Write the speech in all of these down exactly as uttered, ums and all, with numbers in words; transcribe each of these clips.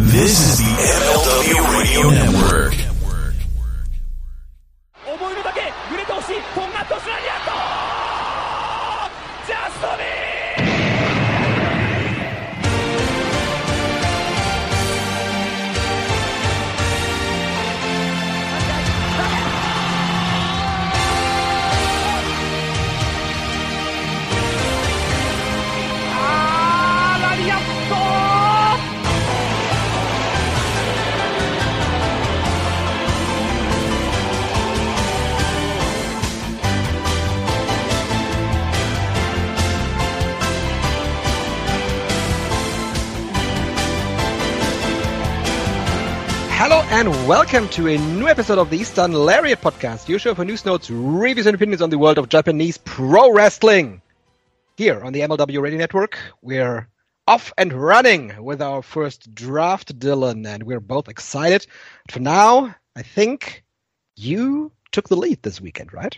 This is the M L W Radio Network. 思いのだけ揺れてほしいトンガットスラリアットジャストミーあーラリアット Hello and welcome to a new episode of the Eastern Lariat Podcast, your show for news, notes, reviews and opinions on the world of Japanese pro wrestling. Here on the M L W Radio Network, we're off and running with our first draft, Dylan, and we're both excited. For now, I think you took the lead this weekend, right?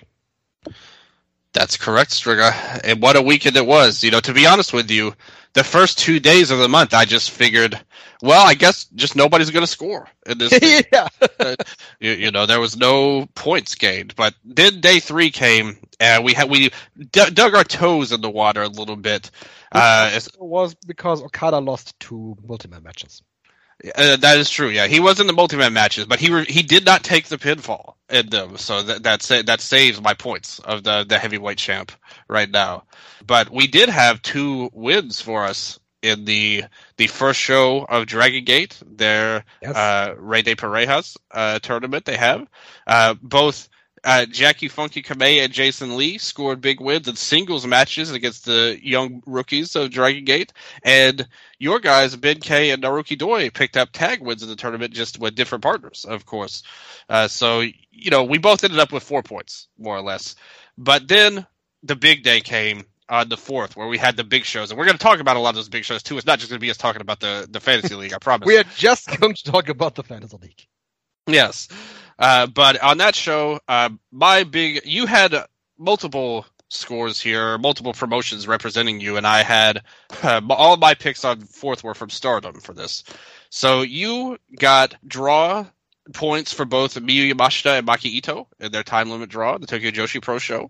That's correct, Striga. And what a weekend it was. You know, to be honest with you, the first two days of the month, I just figured, well, I guess just nobody's going to score in this. yeah. you, you know, there was no points gained. But then day three came, and we had we d- dug our toes in the water a little bit. Uh, it was because Okada lost two multi-man matches. Uh, that is true. Yeah, he was in the multi-man matches, but he re- he did not take the pinfall in them, so that that, sa- that saves my points of the the heavyweight champ right now. But we did have two wins for us in the the first show of Dragon Gate, their yes. uh, Rey de Parejas uh, tournament. They have uh, both. Uh, Jackie Funky Kamei and Jason Lee scored big wins in singles matches against the young rookies of Dragon Gate. And your guys, Ben K and Naruki Doi, picked up tag wins in the tournament just with different partners, of course. Uh, so, you know, we both ended up with four points, more or less. But then the big day came on the fourth, where we had the big shows. And we're going to talk about a lot of those big shows, too. It's not just going to be us talking about the, the Fantasy League, I promise. We are just going to talk about the Fantasy League. Yes. Uh, but on that show, uh, my big, you had multiple scores here, multiple promotions representing you, and I had uh, all my picks on fourth were from Stardom for this. So you got draw points for both Miyu Yamashita and Maki Ito in their time limit draw, the Tokyo Joshi Pro Show,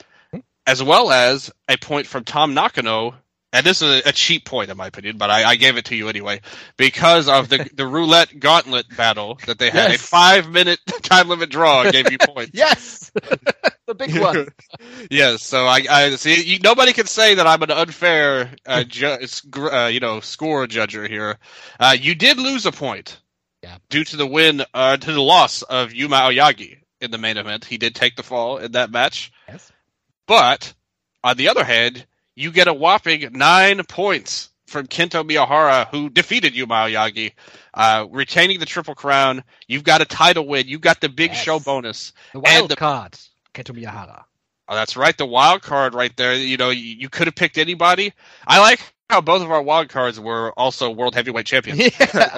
as well as a point from Tom Nakano. And this is a cheap point, in my opinion, but I, I gave it to you anyway, because of the the roulette gauntlet battle that they had. Yes. A five-minute time limit draw gave you points. Yes! The big one. Yes, so I, I see. You, nobody can say that I'm an unfair, uh, ju- uh, you know, score judger here. Uh, you did lose a point yeah. due to the win, uh, to the loss of Yuma Aoyagi in the main event. He did take the fall in that match. Yes. But, on the other hand, you get a whopping nine points from Kento Miyahara, who defeated Yuma Aoyagi, uh, retaining the Triple Crown. You've got a title win. You got the big yes. show bonus. The wild the, card, Kento Miyahara. Oh, that's right, the wild card right there. You know, you, you could have picked anybody. I like how both of our wild cards were also world heavyweight champions yeah.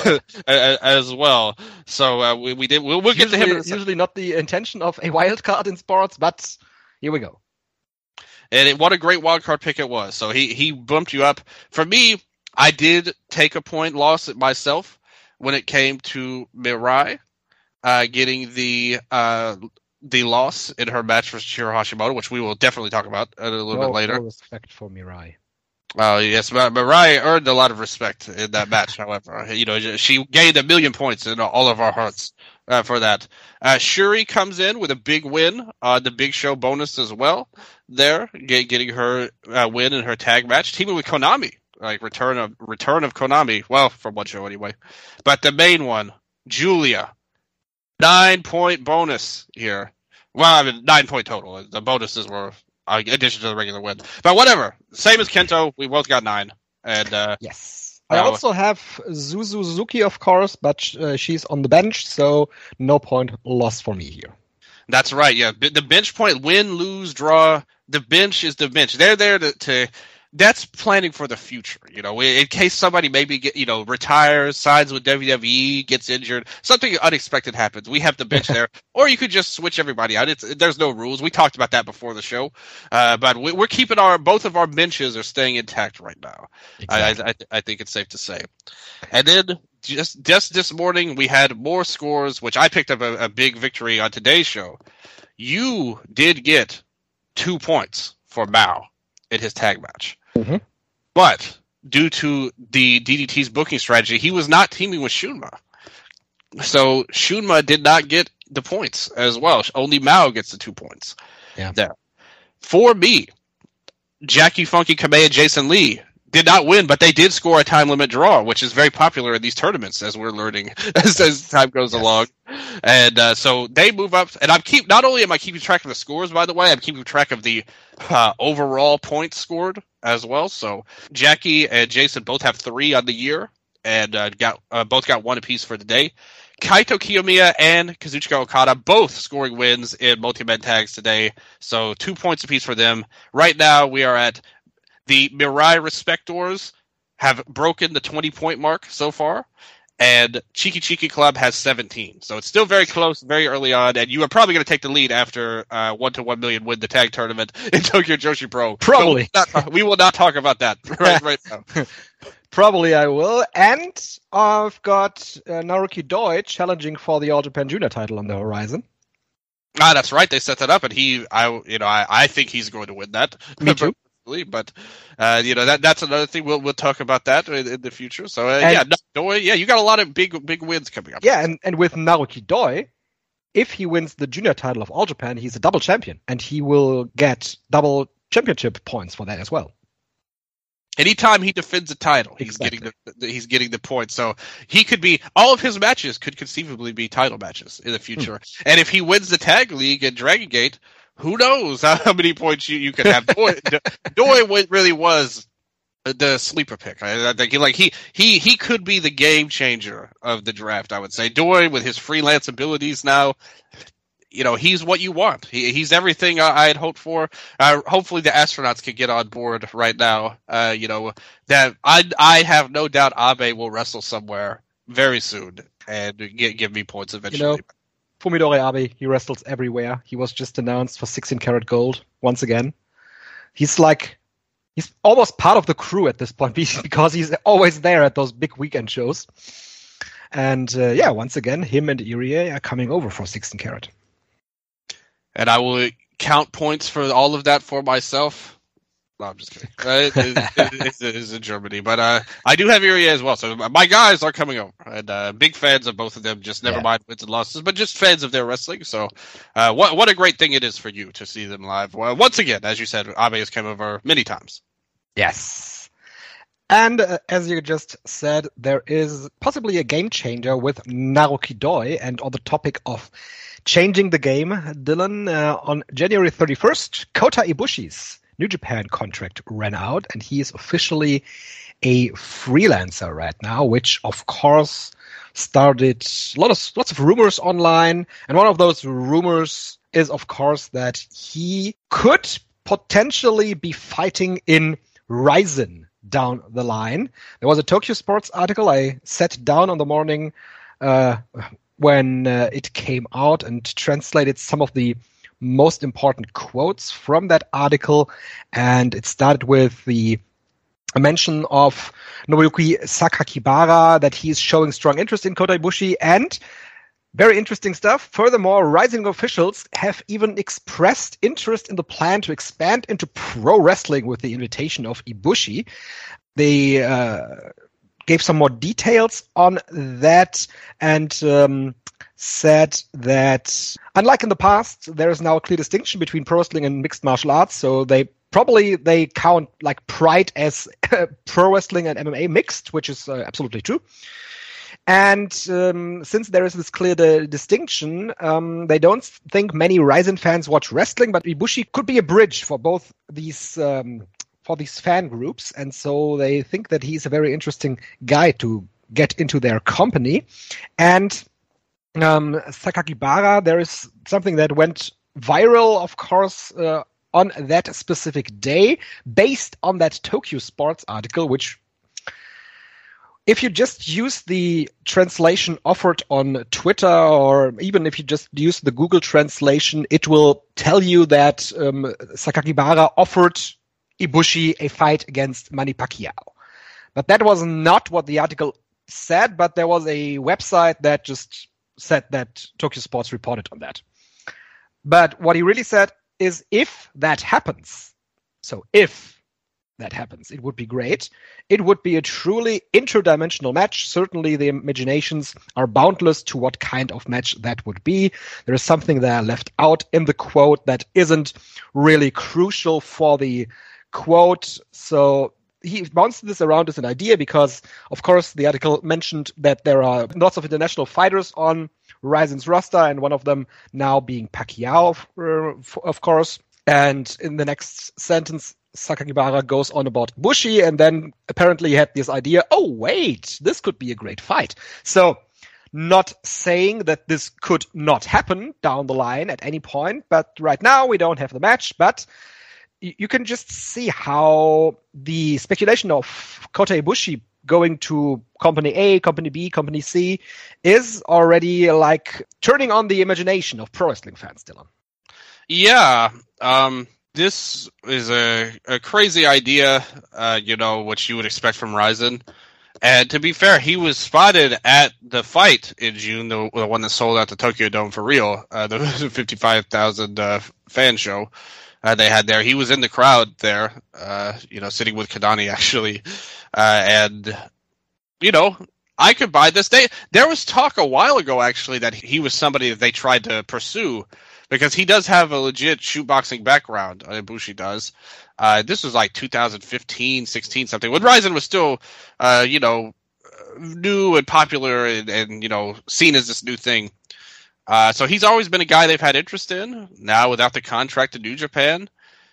as well. So uh, we, we did. We'll, we'll get usually, to him. Usually not the intention of a wild card in sports, but here we go. And it, what a great wildcard pick it was. So he, he bumped you up. For me, I did take a point loss myself when it came to Mirai uh, getting the uh, the loss in her match for Chihiro Hashimoto, which we will definitely talk about a little no, bit later. No respect for Mirai. Oh, uh, yes. Mirai earned a lot of respect in that match, however. You know, she gained a million points in all of our hearts uh, for that. Uh, Shuri comes in with a big win, uh, the big show bonus as well there, get, getting her uh, win in her tag match, teaming with Konami, like return of return of Konami, well, from one show anyway. But the main one, Julia, nine-point bonus here. Well, I mean, nine-point total. The bonuses were uh, in addition to the regular win. But whatever, same as Kento, we both got nine. And uh, yes. I uh, also have Suzu Suzuki, of course, but uh, she's on the bench, so no point lost for me here. That's right, yeah. The bench point, win, lose, draw, the bench is the bench. They're there to, to that's planning for the future, you know, in case somebody maybe get, you know, retires, signs with W W E, gets injured, something unexpected happens. We have the bench there, or you could just switch everybody out. It's, there's no rules. We talked about that before the show, uh, but we, we're keeping our, both of our benches are staying intact right now. Exactly. I, I, I think it's safe to say. And then just just this morning we had more scores, which I picked up a, a big victory on today's show. You did get two points for Mao in his tag match. Mm-hmm. But due to the D D T's booking strategy, he was not teaming with Shunma. So Shunma did not get the points as well. Only Mao gets the two points. Yeah. There. For me, Jackie Funky Kamei and Jason Lee did not win, but they did score a time limit draw, which is very popular in these tournaments, as we're learning as, as time goes yes. along. And uh, so they move up, and I'm keep. Not only am I keeping track of the scores, by the way, I'm keeping track of the uh, overall points scored as well. So Jackie and Jason both have three on the year, and uh, got uh, both got one apiece for the day. Kaito Kiyomiya and Kazuchika Okada both scoring wins in multi-man tags today, so two points apiece for them. Right now, we are at the Mirai Respectors have broken the twenty-point mark so far, and Chiki Chiki Club has seventeen. So it's still very close, very early on, and you are probably going to take the lead after uh, one to one million win the tag tournament in Tokyo Joshi Pro. Probably. So we, will not, we will not talk about that right, right now. Probably I will. And I've got uh, Naruki Doi challenging for the All Japan Junior title on the horizon. Ah, that's right. They set that up, and he, I, you know, I, I think he's going to win that. Me too. But uh, you know that that's another thing. We'll we'll talk about that in, in the future. So uh, yeah, Doi, yeah, you got a lot of big big wins coming up. Yeah, and, and with Naruki Doi, if he wins the junior title of All Japan, he's a double champion, and he will get double championship points for that as well. Anytime he defends a title, he's exactly. getting the, the he's getting the points. So he could be all of his matches could conceivably be title matches in the future. Hmm. And if he wins the tag league at Dragon Gate, who knows how many points you, you could have. Doi, Doi really was the sleeper pick. I, I think he like he he he could be the game changer of the draft. I would say Doi with his freelance abilities now. You know, he's what you want. He, he's everything I, I had hoped for. Uh, hopefully, the astronauts can get on board right now. Uh, you know, that I I have no doubt Abe will wrestle somewhere very soon and get, give me points eventually. You know, Fumidori Abe, he wrestles everywhere. He was just announced for sixteen karat gold once again. He's like, he's almost part of the crew at this point because he's always there at those big weekend shows. And uh, yeah, once again, him and Irie are coming over for sixteen karat. And I will count points for all of that for myself. No, I'm just kidding. Uh, it, it, it, it is in Germany. But uh, I do have Irie as well. So my guys are coming over. And uh, big fans of both of them. Just never yeah. mind wins and losses, but just fans of their wrestling. So uh, what what a great thing it is for you to see them live. Well, once again, as you said, Abe has come over many times. Yes. And uh, as you just said, there is possibly a game changer with Naruki Doi. And on the topic of changing the game, Dylan, uh, on January thirty-first, Kota Ibushi's New Japan contract ran out, and he is officially a freelancer right now, which of course started a lot of, lots of rumors online. And one of those rumors is, of course, that he could potentially be fighting in Rizin down the line. There was a Tokyo Sports article I sat down on the morning uh, when uh, it came out and translated some of the most important quotes from that article. And it started with the mention of Nobuyuki Sakakibara, that he is showing strong interest in Kota Ibushi, and very interesting stuff. Furthermore, Rising officials have even expressed interest in the plan to expand into pro wrestling with the invitation of Ibushi. They uh, gave some more details on that and um, said that, unlike in the past, there is now a clear distinction between pro wrestling and mixed martial arts. So they probably they count like Pride as pro wrestling and M M A mixed, which is uh, absolutely true. And um, since there is this clear uh, distinction, um, they don't think many Rizin fans watch wrestling, but Ibushi could be a bridge for both these um, for these fan groups, and so they think that he's a very interesting guy to get into their company. And um, Sakakibara, there is something that went viral, of course, uh, on that specific day, based on that Tokyo Sports article, which, if you just use the translation offered on Twitter, or even if you just use the Google translation, it will tell you that um, Sakakibara offered Ibushi a fight against Manny Pacquiao. But that was not what the article said, but there was a website that just said that Tokyo Sports reported on that. But what he really said is if that happens, so if that happens, it would be great. It would be a truly interdimensional match. Certainly the imaginations are boundless to what kind of match that would be. There is something there left out in the quote that isn't really crucial for the quote. So he bounced this around as an idea because, of course, the article mentioned that there are lots of international fighters on Rizin's roster, and one of them now being Pacquiao, of course. And in the next sentence, Sakakibara goes on about Bushi, and then apparently he had this idea, oh, wait, this could be a great fight. So not saying that this could not happen down the line at any point, but right now we don't have the match, but you can just see how the speculation of Kota Ibushi going to Company A, Company B, Company C is already like turning on the imagination of pro wrestling fans, Dylan. Yeah, um, this is a, a crazy idea, uh, you know, which you would expect from Rizin. And to be fair, he was spotted at the fight in June, the, the one that sold out the Tokyo Dome for real, uh, the fifty-five thousand uh, fan show. Uh, they had there. He was in the crowd there, uh, you know, sitting with Kadani, actually. Uh, and, you know, I could buy this. They, there was talk a while ago, actually, that he was somebody that they tried to pursue because he does have a legit shootboxing background. Uh, Ibushi does. Uh, this was like two thousand fifteen, sixteen, something. When Rizin was still, uh, you know, new and popular and, and, you know, seen as this new thing. Uh, so he's always been a guy they've had interest in. Now, without the contract to New Japan,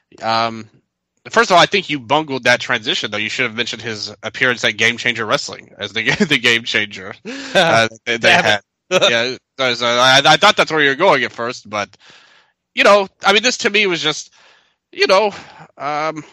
um, first of all, I think you bungled that transition. Though you should have mentioned his appearance at Game Changer Wrestling as the the Game Changer uh, they, they had. Yeah, so I, I thought that's where you were going at first, but you know, I mean, this to me was just, you know, um,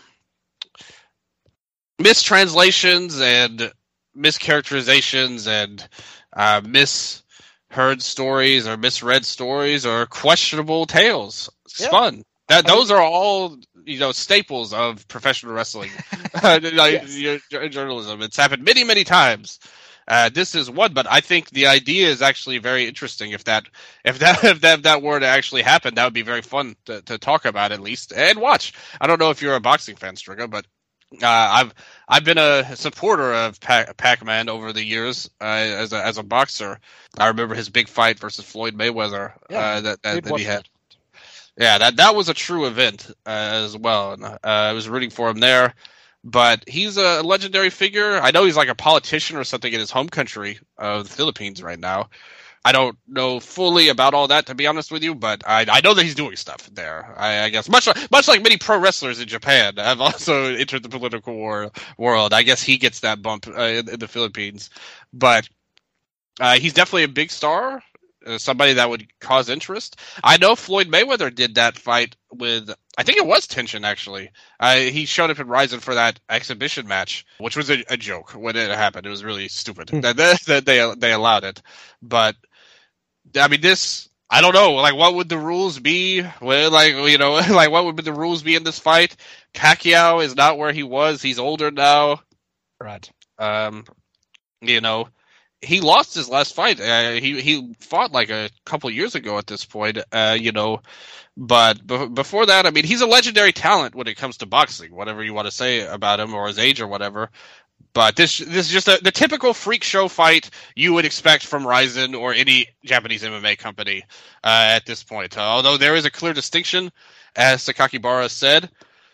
mistranslations and mischaracterizations and uh, mis. heard stories or misread stories or questionable tales. It's yeah. fun. That those are all, you know, staples of professional wrestling, like, yes. journalism. It's happened many, many times. Uh, this is one, but I think the idea is actually very interesting. If that, if that, if that, if that were to actually happen, that would be very fun to, to talk about at least and watch. I don't know if you're a boxing fan, Striga, but uh, I've I've been a supporter of Pac- Pac-Man over the years uh, as a as a boxer. I remember his big fight versus Floyd Mayweather yeah, uh, that that, that he had. That. Yeah, that that was a true event uh, as well. And, uh, I was rooting for him there. But he's a legendary figure. I know he's like a politician or something in his home country of the Philippines right now. I don't know fully about all that, to be honest with you, but I, I know that he's doing stuff there. I, I guess much like, much like many pro wrestlers in Japan have also entered the political war, world. I guess he gets that bump uh, in, in the Philippines, but uh, he's definitely a big star, uh, somebody that would cause interest. I know Floyd Mayweather did that fight with, I think it was Tension actually. Uh, he showed up in Rizin for that exhibition match, which was a, a joke when it happened. It was really stupid that, that they they allowed it, but. I mean, this, I don't know, like, what would the rules be? Well, like, you know, like, what would the rules be in this fight? Pacquiao is not where he was. He's older now. Right. Um, you know, he lost his last fight. Uh, he, he fought, like, a couple years ago at this point, uh, you know, but b- before that, I mean, he's a legendary talent when it comes to boxing, whatever you want to say about him or his age or whatever. But this this is just a, the typical freak show fight you would expect from Rizin or any Japanese M M A company uh, at this point. Uh, although there is a clear distinction, as Sakakibara said,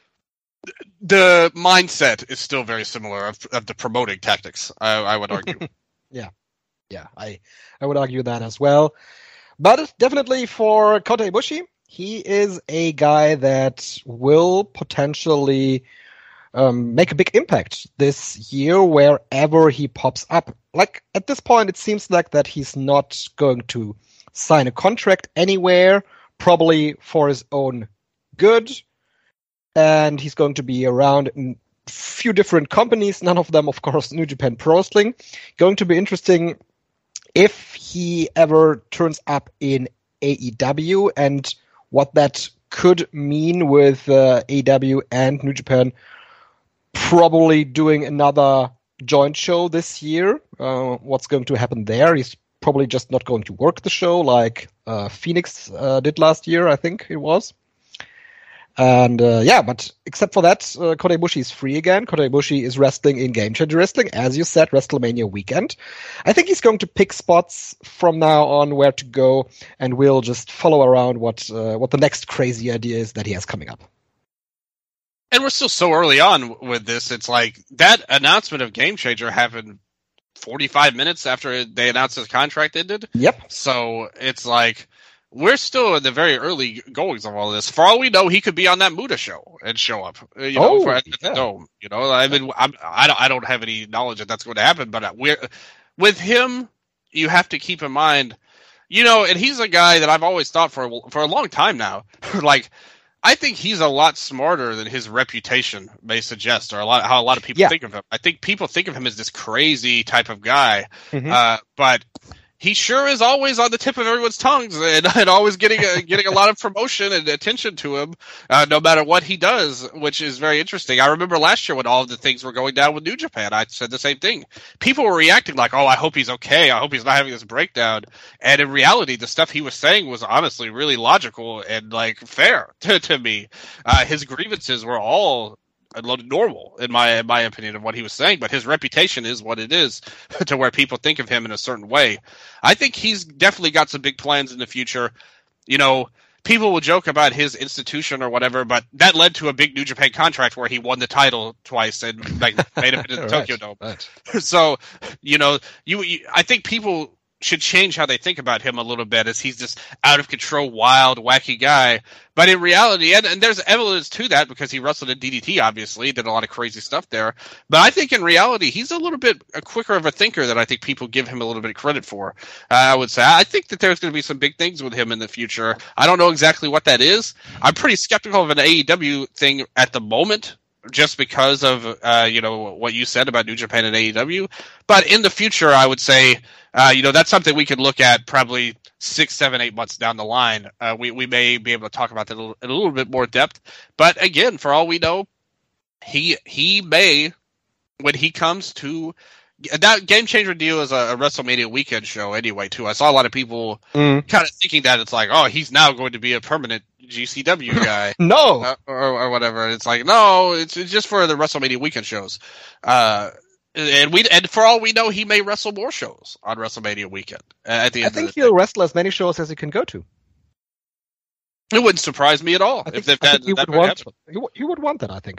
the mindset is still very similar of, of the promoting tactics, I, I would argue. yeah, yeah, I, I would argue that as well. But definitely for Kota Ibushi, he is a guy that will potentially... Um, make a big impact this year wherever he pops up. Like, at this point, it seems like that he's not going to sign a contract anywhere, probably for his own good, and he's going to be around in a few different companies, none of them, of course, New Japan Pro Wrestling. Going to be interesting if he ever turns up in A E W and what that could mean with uh, A E W and New Japan probably doing another joint show this year. Uh, what's going to happen there? He's probably just not going to work the show like uh, Phoenix uh, did last year, I think it was. And uh, yeah, but except for that, uh, Kota Ibushi is free again. Kota Ibushi is wrestling in Game Changer Wrestling, as you said, WrestleMania weekend. I think he's going to pick spots from now on where to go, and we'll just follow around what uh, what the next crazy idea is that he has coming up. And we're still so early on with this. It's like that announcement of Game Changer happened forty-five minutes after they announced his contract ended. Yep. So it's like we're still in the very early goings of all this. For all we know, he could be on that Muda show and show up. You know, Oh, for, at yeah. the Dome. You know, I mean, I'm, I don't, I don't have any knowledge that that's going to happen. But we're with him. You have to keep in mind, you know, and he's a guy that I've always thought for a, for a long time now. Like, I think he's a lot smarter than his reputation may suggest, or a lot how a lot of people Yeah. think of him. I think people think of him as this crazy type of guy, Mhm. uh, but he sure is always on the tip of everyone's tongues and, and always getting a, getting a lot of promotion and attention to him, uh, no matter what he does, which is very interesting. I remember last year when all of the things were going down with New Japan, I said the same thing. People were reacting like, oh, I hope he's okay. I hope he's not having this breakdown. And in reality, the stuff he was saying was honestly really logical and like fair to, to me. Uh, his grievances were all normal in my in my opinion of what he was saying, but his reputation is what it is to where people think of him in a certain way. I think he's definitely got some big plans in the future. You know, people will joke about his institution or whatever, but that led to a big New Japan contract where he won the title twice and like made it in the Right, Tokyo Dome. right. So, you know, you, you I think people should change how they think about him a little bit, as he's this out of control, wild, wacky guy. But in reality, and, and there's evidence to that because he wrestled in D D T, obviously, did a lot of crazy stuff there. But I think in reality, he's a little bit a quicker of a thinker than I think people give him a little bit of credit for. Uh, I would say I think that there's going to be some big things with him in the future. I don't know exactly what that is. I'm pretty skeptical of an A E W thing at the moment, just because of uh, you know what you said about New Japan and A E W. But in the future, I would say uh, you know that's something we could look at probably six, seven, eight months down the line. Uh, we we may be able to talk about that in a little, in a little bit more depth. But again, for all we know, he he may, when he comes to that Game Changer deal is a, a WrestleMania weekend show anyway too. I saw a lot of people Mm. kind of thinking that it's like, oh, he's now going to be a permanent G C W guy. No. Uh, or, or whatever. It's like, no, it's, it's just for the WrestleMania weekend shows. Uh, and we and for all we know, he may wrestle more shows on WrestleMania weekend. Uh, at the I end, think of the he'll wrestle as many shows as he can go to. it wouldn't surprise me at all I think, if, if I that, think he that would might want. happen. He, would- he would want that, I think.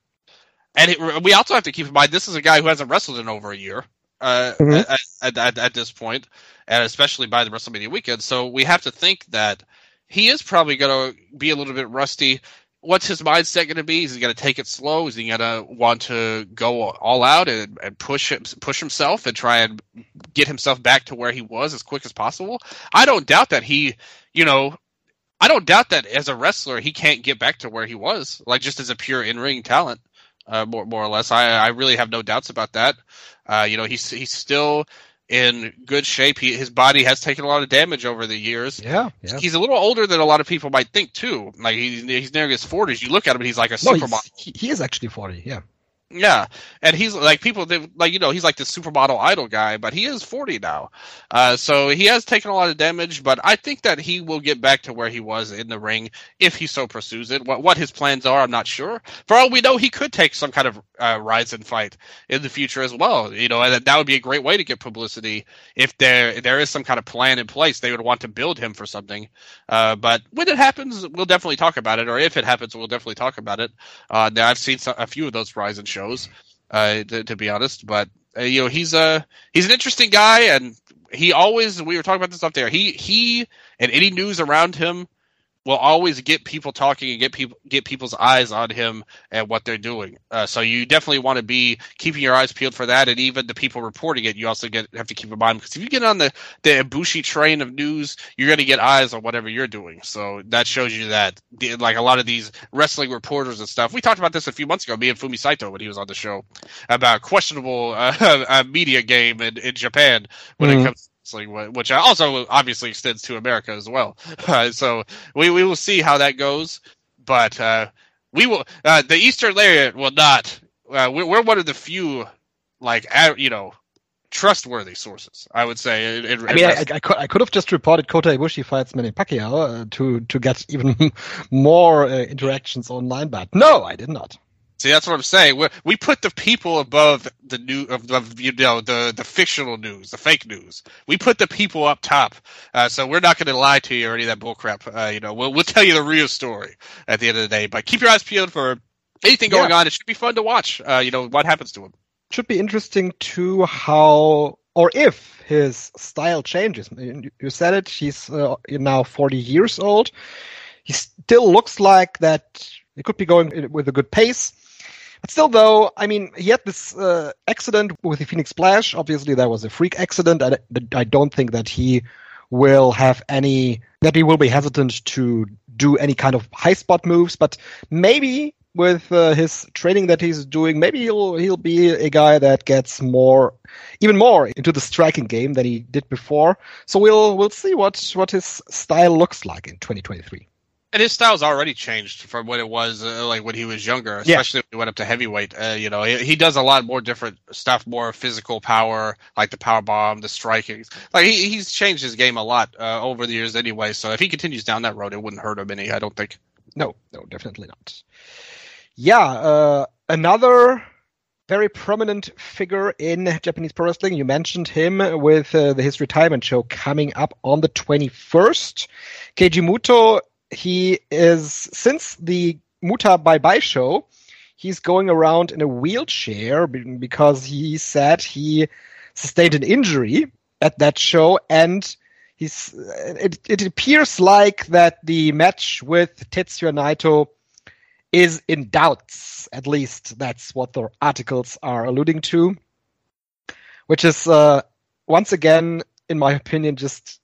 And it, we also have to keep in mind this is a guy who hasn't wrestled in over a year uh, Mhm. at, at, at, at this point, and especially by the WrestleMania weekend. So we have to think that he is probably going to be a little bit rusty. What's his mindset going to be? Is he going to take it slow? Is he going to want to go all out and, and push him, push himself and try and get himself back to where he was as quick as possible? I don't doubt that he, you know, I don't doubt that as a wrestler he can't get back to where he was, like just as a pure in-ring talent, uh, more more or less. I I really have no doubts about that. Uh, you know, he's he's still in good shape. He, his body has taken a lot of damage over the years. Yeah, yeah. He's a little older than a lot of people might think too. Like he's he's nearing his forties. You look at him, and he's like a No, supermodel. he's, he, he is actually forty. Yeah. Yeah, and he's like people they, like you know he's like the supermodel idol guy, but he is forty now, uh, so he has taken a lot of damage. But I think that he will get back to where he was in the ring if he so pursues it. What what his plans are, I'm not sure. For all we know, he could take some kind of uh, rise and fight in the future as well. You know, and that, that would be a great way to get publicity if there there is some kind of plan in place. They would want to build him for something. Uh, but when it happens, we'll definitely talk about it. Or if it happens, we'll definitely talk about it. Uh, now I've seen some, a few of those rise and shows, uh, to, to be honest. But uh, you know, he's a he's an interesting guy, and he always we were talking about this up there. He he and any news around him will always get people talking and get people get people's eyes on him and what they're doing. Uh, so you definitely want to be keeping your eyes peeled for that, and even the people reporting it, you also get have to keep in mind, because if you get on the the Ibushi train of news, you're going to get eyes on whatever you're doing. So that shows you that, the, like a lot of these wrestling reporters and stuff. We talked about this a few months ago, me and Fumi Saito, when he was on the show, about questionable uh, uh, media game in, in Japan when Mhm. it comes. Which also obviously extends to America as well. Uh, so we, we will see how that goes. But uh, we will. Uh, the Eastern Lariat will not. Uh, we're, we're one of the few like a- you know, trustworthy sources. I would say. It, it, I mean, I, I, could, I could have just reported Kota Ibushi fights Manny Pacquiao uh, to to get even more uh, interactions online, but no, I did not. See, that's what I'm saying. We we put the people above the new of, of you know the the fictional news, the fake news. We put the people up top. Uh, so we're not going to lie to you or any of that bullcrap. Uh, you know, we'll we'll tell you the real story at the end of the day. But keep your eyes peeled for anything going Yeah. on. It should be fun to watch. Uh, you know what happens to him. Should be interesting too how or if his style changes. You you said it. He's uh, now forty years old. He still looks like that. He could be going with a good pace. But still, though, I mean, he had this uh, accident with the Phoenix Splash. Obviously, that was a freak accident. I, I don't think that he will have any, that he will be hesitant to do any kind of high spot moves. But maybe with uh, his training that he's doing, maybe he'll he'll be a guy that gets more, even more into the striking game than he did before. So we'll we'll see what what his style looks like in twenty twenty-three. And his style's already changed from what it was uh, like when he was younger, especially when he went up to heavyweight. Uh, you know, he, he does a lot more different stuff, more physical power, like the power bomb, the striking. Like he, he's changed his game a lot uh, over the years anyway. So if he continues down that road, it wouldn't hurt him any, I don't think. No, no, definitely not. Yeah, uh, another very prominent figure in Japanese pro wrestling. You mentioned him with uh, the his retirement show coming up on the twenty-first. Keiji Muto. He is, since the Muta Bye Bye show, he's going around in a wheelchair because he said he sustained an injury at that show, and he's. It, it appears like that the match with Tetsuya Naito is in doubts. At least that's what the articles are alluding to, which is uh, once again, in my opinion, just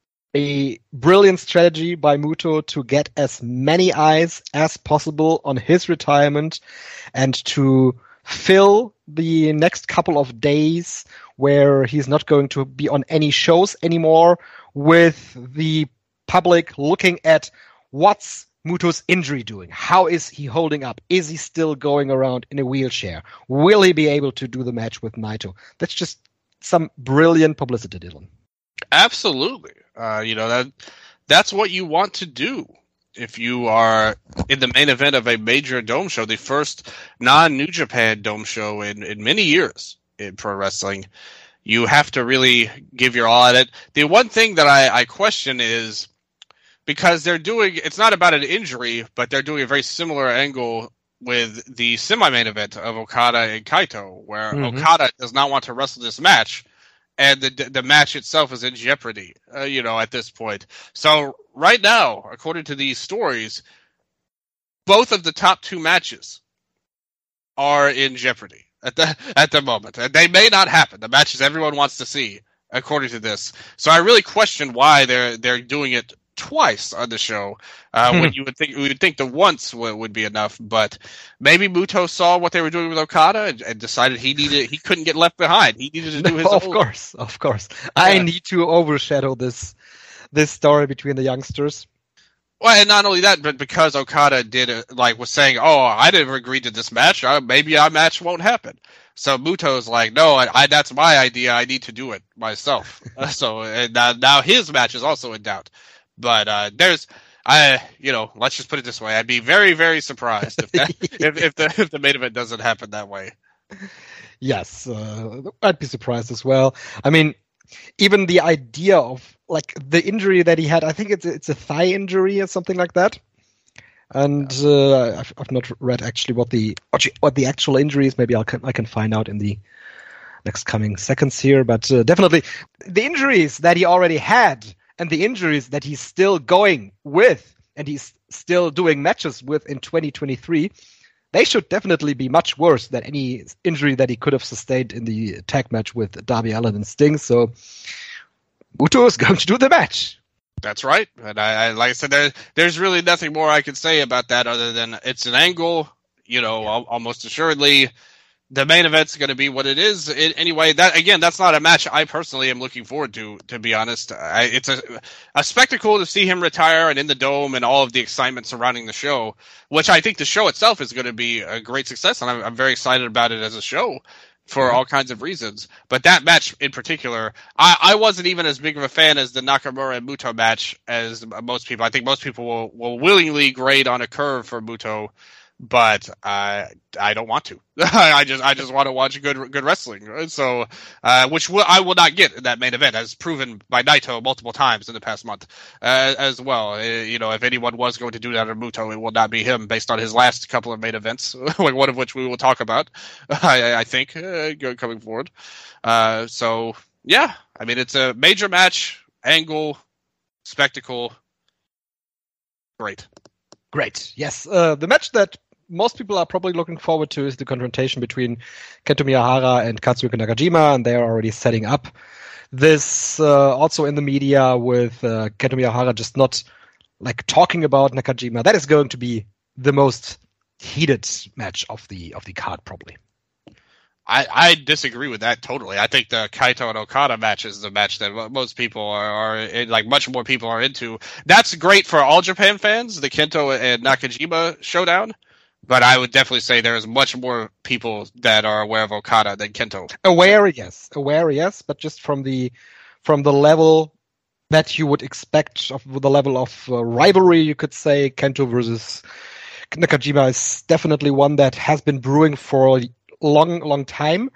a brilliant strategy by Muto to get as many eyes as possible on his retirement and to fill the next couple of days where he's not going to be on any shows anymore with the public looking at what's Muto's injury doing? How is he holding up? Is he still going around in a wheelchair? Will he be able to do the match with Naito? That's just some brilliant publicity, Dylan. Absolutely. Uh, you know, that that's what you want to do if you are in the main event of a major dome show, the first non-New Japan dome show in, in many years in pro wrestling. You have to really give your all at it. The one thing that I, I question is because they're doing, it's not about an injury, but they're doing a very similar angle with the semi-main event of Okada and Kaito, where mm-hmm. Okada does not want to wrestle this match. And the the match itself is in jeopardy, uh, you know, at this point. So right now, according to these stories, both of the top two matches are in jeopardy at the at the moment. And they may not happen. The matches everyone wants to see, according to this. So I really question why they're they're doing it twice on the show, uh, when you would think you would think the once w- would be enough, but maybe Muto saw what they were doing with Okada and, and decided he needed he couldn't get left behind. He needed to do no, his of own. course, of course. Yeah. I need to overshadow this this story between the youngsters. Well, and not only that, but because Okada did uh, like was saying, "Oh, I never agreed to this match. Uh, maybe our match won't happen." So Muto's like, "No, I, I that's my idea. I need to do it myself." uh, so and now, now his match is also in doubt. But uh, there's, I you know, let's just put it this way: I'd be very, very surprised if that, if, if the if the main event doesn't happen that way. Yes, uh, I'd be surprised as well. I mean, even the idea of like the injury that he had, I think it's it's a thigh injury or something like that. And uh, I've I've not read actually what the what the actual injury is. Maybe I can I can find out in the next coming seconds here. But uh, definitely the injuries that he already had. And the injuries that he's still going with and he's still doing matches with in twenty twenty-three, they should definitely be much worse than any injury that he could have sustained in the tag match with Darby Allin and Sting. So Muto is going to do the match. That's right. And I, I like I said, there, there's really nothing more I can say about that other than it's an angle, you know, yeah. almost assuredly. The main event's going to be what it is. It, anyway, that again, that's not a match I personally am looking forward to, to be honest. I, it's a a spectacle to see him retire and in the dome and all of the excitement surrounding the show, which I think the show itself is going to be a great success, and I'm, I'm very excited about it as a show. for all kinds of reasons. But that match in particular, I, I wasn't even as big of a fan as the Nakamura and Muto match as most people. I think most people will, will willingly grade on a curve for Muto, but uh, I don't want to. I just I just want to watch good good wrestling. So, uh, which will, I will not get in that main event, as proven by Naito multiple times in the past month uh, as well. Uh, you know, if anyone was going to do that on Muto, it will not be him, based on his last couple of main events, like one of which we will talk about. I, I think uh, coming forward. Uh, so yeah, I mean, it's a major match, angle, spectacle. Great. Great. Yes, uh, the match that most people are probably looking forward to is the confrontation between Kento Miyahara and Katsuhiko Nakajima, and they are already setting up this uh, also in the media with uh, Kento Miyahara just not like talking about Nakajima. That is going to be the most heated match of the of the card, probably. I, I disagree with that totally. I think the Kaito and Okada match is the match that most people are, are like much more people are into. That's great for all Japan fans, the Kento and Nakajima showdown. But I would definitely say there's much more people that are aware of Okada than Kento. Aware, yes. Aware, yes. But just from the from the level that you would expect, of the level of uh, rivalry, you could say Kento versus Nakajima is definitely one that has been brewing for a long, long time.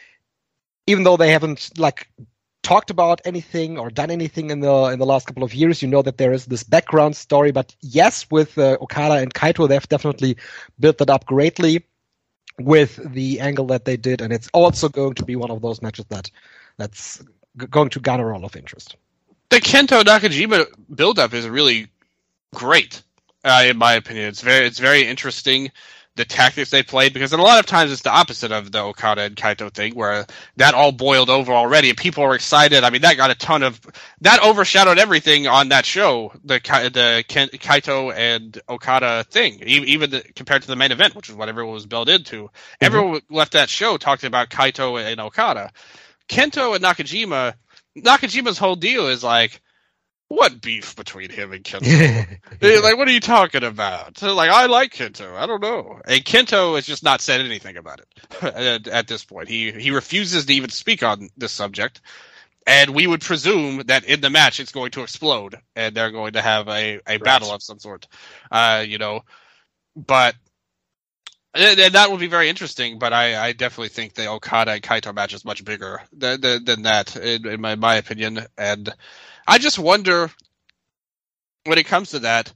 Even though they haven't like talked about anything or done anything in the in the last couple of years, you know that there is this background story. But yes, with uh, Okada and Kaito, they've definitely built that up greatly with the angle that they did, and it's also going to be one of those matches that that's g- going to garner a lot of interest. The Kento Nakajima build-up is really great, uh, in my opinion. It's very it's very interesting. The tactics they played, because a lot of times it's the opposite of the Okada and Kaito thing, where that all boiled over already and people were excited. I mean, that got a ton of that overshadowed everything on that show, the the Kaito and Okada thing, even the, compared to the main event, which is what everyone was built into. Mm-hmm. Everyone left that show talking about Kaito and Okada. Kento and Nakajima, Nakajima's whole deal is like, what beef between him and Kento? Like, what are you talking about? So, like, I like Kento. I don't know. And Kento has just not said anything about it at, at this point. He he refuses to even speak on this subject. And we would presume that in the match it's going to explode and they're going to have a, a right. battle of some sort. Uh, you know, but and that would be very interesting. But I, I definitely think the Okada and Kaito match is much bigger than, than, than that, in, in my, my opinion. And I just wonder, when it comes to that,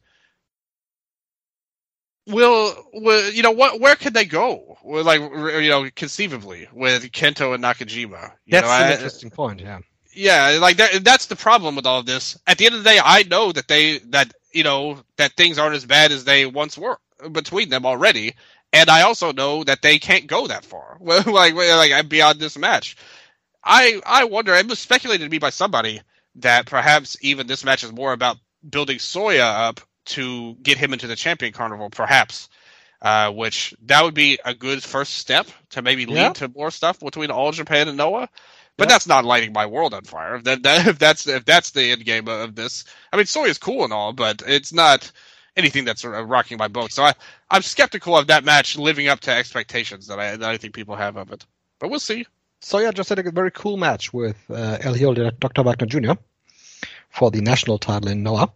will, will you know what? Where could they go? Well, like, you know, conceivably with Kento and Nakajima. You that's know, an I, interesting point. Yeah, yeah, like that, that's the problem with all of this. At the end of the day, I know that they that you know that things aren't as bad as they once were between them already, and I also know that they can't go that far. like, like beyond this match. I I wonder. It was speculated to me by somebody that perhaps even this match is more about building Soya up to get him into the Champion Carnival, perhaps, uh, which that would be a good first step to maybe lead yeah. to more stuff between All Japan and Noah. But yeah. that's not lighting my world on fire. If, that, that, if that's if that's the end game of this, I mean, Soya's cool and all, but it's not anything that's rocking my boat. So I, I'm skeptical of that match living up to expectations that I that I think people have of it. But we'll see. Soya just had a very cool match with uh, El Hijo de Doctor Wagner Junior for the national title in Noah.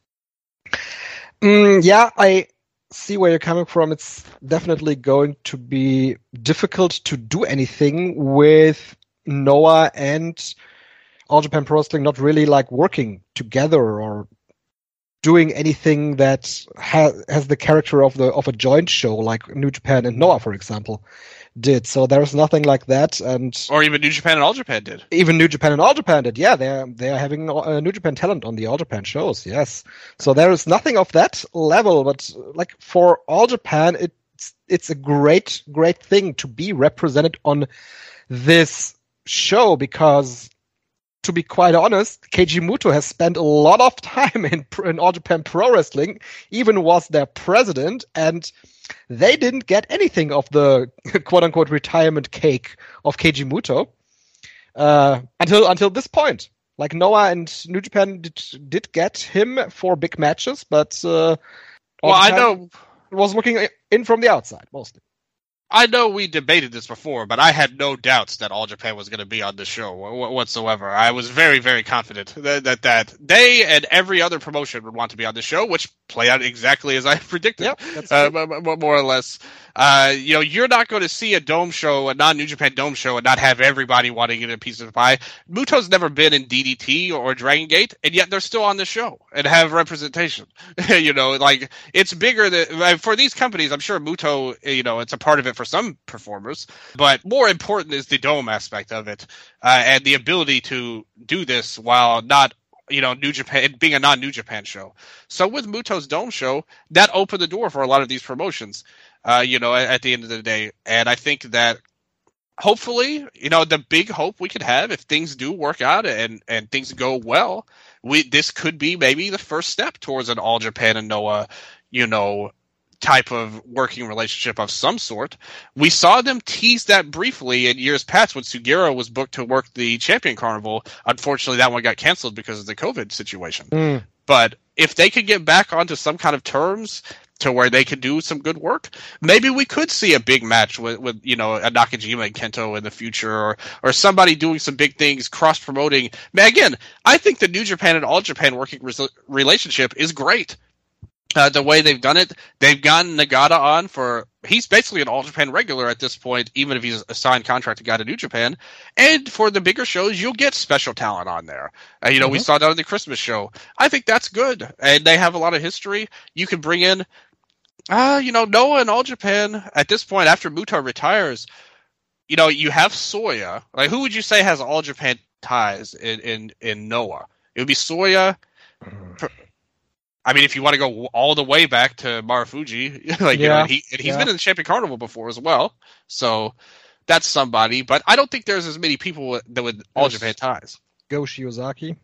Mm, yeah, I see where you're coming from. It's definitely going to be difficult to do anything with Noah and All Japan Pro Wrestling not really like working together or doing anything that ha- has the character of the of a joint show like New Japan and Noah, for example, did. So there's nothing like that, and or even New Japan and All Japan did. Even New Japan and All Japan did. Yeah, they're they're having uh, New Japan talent on the All Japan shows. Yes, so there is nothing of that level. But like for All Japan, it's it's a great great thing to be represented on this show because, to be quite honest, Keiji Muto has spent a lot of time in, in All Japan Pro Wrestling, even was their president, and they didn't get anything of the quote-unquote retirement cake of Keiji Muto uh, until until this point. Like Noah and New Japan did, did get him for big matches, but uh, well, I know was looking in from the outside mostly. I know we debated this before, but I had no doubts that All Japan was going to be on the show whatsoever. I was very, very confident that, that that they and every other promotion would want to be on the show, which played out exactly as I predicted, Yep, that's uh, more or less. Uh, you know, you're not going to see a Dome show, a non-New Japan Dome show, and not have everybody wanting to get a piece of the pie. Muto's never been in D D T or Dragon Gate, and yet they're still on the show and have representation. You know, like, it's bigger than, for these companies, I'm sure Muto, you know, it's a part of it for some performers, but more important is the Dome aspect of it, uh, and the ability to do this while not, you know, New Japan, being a non-New Japan show. So with Muto's Dome show, that opened the door for a lot of these promotions. Uh, you know, at, at the end of the day. And I think that hopefully, you know, the big hope we could have if things do work out and, and things go well, we this could be maybe the first step towards an All Japan and Noah, you know, type of working relationship of some sort. We saw them tease that briefly in years past when Sugiura was booked to work the Champion Carnival. Unfortunately, that one got canceled because of the COVID situation. Mm. But if they could get back onto some kind of terms to where they could do some good work, maybe we could see a big match with, with you know, a Nakajima and Kento in the future, or or somebody doing some big things, cross-promoting. Again, I think the New Japan and All Japan working res- relationship is great. Uh, the way they've done it, they've gotten Nagata on for, he's basically an All Japan regular at this point, even if he's a signed contract to guy to New Japan. And for the bigger shows, you'll get special talent on there. Uh, you know, mm-hmm. we saw that on the Christmas show. I think that's good. And they have a lot of history. You can bring in, uh, you know, Noah and All Japan at this point, after Muto retires, you know, you have Soya. Like, who would you say has All Japan ties in, in, in Noah? It would be Soya. Mm-hmm. I mean, if you want to go all the way back to Marufuji, like, yeah, you know, and he, and he's yeah. been in the Champion Carnival before as well. So that's somebody. But I don't think there's as many people with, that with All there's Japan ties. Go Shiozaki.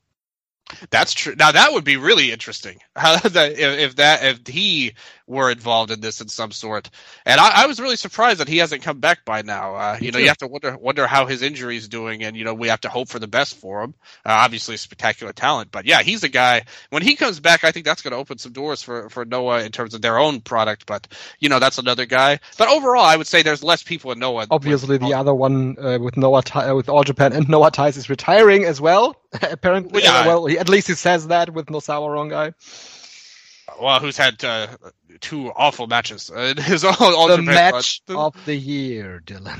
That's true. Now that would be really interesting. if, if that if he were involved in this in some sort, and I, I was really surprised that he hasn't come back by now. Uh, you know, you have to wonder wonder how his injury is doing, and you know, we have to hope for the best for him. Uh, obviously, spectacular talent, but yeah, he's a guy. When he comes back, I think that's going to open some doors for for Noah in terms of their own product. But you know, that's another guy. But overall, I would say there's less people in Noah. Obviously, the other one uh, with Noah t- with All Japan and Noah ties is retiring as well. Apparently, well, yeah. uh, well, he, at least he says that with Nosawa Rongai. Well, who's had uh, two awful matches? Uh, his all, all the Japan match match. of the year, Dylan.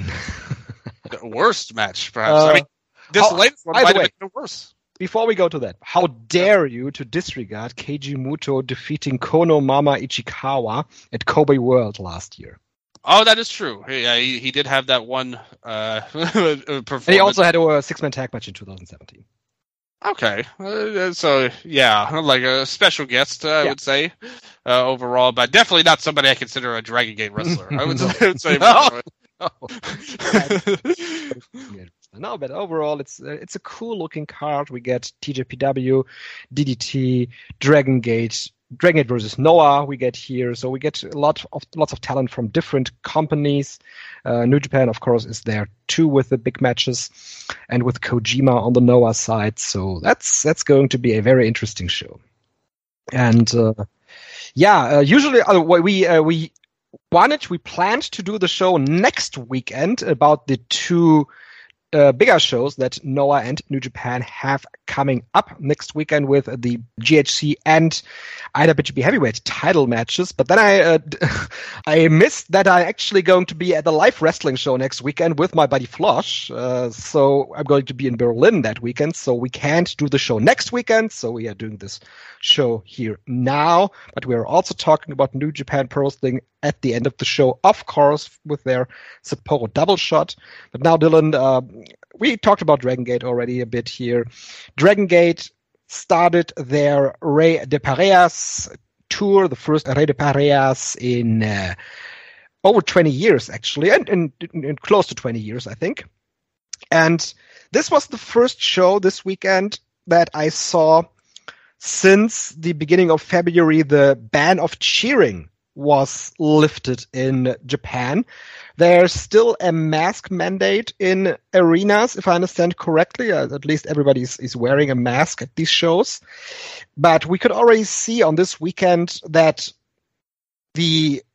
The worst match, perhaps. Uh, I mean, this how, latest one might have way, been the worst. Before we go to that, how dare you to disregard Keiji Muto defeating Kono Mama Ichikawa at Kobe World last year? Oh, that is true. Yeah, he, he did have that one uh, performance. And he also had a six-man tag match in two thousand seventeen. Okay, uh, so yeah, like a special guest, uh, I yeah. would say, uh, overall, but definitely not somebody I consider a Dragon Gate wrestler. I would, no. I would say. No. No. No, but overall, it's uh, it's a cool looking card. We get T J P W, D D T, Dragon Gate, Dragon Gate versus Noah. We get here, so we get a lot of lots of talent from different companies. Uh, New Japan, of course, is there too with the big matches, and with Kojima on the Noah side. So that's that's going to be a very interesting show. And uh, yeah, uh, usually uh, we uh, we wanted we planned to do the show next weekend about the two uh, bigger shows that Noah and New Japan have coming up next weekend with the G H C and I W G P Heavyweight title matches. But then I uh, I missed that I'm actually going to be at the live wrestling show next weekend with my buddy Flosh. Uh, so I'm going to be in Berlin that weekend. So we can't do the show next weekend. So we are doing this show here now. But we are also talking about New Japan Pro Wrestling at the end of the show, of course, with their Sapporo double shot. But now, Dylan, uh, we talked about Dragon Gate already a bit here. Dragon Gate started their Rey de Parejas tour, the first Rey de Parejas in uh, over twenty years, actually, and, and, and close to twenty years, I think. And this was the first show this weekend that I saw since the beginning of February. The ban of cheering was lifted in Japan. There's still a mask mandate in arenas, if I understand correctly. Uh, at least everybody is, is wearing a mask at these shows. But we could already see on this weekend that the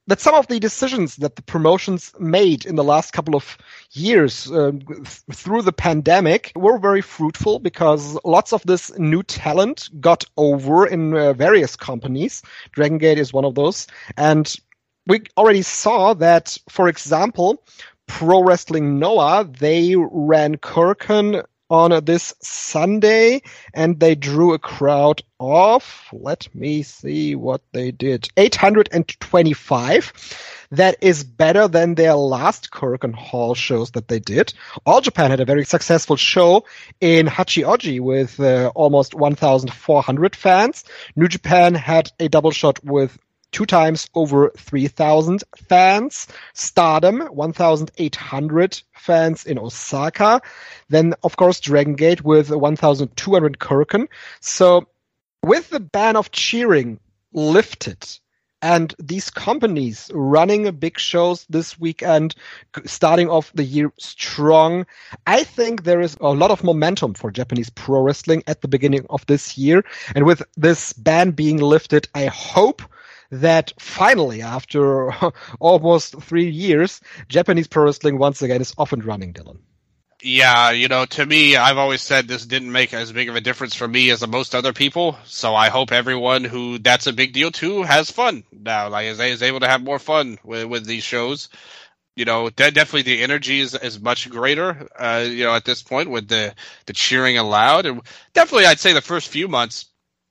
that some of the decisions that the promotions made in the last couple of years uh, through the pandemic were very fruitful, because lots of this new talent got over in uh, various companies. Dragon Gate is one of those. And we already saw that, for example, Pro Wrestling Noah, they ran Kurkan on this Sunday, and they drew a crowd of, let me see what they did, eight hundred twenty-five. That is better than their last Korakuen Hall shows that they did. All Japan had a very successful show in Hachioji with uh, almost one thousand four hundred fans. New Japan had a double shot with two times over three thousand fans. Stardom, one thousand eight hundred fans in Osaka. Then, of course, Dragon Gate with one thousand two hundred Korakuen. So, with the ban of cheering lifted, and these companies running big shows this weekend, starting off the year strong, I think there is a lot of momentum for Japanese pro wrestling at the beginning of this year. And with this ban being lifted, I hope that finally, after almost three years, Japanese pro wrestling once again is off and running, Dylan. Yeah, you know, to me, I've always said this didn't make as big of a difference for me as most other people. So I hope everyone who that's a big deal to has fun now, like is, is able to have more fun with, with these shows. You know, de- definitely the energy is, is much greater, uh, you know, at this point with the, the cheering allowed. And definitely, I'd say the first few months,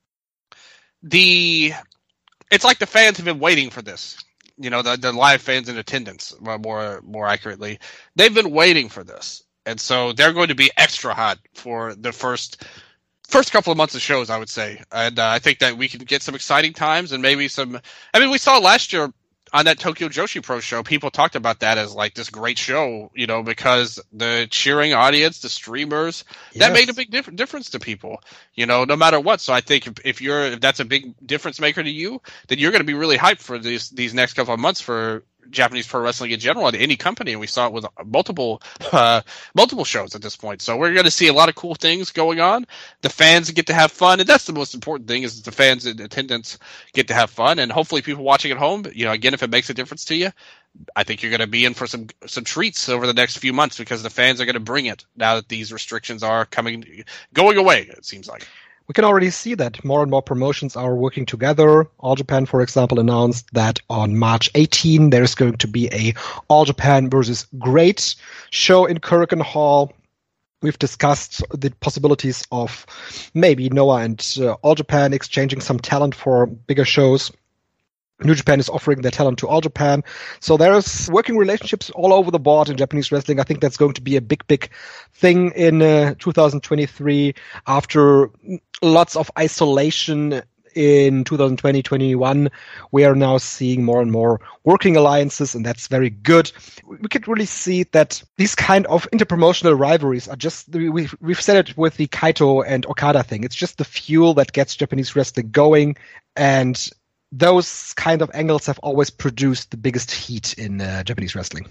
the it's like the fans have been waiting for this. You know, the, the live fans in attendance, more more accurately, they've been waiting for this. And so they're going to be extra hot for the first first couple of months of shows, I would say. And uh, I think that we can get some exciting times and maybe some... I mean, we saw last year on that Tokyo Joshi Pro show, people talked about that as like this great show, you know, because the cheering audience, the streamers, yes. that made a big dif- difference to people, you know, no matter what. So I think if, if you're if that's a big difference maker to you, then you're going to be really hyped for these these next couple of months for Japanese pro wrestling in general at any company, and we saw it with multiple uh, multiple shows at this point. So we're going to see a lot of cool things going on. The fans get to have fun, and that's the most important thing: is the fans in attendance get to have fun, and hopefully people watching at home. You know, again, if it makes a difference to you, I think you're going to be in for some some treats over the next few months because the fans are going to bring it now that these restrictions are coming going away. It seems like. We can already see that more and more promotions are working together. All Japan, for example, announced that on March eighteenth, there's going to be a All Japan versus Great show in Korakuen Hall. We've discussed the possibilities of maybe Noah and uh, All Japan exchanging some talent for bigger shows. New Japan is offering their talent to All Japan. So there's working relationships all over the board in Japanese wrestling. I think that's going to be a big, big thing in uh, two thousand twenty-three after lots of isolation in two thousand twenty, twenty-one. We are now seeing more and more working alliances, and that's very good. We could really see that these kind of interpromotional rivalries are just, we've, we've said it with the Kaito and Okada thing. It's just the fuel that gets Japanese wrestling going, and those kind of angles have always produced the biggest heat in uh, Japanese wrestling.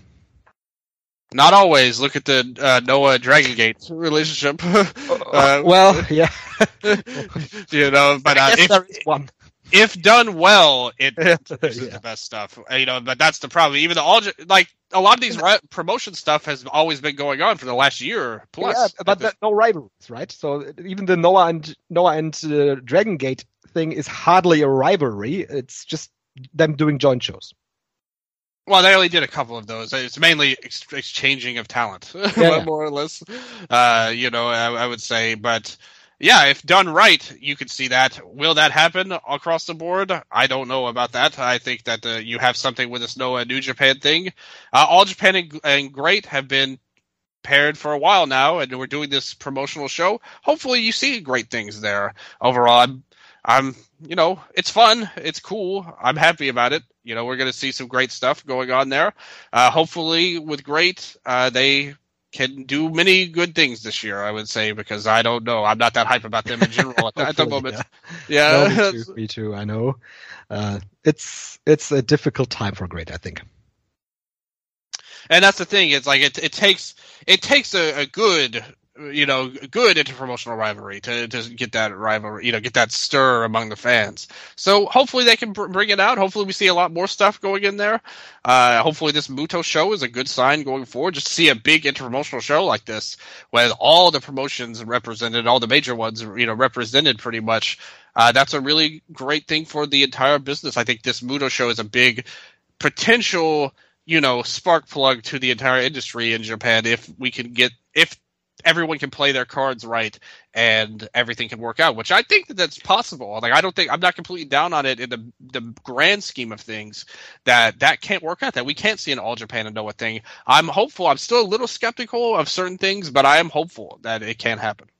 Not always. Look at the uh, Noah Dragon Gate relationship. uh, well, yeah. you know, but uh, if, there is one. if done well, it produces yeah. the best stuff. You know, but that's the problem. Even the all like a lot of these ra- promotion stuff has always been going on for the last year plus. Yeah, but the, no rivalries, right? So even the Noah and Noah and uh, Dragon Gate thing is hardly a rivalry. It's just them doing joint shows. Well, they only did a couple of those. It's mainly ex- exchanging of talent, Yeah, yeah. more or less. Uh, you know, I, I would say, but yeah, if done right, you could see that. Will that happen across the board? I don't know about that. I think that uh, you have something with this Noah New Japan thing. Uh, All Japan and, and Great have been paired for a while now, and we're doing this promotional show. Hopefully, you see great things there. Overall, I'm. I'm, you know, it's fun. It's cool. I'm happy about it. You know, we're going to see some great stuff going on there. Uh, hopefully with Great, uh, they can do many good things this year, I would say, because I don't know. I'm not that hype about them in general at, the, at the moment. Yeah, yeah. No, me too. Me too. I know. Uh, it's, it's a difficult time for Great, I think. And that's the thing. It's like, it, it takes, it takes a, a good you know, good interpromotional rivalry to, to get that rivalry, you know, get that stir among the fans. So hopefully they can br- bring it out. Hopefully we see a lot more stuff going in there. Uh, hopefully this Muto show is a good sign going forward. Just to see a big interpromotional show like this with all the promotions represented, all the major ones, you know, represented pretty much. Uh, that's a really great thing for the entire business. I think this Muto show is a big potential, you know, spark plug to the entire industry in Japan if we can get, if everyone can play their cards right and everything can work out, which I think that that's possible. Like, I don't think, I'm not completely down on it in the the grand scheme of things that that can't work out, that we can't see an All Japan and Noah thing. I'm hopeful. I'm still a little skeptical of certain things, but I am hopeful that it can happen.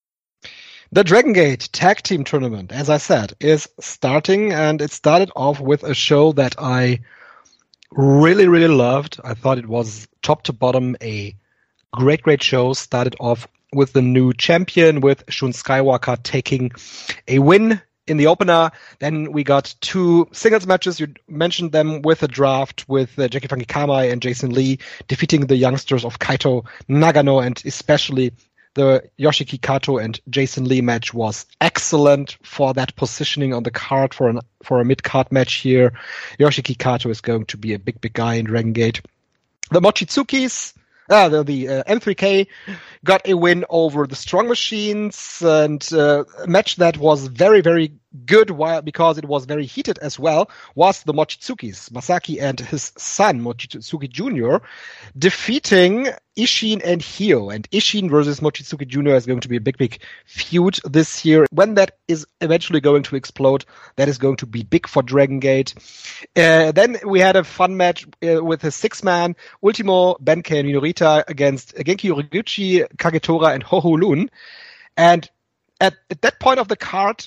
The Dragon Gate Tag Team Tournament, as I said, is starting, and it started off with a show that I really, really loved. I thought it was top to bottom a Great, great show. Started off with the new champion, with Shun Skywalker taking a win in the opener. Then we got two singles matches. You mentioned them with a draft with uh, Jackie Funky Kamai and Jason Lee defeating the youngsters of Kaito Nagano, and especially the Yoshiki Kato and Jason Lee match was excellent for that positioning on the card for an for a mid-card match here. Yoshiki Kato is going to be a big, big guy in Dragon Gate. The Mochizukis, Ah, the, the uh, M three K got a win over the Strong Machines, and uh, a match that was very, very good while, because it was very heated as well, was the Mochitzukis, Masaki and his son, Mochizuki Junior, defeating Ishin and Hio. And Ishin versus Mochizuki Junior is going to be a big, big feud this year. When that is eventually going to explode, that is going to be big for Dragon Gate. Uh, then we had a fun match uh, with a six-man, Ultimo, Benkei, and Minorita against Genki Horiguchi, Kagetora, and Hoholun. And at, at that point of the card,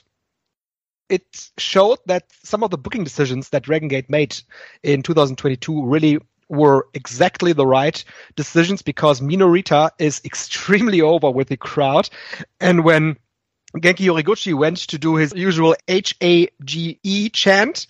it showed that some of the booking decisions that Dragon Gate made in two thousand twenty-two really were exactly the right decisions, because Minorita is extremely over with the crowd. And when Genki Horiguchi went to do his usual H A G E chant,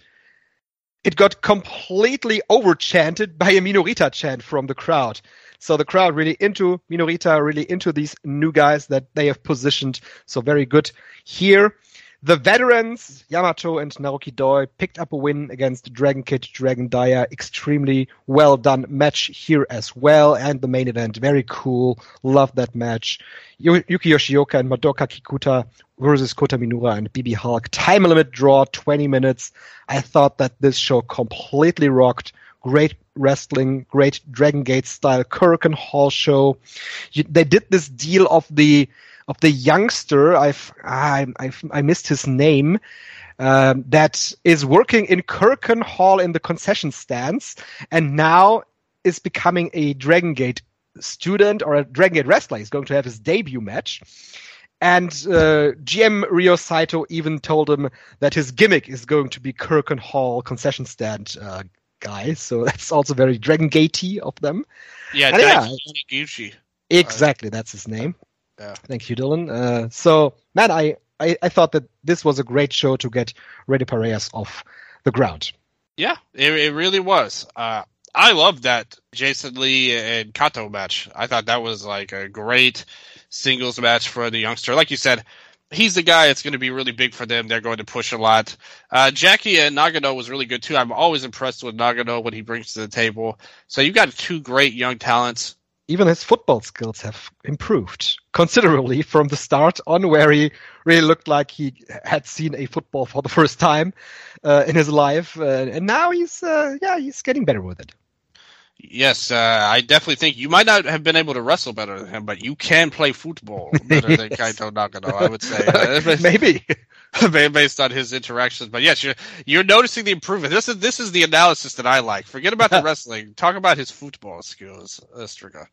it got completely over-chanted by a Minorita chant from the crowd. So the crowd really into Minorita, really into these new guys that they have positioned. So very good here. The veterans, Yamato and Naoki Doi, picked up a win against Dragon Kid, Dragon Dia. Extremely well done match here as well. And the main event, very cool. Love that match. Yuki Yoshioka and Madoka Kikuta versus Kota Minura and B B Hulk. Time limit draw, twenty minutes. I thought that this show completely rocked. Great wrestling, great Dragon Gate style Korakuen Hall show. You, they did this deal of the of the youngster, I've, I, I've, I missed his name, um, that is working in Korakuen Hall in the concession stands, and now is becoming a Dragon Gate student or a Dragon Gate wrestler. He's going to have his debut match. And uh, G M Ryo Saito even told him that his gimmick is going to be Korakuen Hall concession stand uh, guy. So that's also very Dragon Gate-y of them. Yeah, and Daiki Gucci. Exactly, that's his name. Yeah. Thank you, Dylan. Uh, so, man, I, I, I thought that this was a great show to get Rey de Parejas off the ground. Yeah, it, it really was. Uh, I loved that Jason Lee and Kato match. I thought that was like a great singles match for the youngster. Like you said, he's the guy that's going to be really big for them. They're going to push a lot. Uh, Jackie and Nagano was really good too. I'm always impressed with Nagano, what he brings to the table. So you've got two great young talents. Even his football skills have improved considerably from the start on, where he really looked like he had seen a football for the first time uh, in his life. Uh, and now he's, uh, yeah, he's getting better with it. Yes, uh, I definitely think you might not have been able to wrestle better than him, but you can play football better yes. than Kaito Nagano, I would say. Uh, Maybe. Based on his interactions. But yes, you're, you're noticing the improvement. This is this is the analysis that I like. Forget about the wrestling. Talk about his football skills, Estriga.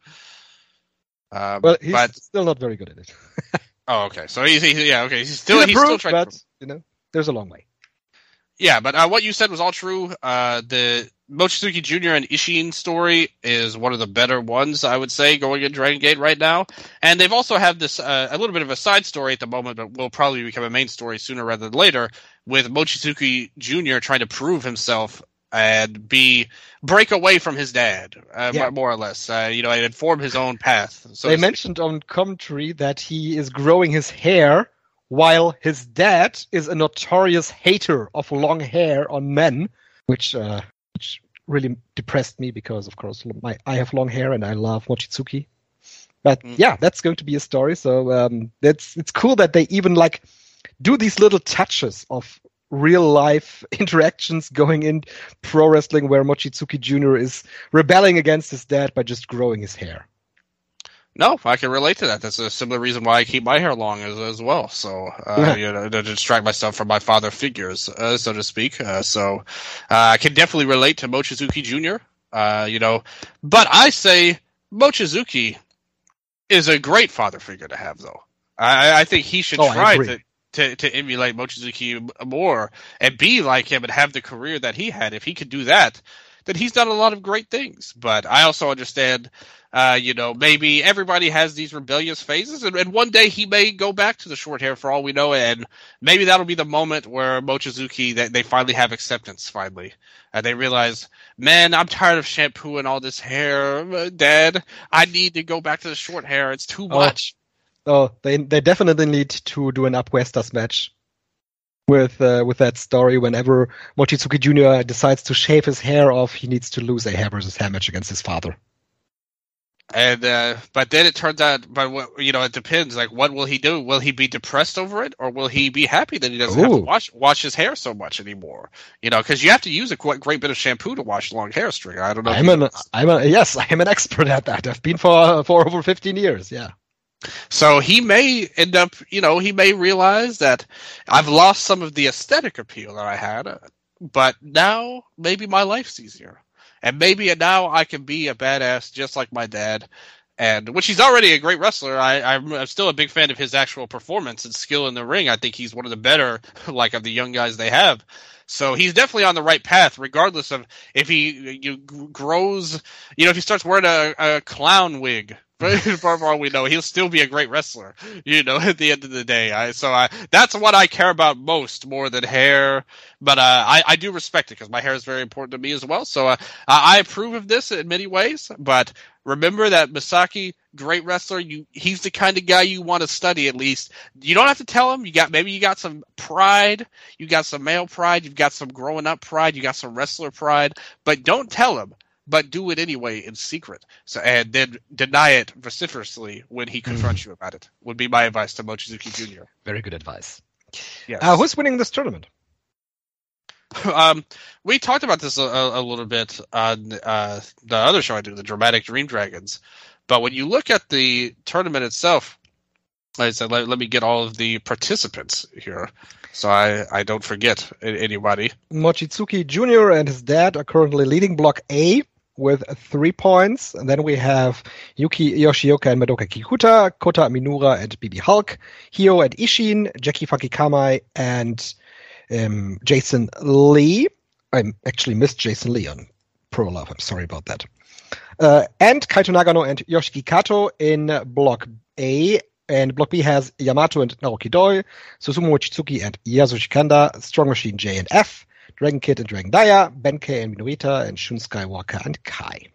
Um, well, he's but, still not very good at it. oh, okay. So he's, he's yeah, okay. He's still he's, he's improved, still trying but, to. You know, there's a long way. Yeah, but uh, what you said was all true. Uh, the Mochizuki Junior and Ishin story is one of the better ones, I would say, going in Dragon Gate right now. And they've also had this uh, a little bit of a side story at the moment, but will probably become a main story sooner rather than later, with Mochizuki Junior trying to prove himself and be break away from his dad, uh, Yeah. more or less. Uh, you know, and form his own path. So They to mentioned on commentary that he is growing his hair while his dad is a notorious hater of long hair on men, which uh, which really depressed me because, of course, my I have long hair and I love Mochizuki. But Mm. yeah, that's going to be a story. So um, that's it's cool that they even like do these little touches of real life interactions going in pro wrestling where Mochizuki Junior is rebelling against his dad by just growing his hair. No, I can relate to that. That's a similar reason why I keep my hair long as, as well. So, uh, Yeah. you know, to distract myself from my father figures, uh, so to speak. Uh, so, uh, I can definitely relate to Mochizuki Junior Uh, you know, but I say Mochizuki is a great father figure to have, though. I, I think he should Oh, I try agree. to, to to emulate Mochizuki more and be like him and have the career that he had. If he could do that, then he's done a lot of great things. But I also understand. Uh, you know, maybe everybody has these rebellious phases, and, and one day he may go back to the short hair for all we know, and maybe that'll be the moment where Mochizuki, they, they finally have acceptance, finally. And they realize, man, I'm tired of shampooing all this hair, uh, Dad. I need to go back to the short hair. It's too Oh. much. Oh, they they definitely need to do an Apuestas match with uh, with that story. Whenever Mochizuki Junior decides to shave his hair off, he needs to lose a hair versus hair match against his father. And uh, but then it turns out, but what, you know, it depends. Like, what will he do? Will he be depressed over it, or will he be happy that he doesn't have to Ooh. wash wash his hair so much anymore? You know, because you have to use a quite great bit of shampoo to wash long hair, Stringer. I don't know. if I'm you an know. I'm a yes, I am an expert at that. I've been for for over fifteen years. Yeah. So he may end up, you know, he may realize that I've lost some of the aesthetic appeal that I had, uh, but now maybe my life's easier. And maybe now I can be a badass just like my dad, and which he's already a great wrestler. I, I'm, I'm still a big fan of his actual performance and skill in the ring. I think he's one of the better, like, of the young guys they have. So he's definitely on the right path, regardless of if he you, grows, you know, if he starts wearing a, a clown wig. For all we know, he'll still be a great wrestler, you know, at the end of the day. I, so I, that's what I care about most, more than hair. But uh, I, I do respect it because my hair is very important to me as well. So uh, I approve of this in many ways. But remember that Misaki, great wrestler, you he's the kind of guy you want to study at least. You don't have to tell him. You got maybe you got some pride, you got some male pride, you've got some growing up pride, you got some wrestler pride, but don't tell him. But do it anyway in secret, so and then deny it vociferously when he confronts you about it. Would be my advice to Mochizuki Junior Very good advice. Yes. Uh, who's winning this tournament? um, we talked about this a, a little bit on uh, the other show I do, the Dramatic Dream Dragons. But when you look at the tournament itself, like I said, let, let me get all of the participants here, so I, I don't forget anybody. Mochizuki Junior and his dad are currently leading Block A with three points. And then we have Yuki Yoshioka and Madoka Kikuta, Kota Minura and B B Hulk, Hio and Ishin, Jackie Funky Kamai, and um, Jason Lee. I actually missed Jason Lee on Pro Love. I'm sorry about that. Uh, and Kaito Nagano and Yoshiki Kato in Block A. And Block B has Yamato and Naoki Doi, Susumu Mochizuki and Yasushi Kanda, Strong Machine J and F, Dragon Kid and Dragon Daya, Benkei and Minuita, and Shun Skywalker and Kai.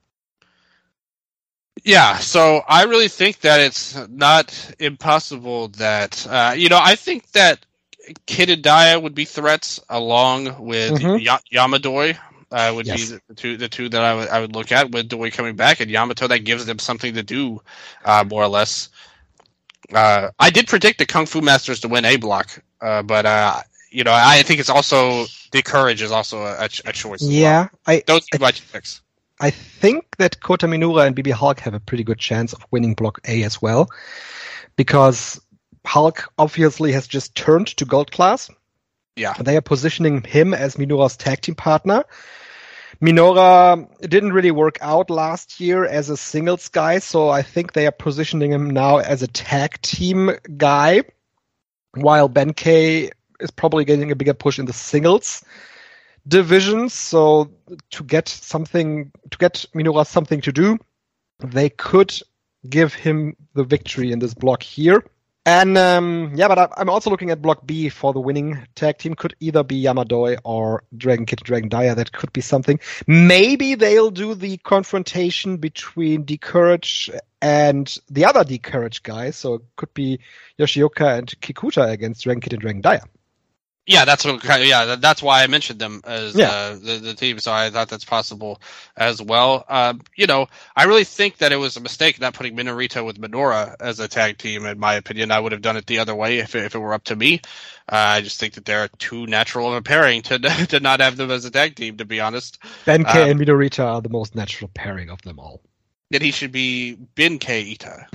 Yeah, so I really think that it's not impossible that, uh, you know, I think that Kid and Daya would be threats along with Mhm. ya- Yamadoi. Uh, would Yes. be the two the two that I would I would look at with Doi coming back and Yamato. That gives them something to do, uh, more or less. Uh, I did predict the Kung Fu Masters to win A block, uh, but uh, you know I think it's also the Courage is also a, a choice. As Yeah, I, well. Those I are my two picks. I think that Kota Minura and B B Hulk have a pretty good chance of winning Block A as well, because Hulk obviously has just turned to Gold Class. Yeah. They are positioning him as Minura's tag team partner. Minora didn't really work out last year as a singles guy, so I think they are positioning him now as a tag team guy, while Benkei is probably getting a bigger push in the singles division. So to get something, to get Minora something to do, they could give him the victory in this block here. And um, yeah, but I, I'm also looking at Block B for the winning tag team. Could either be Yamadoi or Dragon Kid and Dragon Dyer. That could be something. Maybe they'll do the confrontation between D-Courage and the other D-Courage guys. So it could be Yoshioka and Kikuta against Dragon Kid and Dragon Dyer. Yeah, that's what. Yeah, that's why I mentioned them as Yeah. uh, the the team. So I thought that's possible as well. Um, you know, I really think that it was a mistake not putting Minorita with Minoura as a tag team. In my opinion, I would have done it the other way if it, if it were up to me. Uh, I just think that they're too natural of a pairing to to not have them as a tag team. To be honest, Benkei Um, and Minorita are the most natural pairing of them all. that he should be Benkei Ita.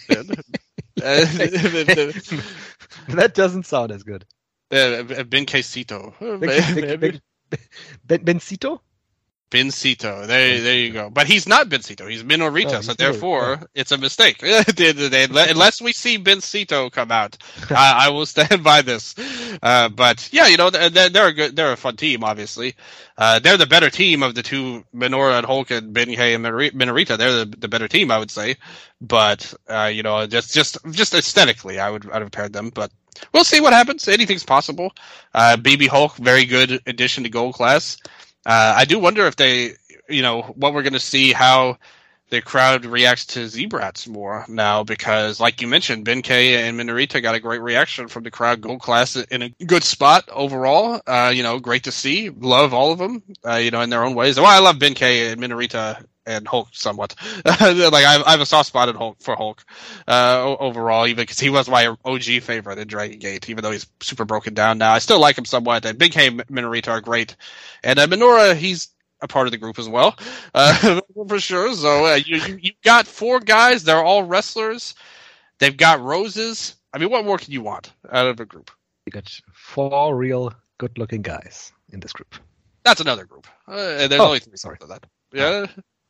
uh, That doesn't sound as good. Benkei Sito. Ben, ben, ben, Bencito? Bencito. There, there you go. But he's not Bencito. He's Minorita. Oh, so he's therefore, Minorita. it's a mistake. At the end of the day, unless we see Bencito come out, I, I will stand by this. Uh, but yeah, you know, they're, they're a good, they're a fun team. Obviously, uh, they're the better team of the two, Minoura and Hulk and Benkei and Minori- Minorita. They're the, the better team, I would say. But uh, you know, just just just aesthetically, I would I'd have paired them. But we'll see what happens. Anything's possible. Uh, B B Hulk, very good addition to Gold Class. Uh, I do wonder if they, you know, what we're going to see, how the crowd reacts to Zebrats more now, because, like you mentioned, Benkei and Minorita got a great reaction from the crowd. Gold Class in a good spot overall. Uh, you know, great to see. Love all of them, uh, you know, in their own ways. Well, I love Benkei and Minorita and Hulk somewhat. Like, I, I have a soft spot in Hulk, for Hulk uh, overall, even because he was my O G favorite in Dragon Gate, even though he's super broken down now. I still like him somewhat. And Benkei and Minorita are great. And uh, Minoura, he's a part of the group as well, uh, for sure. So uh, you, you you got four guys. They're all wrestlers. They've got roses. I mean, what more can you want out of a group? You got four real good-looking guys in this group. That's another group. Uh, and there's Oh, only three sorry. of that. Yeah.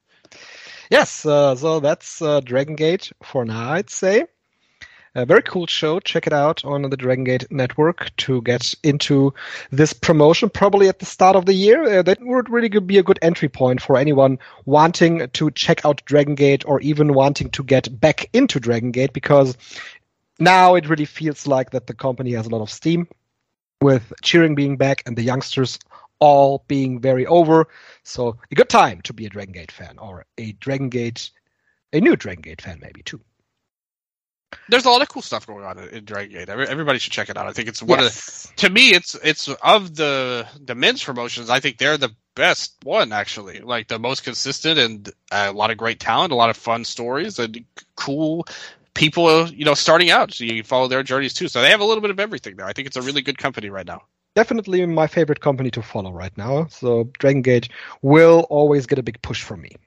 Yes, uh, so that's uh, Dragon Gate for now, I'd say. A very cool show. Check it out on the Dragon Gate network to get into this promotion, probably at the start of the year. Uh, that would really be a good entry point for anyone wanting to check out Dragon Gate or even wanting to get back into Dragon Gate, because now it really feels like that the company has a lot of steam, with cheering being back and the youngsters all being very over. So a good time to be a Dragon Gate fan, or a Dragon Gate, a new Dragon Gate fan maybe too. There's a lot of cool stuff going on in, in Dragon Gate. Every, everybody should check it out. I think it's one Yes. of the, to me, it's it's of the the men's promotions. I think they're the best one, actually. Like the most consistent, and uh, a lot of great talent, a lot of fun stories, and cool people. You know, starting out, so you can follow their journeys too. So they have a little bit of everything there. I think it's a really good company right now. Definitely my favorite company to follow right now. So Dragon Gate will always get a big push from me.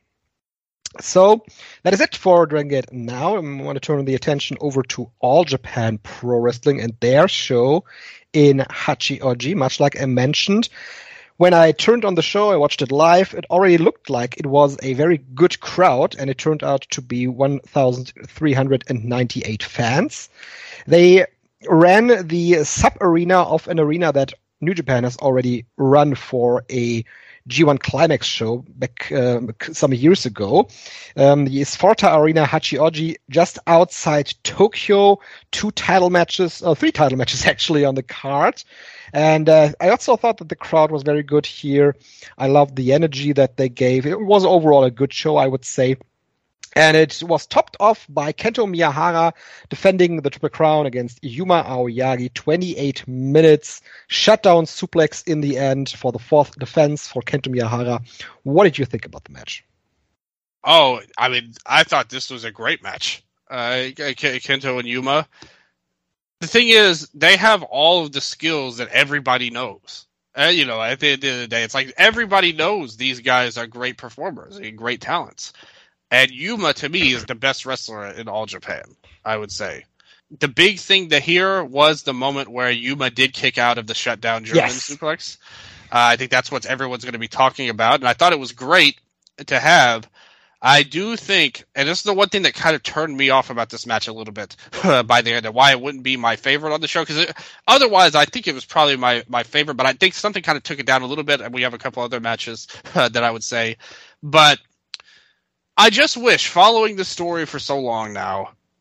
So that is it for Dragon Gate now. I want to turn the attention over to All Japan Pro Wrestling and their show in Hachioji. Much like I mentioned, when I turned on the show, I watched it live. It already looked like it was a very good crowd, and it turned out to be one thousand three hundred ninety-eight fans. They ran the sub-arena of an arena that New Japan has already run for a G one Climax show back um, some years ago. Um, the Sforza Arena Hachioji, just outside Tokyo. Two title matches, uh, three title matches actually on the card. And uh, I also thought that the crowd was very good here. I loved the energy that they gave. It was overall a good show, I would say. And it was topped off by Kento Miyahara defending the Triple Crown against Yuma Aoyagi. twenty-eight minutes, shutdown suplex in the end for the fourth defense for Kento Miyahara. What did you think about the match? Oh, I mean, I thought this was a great match. Uh, Kento and Yuma. The thing is, they have all of the skills that everybody knows. Uh, you know, at the end of the day, it's like everybody knows these guys are great performers and great talents. And Yuma, to me, is the best wrestler in all Japan, I would say. The big thing to hear was the moment where Yuma did kick out of the shutdown German Yes. suplex. Uh, I think that's what everyone's going to be talking about. And I thought it was great to have. I do think, and this is the one thing that kind of turned me off about this match a little bit by the end, and why it wouldn't be my favorite on the show, because otherwise I think it was probably my, my favorite, but I think something kind of took it down a little bit, and we have a couple other matches uh, that I would say. But I just wish, following the story for so long now,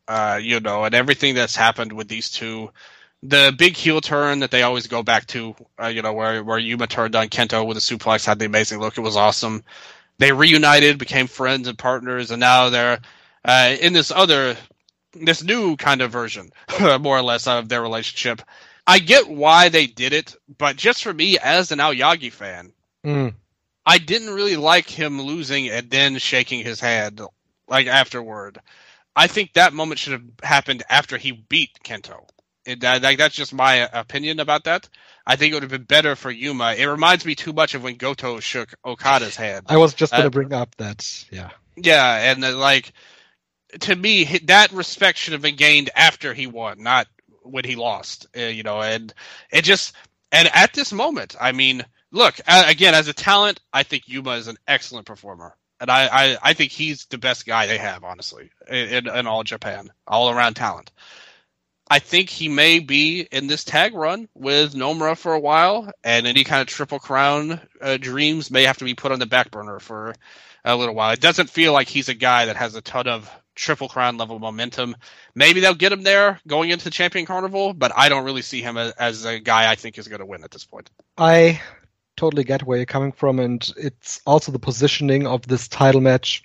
uh, you know, and everything that's happened with these two. The big heel turn that they always go back to, uh, you know, where where Yuma turned on Kento with a suplex, had the amazing look. It was awesome. They reunited, became friends and partners, and now they're uh, in this other, this new kind of version, more or less, of their relationship. I get why they did it, but just for me, as an Aoyagi fan, Mm. I didn't really like him losing and then shaking his hand, like, afterward. I think that moment should have happened after he beat Kento. It, uh, like, that's just my opinion about that. I think it would have been better for Yuma. It reminds me too much of when Goto shook Okada's hand. I was just going to Uh, bring up that, yeah. Yeah, and uh, like, to me, h- that respect should have been gained after he won, not when he lost. Uh, you know, and it just, and at this moment, I mean, look, uh, again, as a talent, I think Yuma is an excellent performer. And I, I, I think he's the best guy they have, honestly, in, in, in all Japan, all around talent. I think he may be in this tag run with Nomura for a while, and any kind of Triple Crown uh, dreams may have to be put on the back burner for a little while. It doesn't feel like he's a guy that has a ton of Triple Crown level momentum. Maybe they'll get him there going into the Champion Carnival, but I don't really see him as, as a guy I think is going to win at this point. I totally get where you're coming from, and it's also the positioning of this title match.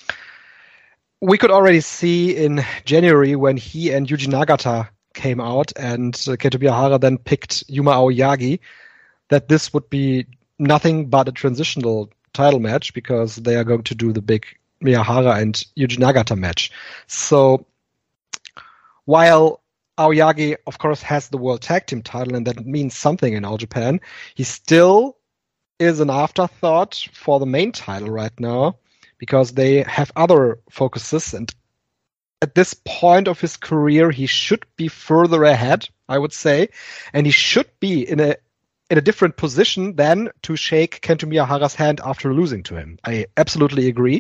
We could already see in January when he and Yuji Nagata came out and uh, Kento Miyahara then picked Yuma Aoyagi that this would be nothing but a transitional title match because they are going to do the big Miyahara and Yuji Nagata match. So while Aoyagi, of course, has the World Tag Team title, and that means something in All Japan, he still is an afterthought for the main title right now because they have other focuses, and at this point of his career, he should be further ahead, I would say, and he should be in a in a different position than to shake Kento Miyahara's hand after losing to him. I absolutely agree.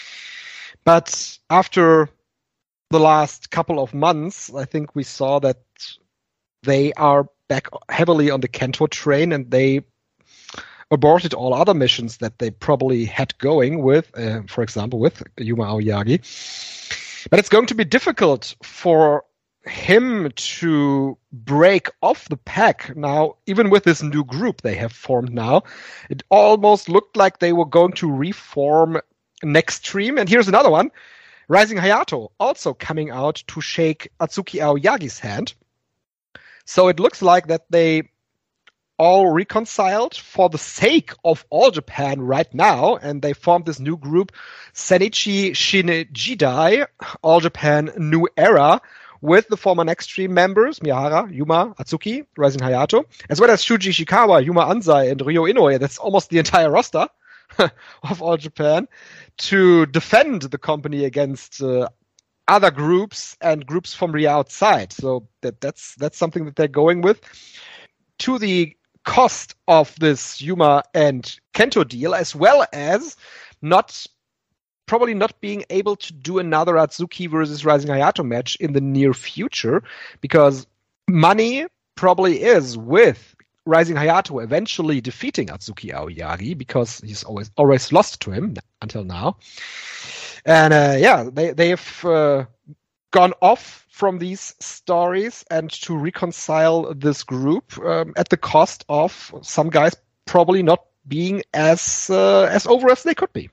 But after the last couple of months, I think we saw that they are back heavily on the Kento train, and they aborted all other missions that they probably had going with, uh, for example, with Yuma Aoyagi. But it's going to be difficult for him to break off the pack now, even with this new group they have formed now. It almost looked like they were going to reform Nextream. And here's another one. Rising Hayato also coming out to shake Atsuki Aoyagi's hand. So it looks like that they all reconciled for the sake of All Japan right now, and they formed this new group, Senichi Shinjidai, All Japan New Era, with the former Nextream members, Miyahara, Yuma, Atsuki, Rising Hayato, as well as Shuji Ishikawa, Yuma Anzai, and Ryo Inoue. That's almost the entire roster of All Japan, to defend the company against uh, other groups and groups from the outside. So that, that's that's something that they're going with. To the cost of this Yuma and Kento deal, as well as not probably not being able to do another Atsuki versus Rising Hayato match in the near future, because money probably is with Rising Hayato eventually defeating Atsuki Aoyagi, because he's always always lost to him until now. And uh, yeah, they they've uh, gone off from these stories and to reconcile this group um, at the cost of some guys probably not being as uh, as over as they could be.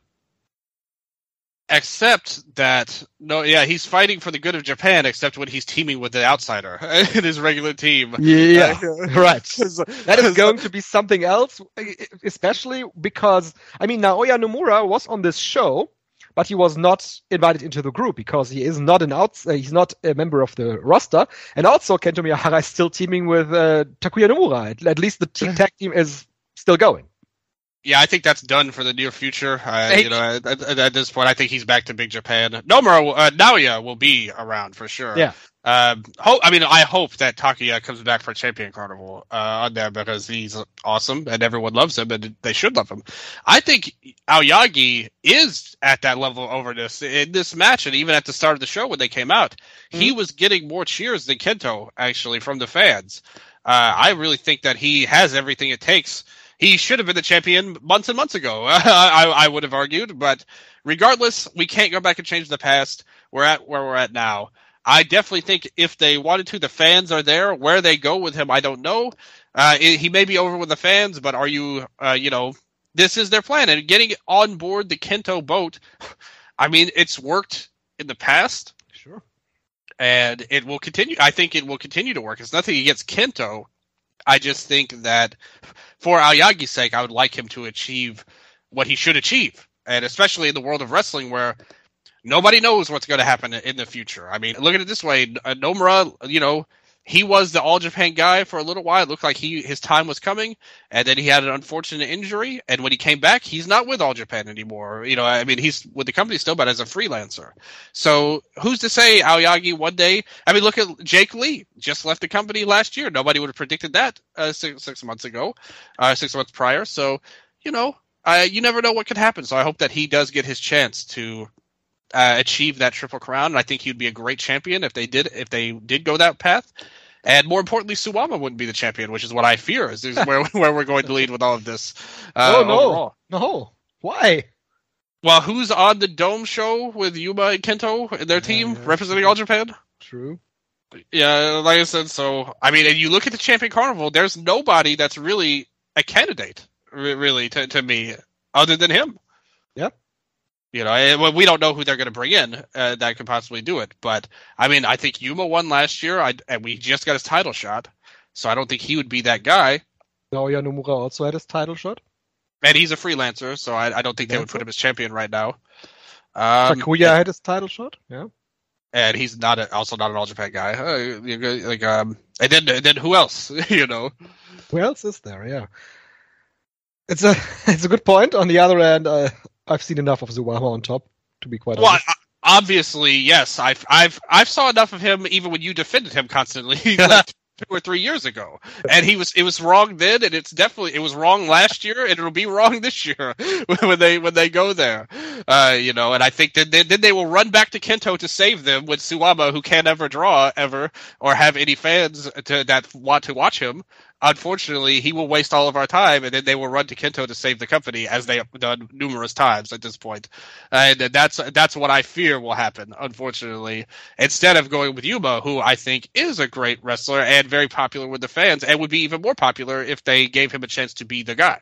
Except that, no, yeah, he's fighting for the good of Japan, except when he's teaming with the outsider in his regular team. Yeah, right. That is going to be something else, especially because, I mean, Naoya Nomura was on this show, but he was not invited into the group because he is not an outs- uh, he's not a member of the roster. And also, Kento Miyahara is still teaming with uh, Takuya Nomura. At, at least the team tag team is still going. Yeah, I think that's done for the near future. Uh, you know, at, at, at this point, I think he's back to Big Japan. Nomura, uh, Naoya will be around for sure. Yeah. Um, ho- I mean, I hope that Takuya comes back for Champion Carnival uh, on there because he's awesome and everyone loves him and they should love him. I think Aoyagi is at that level over this in this match, and even at the start of the show when they came out, mm-hmm. he was getting more cheers than Kento actually from the fans. Uh, I really think that he has everything it takes. He should have been the champion months and months ago, I, I would have argued. But regardless, we can't go back and change the past. We're at where we're at now. I definitely think if they wanted to, the fans are there. Where they go with him, I don't know. Uh, it, he may be over with the fans, but are you, uh, you know, this is their plan. And getting on board the Kento boat, I mean, it's worked in the past. Sure. And it will continue. I think it will continue to work. It's nothing against Kento. I just think that for Aoyagi's sake, I would like him to achieve what he should achieve. And especially in the world of wrestling where nobody knows what's going to happen in the future. I mean, look at it this way. Nomura, you know, he was the All Japan guy for a little while. It looked like he his time was coming, and then he had an unfortunate injury. And when he came back, he's not with All Japan anymore. You know, I mean, he's with the company still, but as a freelancer. So who's to say Aoyagi one day? I mean, look at Jake Lee. Just left the company last year. Nobody would have predicted that uh, six, six months ago, uh, six months prior. So, you know, uh, you never know what could happen. So I hope that he does get his chance to Uh, achieve that triple crown, and I think he'd be a great champion if they did if they did go that path. And more importantly, Suwama wouldn't be the champion, which is what I fear is, is where where we're going to lead with all of this. Uh, oh no, overall. no, why? Well, who's on the Dome show with Yuma and Kento and their team yeah, representing true. All Japan? True. Yeah, like I said, so I mean, and you look at the Champion Carnival, there's nobody that's really a candidate, really, to to me, other than him. Yep. You know, and we don't know who they're going to bring in uh, that could possibly do it. But, I mean, I think Yuma won last year, I, and we just got his title shot. So I don't think he would be that guy. Naoya Nomura also had his title shot. And he's a freelancer, so I, I don't think they would put him as champion right now. Um, Takuya and, had his title shot, yeah. And he's not a, also not an All Japan guy. Uh, like, um, and then, and then who else, you know? Who else is there, yeah. It's a, it's a good point. On the other end, uh, I've seen enough of Suwama on top, to be quite well, honest. I, obviously, yes. I've I've I've saw enough of him even when you defended him constantly, like two or three years ago, and he was it was wrong then, and it's definitely it was wrong last year, and it'll be wrong this year when they when they go there, uh, you know. And I think that they, then they will run back to Kento to save them with Suwama, who can't ever draw ever or have any fans to, that want to watch him. Unfortunately, he will waste all of our time, and then they will run to Kento to save the company, as they have done numerous times at this point. And that's that's what I fear will happen, unfortunately, instead of going with Yuma, who I think is a great wrestler and very popular with the fans, and would be even more popular if they gave him a chance to be the guy.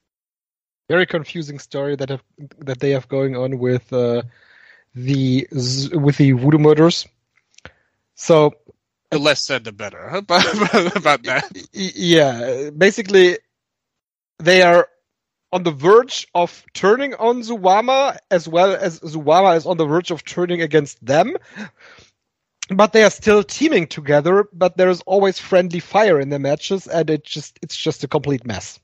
Very confusing story that have, that they have going on with uh, the with the Voodoo Murders. So. The less said, the better about, about that. Yeah, basically, they are on the verge of turning on Suwama, as well as Suwama is on the verge of turning against them. But they are still teaming together. But there is always friendly fire in their matches, and it just it's just a complete mess.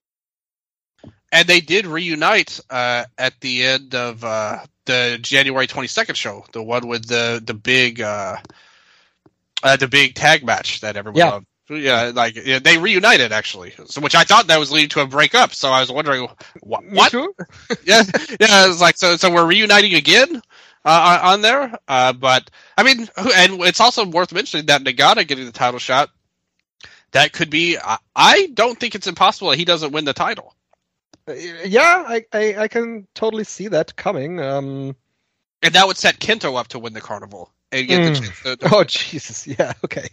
And they did reunite uh, at the end of uh, the January twenty-second show, the one with the the big. Uh, Uh, the big tag match that everyone yeah. loved. Yeah, like yeah, they reunited actually, so which I thought that was leading to a breakup. So I was wondering, what? Me too? yeah, yeah. It was like so. So we're reuniting again uh, on there. Uh, but I mean, and it's also worth mentioning that Nagata getting the title shot. That could be. I, I don't think it's impossible that he doesn't win the title. Uh, yeah, I, I I can totally see that coming. Um, and that would set Kento up to win the Carnival. And get mm. the chance to, to oh Jesus! Yeah, okay.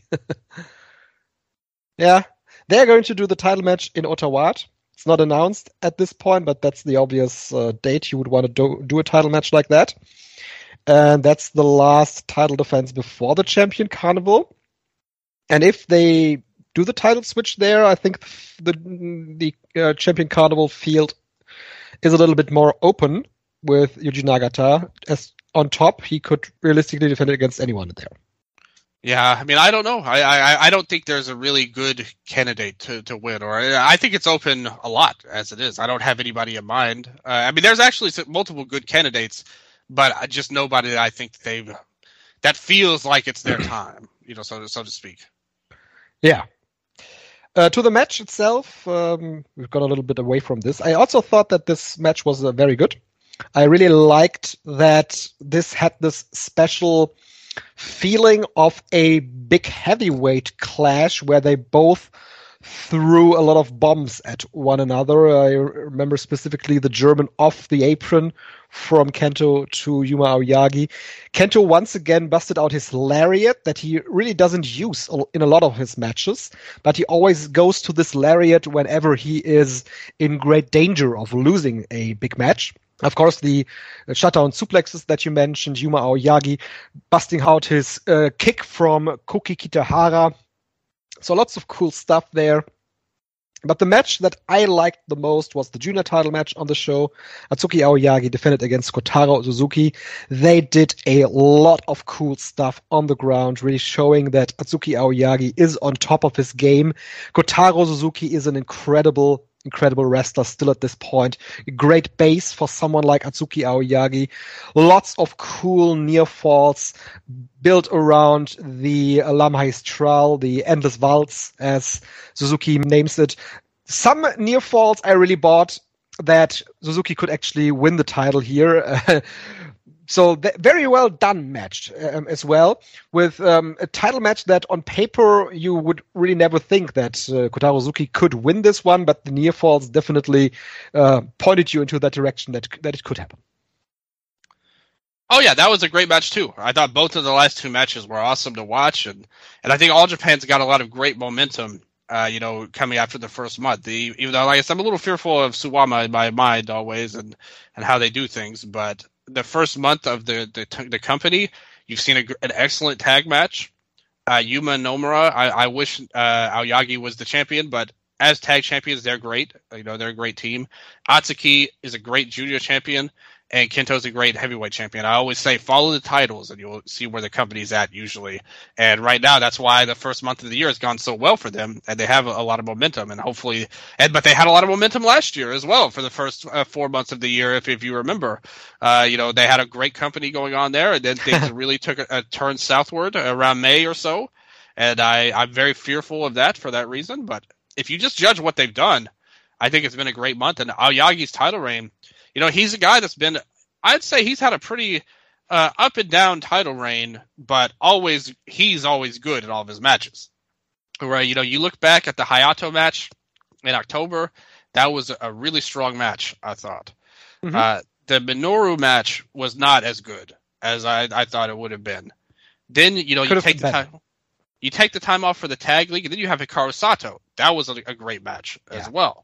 Yeah, they're going to do the title match in Ottawa. It's not announced at this point, but that's the obvious uh, date you would want to do, do a title match like that. And that's the last title defense before the Champion Carnival. And if they do the title switch there, I think the the uh, Champion Carnival field is a little bit more open with Yuji Nagata as on top. He could realistically defend it against anyone there. Yeah, I mean, I don't know. I, I I don't think there's a really good candidate to, to win, or I think it's open a lot as it is. I don't have anybody in mind. Uh, I mean, there's actually multiple good candidates, but just nobody that I think they've that feels like it's their time, you know, so so to speak. Yeah. Uh, to the match itself, um, we've got a little bit away from this. I also thought that this match was uh, very good. I really liked that this had this special feeling of a big heavyweight clash where they both threw a lot of bombs at one another. I remember specifically the German off the apron from Kento to Yuma Aoyagi. Kento once again busted out his lariat that he really doesn't use in a lot of his matches, but he always goes to this lariat whenever he is in great danger of losing a big match. Of course, the shutdown suplexes that you mentioned, Yuma Aoyagi busting out his uh, kick from Koki Kitahara. So lots of cool stuff there. But the match that I liked the most was the junior title match on the show. Atsuki Aoyagi defended against Kotaro Suzuki. They did a lot of cool stuff on the ground, really showing that Atsuki Aoyagi is on top of his game. Kotaro Suzuki is an incredible Incredible wrestler still at this point. A great base for someone like Atsuki Aoyagi. Lots of cool near falls built around the Lamhais Trail, the Endless Waltz, as Suzuki names it. Some near falls I really bought that Suzuki could actually win the title here. So th- very well done match um, as well, with um, a title match that on paper you would really never think that uh, Kotaro Suzuki could win this one, but the near falls definitely uh, pointed you into that direction that that it could happen. Oh yeah, that was a great match too. I thought both of the last two matches were awesome to watch, and, and I think All Japan's got a lot of great momentum. Uh, you know, coming after the first month, the, even though like I said, I'm a little fearful of Suwama in my mind always, and, and how they do things, but the first month of the the, the company, you've seen a, an excellent tag match. Uh, Yuma and Nomura, I, I wish uh, Aoyagi was the champion, but as tag champions, they're great. You know, they're a great team. Atsuki is a great junior champion, and Kento's a great heavyweight champion. I always say follow the titles, and you'll see where the company's at usually. And right now, that's why the first month of the year has gone so well for them, and they have a, a lot of momentum. And hopefully, and but they had a lot of momentum last year as well for the first uh, four months of the year, if if you remember. Uh, you know, they had a great company going on there, and then things really took a, a turn southward around May or so. And I, I'm very fearful of that for that reason. But if you just judge what they've done, I think it's been a great month. And Aoyagi's title reign, you know, he's a guy that's been, I'd say he's had a pretty uh, up and down title reign, but always, he's always good in all of his matches. Right? You know, you look back at the Hayato match in October, that was a really strong match, I thought. Mm-hmm. Uh, the Minoru match was not as good as I, I thought it would have been. Then, you know, Could you take the time, you take the time off for the tag league, and then you have Hikaru Sato. That was a, a great match yeah. as well.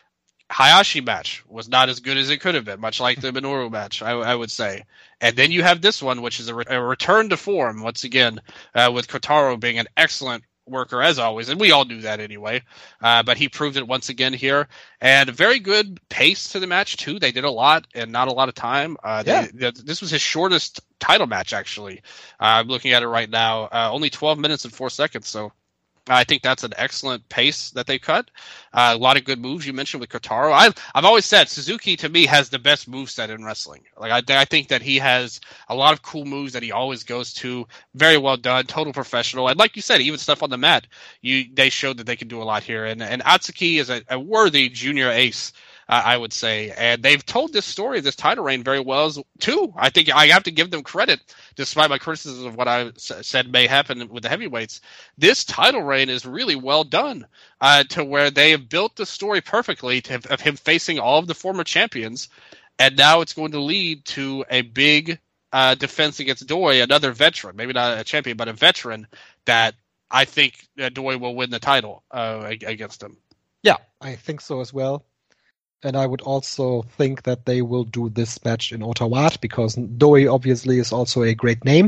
Hayashi match was not as good as it could have been, much like the Minoru match, I, I would say. And then you have this one, which is a, re- a return to form, once again, uh, with Kotaro being an excellent worker as always, and we all knew that anyway. Uh, but he proved it once again here, and a very good pace to the match too. They did a lot and not a lot of time. Uh, yeah. they, they, this was his shortest title match actually. Uh, I'm looking at it right now, uh, only twelve minutes and four seconds. So I think that's an excellent pace that they cut. Uh, a lot of good moves you mentioned with Kotaro. I've I've always said Suzuki to me has the best moveset in wrestling. Like I, I think that he has a lot of cool moves that he always goes to. Very well done, total professional. And like you said, even stuff on the mat, you they showed that they can do a lot here. And and Atsuki is a, a worthy junior ace. Uh, I would say, and they've told this story, this title reign, very well as, too. I think I have to give them credit, despite my criticism of what I s- said may happen with the heavyweights. This title reign is really well done, uh, to where they have built the story perfectly to have, of him facing all of the former champions, and now it's going to lead to a big uh, defense against Doi, another veteran, maybe not a champion, but a veteran that I think uh, Doi will win the title uh, against him. Yeah, I think so as well. And I would also think that they will do this match in Ottawa because Doi obviously is also a great name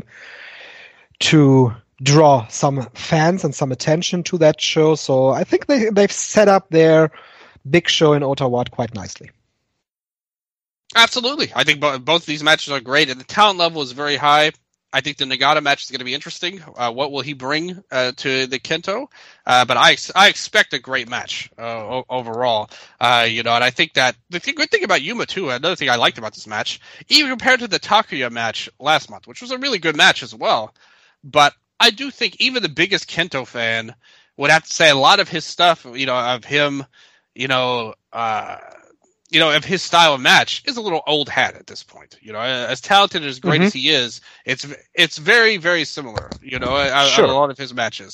to draw some fans and some attention to that show. So I think they, they've set up their big show in Ottawa quite nicely. Absolutely. I think bo- both of these matches are great, and the talent level is very high. I think the Nagata match is going to be interesting. Uh, what will he bring uh, to the Kento? Uh, but I I expect a great match uh, o- overall. Uh, you know, and I think that the th- good thing about Yuma too, another thing I liked about this match, even compared to the Takuya match last month, which was a really good match as well. But I do think even the biggest Kento fan would have to say a lot of his stuff, you know, of him, you know, uh, you know, of his style of match is a little old hat at this point. You know, as talented and as great mm-hmm. as he is, it's it's very, very similar, you know, a, sure. a lot of his matches.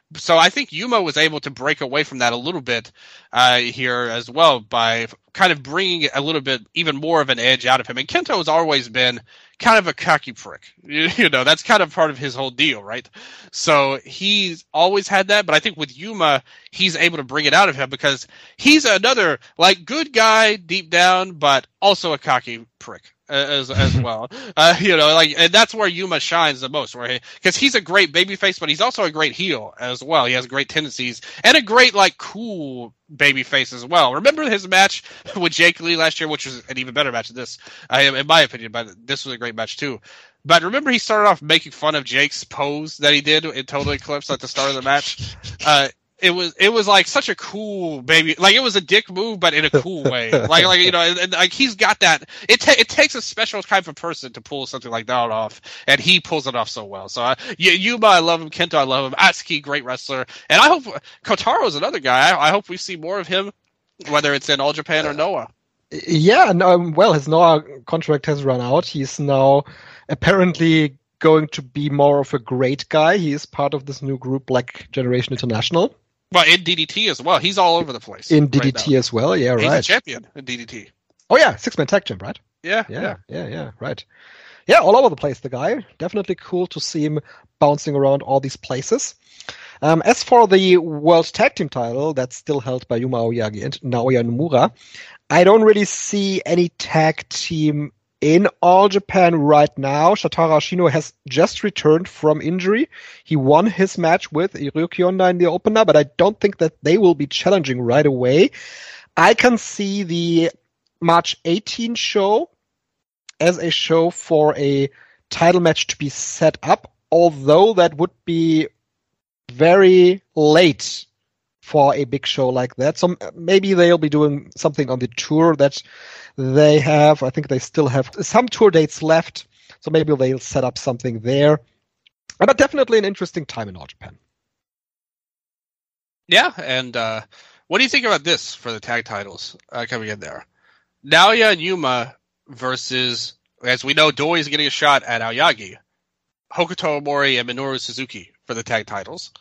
So I think Yuma was able to break away from that a little bit uh, here as well by kind of bringing a little bit even more of an edge out of him. And Kento has always been kind of a cocky prick. You, you know, that's kind of part of his whole deal, right? So he's always had that. But I think with Yuma, he's able to bring it out of him because he's another, like, good guy deep down, but also a cocky prick. As as well, uh, you know, like, and that's where Yuma shines the most, right? Because he's a great babyface, but he's also a great heel as well. He has great tendencies and a great, like, cool babyface as well. Remember his match with Jake Lee last year, which was an even better match than this, uh, in my opinion. But this was a great match too. But remember, he started off making fun of Jake's pose that he did in Total Eclipse at the start of the match. Uh, It was it was like such a cool baby, like it was a dick move, but in a cool way. Like like you know, and, and like he's got that. It ta- it takes a special type of person to pull something like that off, and he pulls it off so well. So uh, Yuma, I love him. Kento, I love him. Atsuki, great wrestler, and I hope Kotaro is another guy. I, I hope we see more of him, whether it's in All Japan or Noah. Yeah, and um, well, his Noah contract has run out. He's now apparently going to be more of a great guy. He is part of this new group, Black Generation International. Well, in D D T as well. He's all over the place. In D D T right as well, yeah, He's right. He's a champion in D D T. Oh, yeah, six-man tag champ, right? Yeah, yeah. Yeah, yeah, yeah, right. Yeah, all over the place, the guy. Definitely cool to see him bouncing around all these places. Um, as for the World Tag Team title, that's still held by Yuma Aoyagi and Naoya Nomura, I don't really see any tag team in All Japan right now. Shotaro Ashino has just returned from injury. He won his match with Hiroki Honda in the opener, but I don't think that they will be challenging right away. I can see the March eighteenth show as a show for a title match to be set up, although that would be very late for a big show like that. So maybe they'll be doing something on the tour that they have. I think they still have some tour dates left, so maybe they'll set up something there. But definitely an interesting time in All Japan. Yeah, and uh, what do you think about this for the tag titles uh, coming in there? Naoya and Yuma versus, as we know, Doi is getting a shot at Aoyagi. Hokuto Omori and Minoru Suzuki for the tag titles.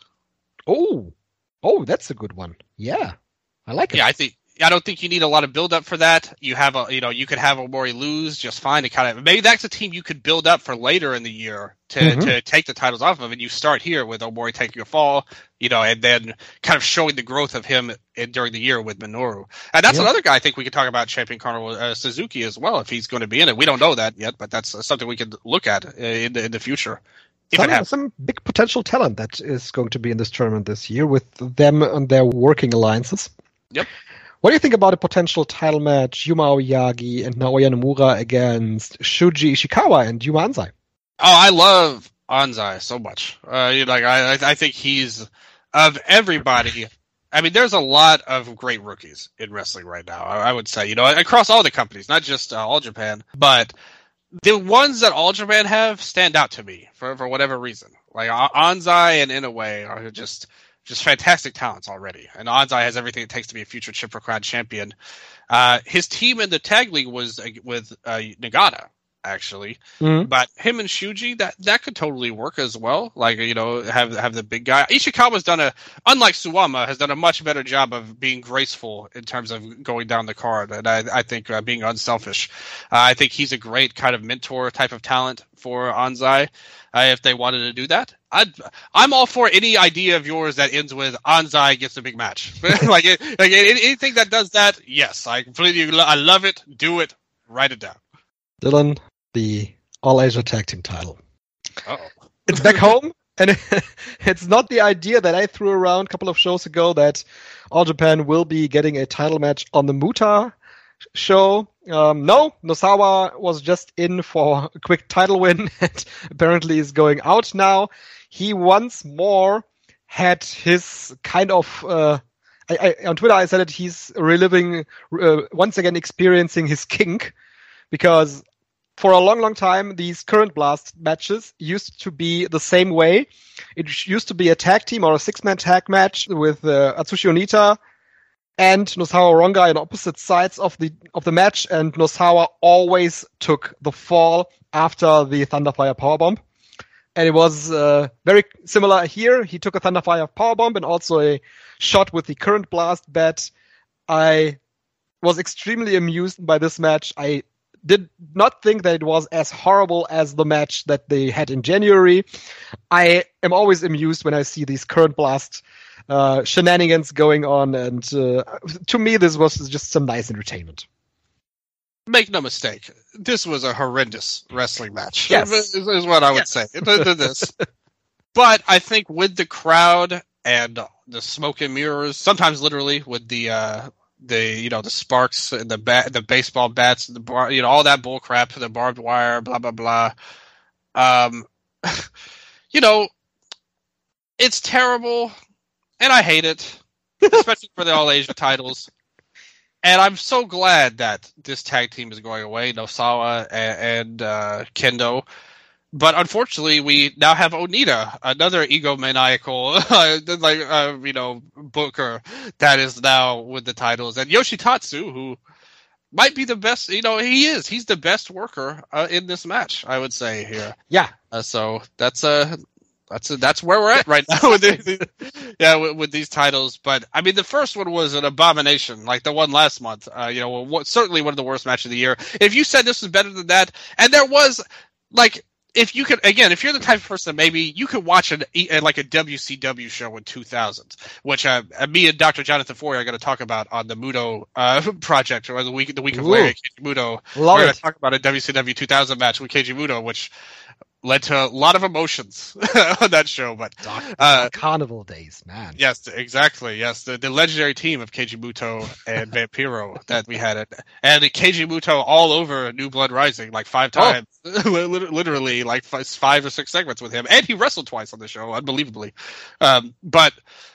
Oh, oh, that's a good one. Yeah, I like it. Yeah, I think I don't think you need a lot of build up for that. You have a, you know, you could have Omori lose just fine to kind of, maybe that's a team you could build up for later in the year to, mm-hmm. to take the titles off of, and you start here with Omori taking a fall, you know, and then kind of showing the growth of him in, during the year with Minoru. And that's yeah. another guy I think we could talk about, Champion Carnival uh, Suzuki as well, if he's going to be in it. We don't know that yet, but that's uh, something we could look at uh, in the in the future. Some, some big potential talent that is going to be in this tournament this year with them and their working alliances. Yep. What do you think about a potential title match, Yuma Aoyagi and Naoya Nomura against Shuji Ishikawa and Yuma Anzai? Oh, I love Anzai so much. Uh, you know, like I, I think he's, of everybody, I mean, there's a lot of great rookies in wrestling right now, I, I would say, you know, across all the companies, not just uh, All Japan, but the ones that All Japan have stand out to me for, for whatever reason. Like Anzai and Inoue are just... Just fantastic talents already. And Anzai has everything it takes to be a future Triple Crown champion. Uh, his team in the tag league was uh, with uh, Nagata, actually. Mm-hmm. But him and Shuji, that, that could totally work as well. Like, you know, have have the big guy. Ishikawa's done a, unlike Suwama, has done a much better job of being graceful in terms of going down the card. And I, I think uh, being unselfish. Uh, I think he's a great kind of mentor type of talent for Anzai. Uh, if they wanted to do that, I'd, I'm all for any idea of yours that ends with Anzai gets a big match. like, like anything that does that, yes, I completely, I love it. Do it. Write it down. Dylan, the All Asia Tag Team title. Uh-oh. It's back home, and it's not the idea that I threw around a couple of shows ago that All Japan will be getting a title match on the Muta show. Um, no, Nosawa was just in for a quick title win and apparently is going out now. He once more had his kind of, uh, I, I, on Twitter I said it, he's reliving, uh, once again experiencing his kink, because for a long, long time, these current Blast matches used to be the same way. It used to be a tag team or a six-man tag match with uh, Atsushi Onita and Nosawa Rongai on opposite sides of the of the match, and Nosawa always took the fall after the Thunderfire Powerbomb. And it was uh, very similar here. He took a Thunderfire powerbomb and also a shot with the Current Blast bat. I was extremely amused by this match. I did not think that it was as horrible as the match that they had in January. I am always amused when I see these Current Blast uh, shenanigans going on. And uh, to me, this was just some nice entertainment. Make no mistake, this was a horrendous wrestling match. Yes. Is, is what I would Yes. say. This. But I think with the crowd and the smoke and mirrors, sometimes literally with the uh, the you know the sparks and the bat, the baseball bats, the bar, you know all that bull crap, the barbed wire, blah blah blah. Um, you know, it's terrible, and I hate it, especially for the All Asia titles. And I'm so glad that this tag team is going away, Nosawa and, and uh, Kendo. But unfortunately, we now have Onita, another egomaniacal, uh, like uh, you know, booker that is now with the titles, and Yoshitatsu, who might be the best. You know, he is. He's the best worker uh, in this match, I would say here. Yeah. Uh, so that's a. Uh, That's a, that's where we're at right now with the, yeah with, with these titles. But I mean, the first one was an abomination, like the one last month. Uh, you know, what, certainly one of the worst matches of the year. If you said this was better than that, and there was like, if you could again, if you're the type of person that maybe you could watch an like a W C W show in two thousand, which uh, me and Doctor Jonathan Foy are going to talk about on the Muto uh, project or the week the week of Larry Keiji Muto. Love we're going it. to talk about a W C W two thousand match with Keiji Muto, which led to a lot of emotions on that show, but uh, Carnival days, man. yes, exactly. Yes, the, the legendary team of Keiji Muto and Vampiro that we had it, and Keiji Muto all over New Blood Rising like five times, oh. literally like five or six segments with him, and he wrestled twice on the show, unbelievably. Um, but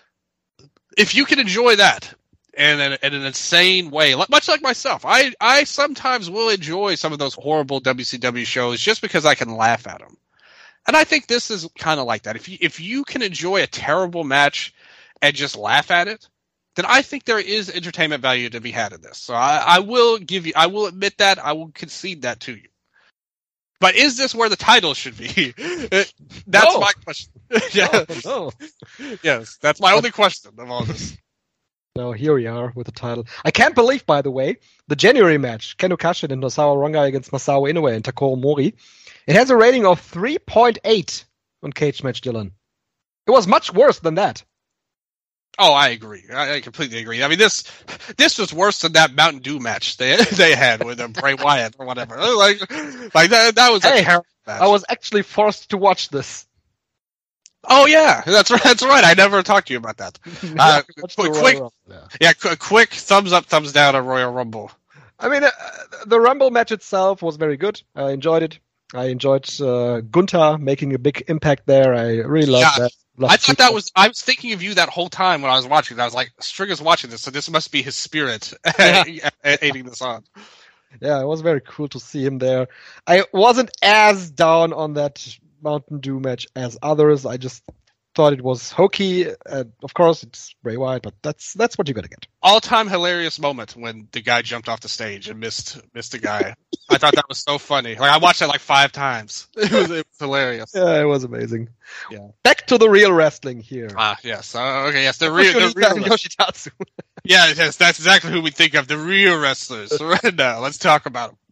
if you can enjoy that. In an, in an insane way, much like myself, I, I sometimes will enjoy some of those horrible W C W shows just because I can laugh at them. And I think this is kind of like that. If you, if you can enjoy a terrible match and just laugh at it, then I think there is entertainment value to be had in this. So I, I will give you, I will admit that, I will concede that to you. But is this where the title should be? That's No. my question. yeah. Oh, no. Yes, that's my only question of all this. No, here we are with the title. I can't believe, by the way, the January match, Kendo Kashin and Nosawa Rongai against Masao Inoue and Takoro Mori. It has a rating of three point eight on Cage Match, Dylan. It was much worse than that. Oh, I agree. I, I completely agree. I mean, this this was worse than that Mountain Dew match they they had with uh, Bray Wyatt or whatever. Like, like that that was a Hey, terrible match. I was actually forced to watch this. Oh yeah, that's right. That's right. I never talked to you about that. Uh, Watch quick, the quick, Royal Rumble, yeah. yeah, qu- quick thumbs up, thumbs down on Royal Rumble. I mean, uh, the Rumble match itself was very good. I enjoyed it. I enjoyed uh, Gunther making a big impact there. I really loved Yeah. that. Loved I thought Gunther. that was. I was thinking of you that whole time when I was watching. I was like, Stringer's watching this, so this must be his spirit aiding this on. Yeah, it was very cool to see him there. I wasn't as down on that Mountain Dew match as others. I just thought it was hokey. Uh, of course, it's Bray Wyatt, but that's that's what you gotta get. All-time hilarious moment when the guy jumped off the stage and missed missed the guy. I thought that was so funny. Like I watched it like five times. It was, it was hilarious. Yeah, it was amazing. Yeah. Back to the real wrestling here. Ah, yes. Uh, okay, yes. The real, the Yoshida and real. Yoshitatsu. Yeah, yes. That's exactly who we think of. The real wrestlers. So right now, let's talk about them.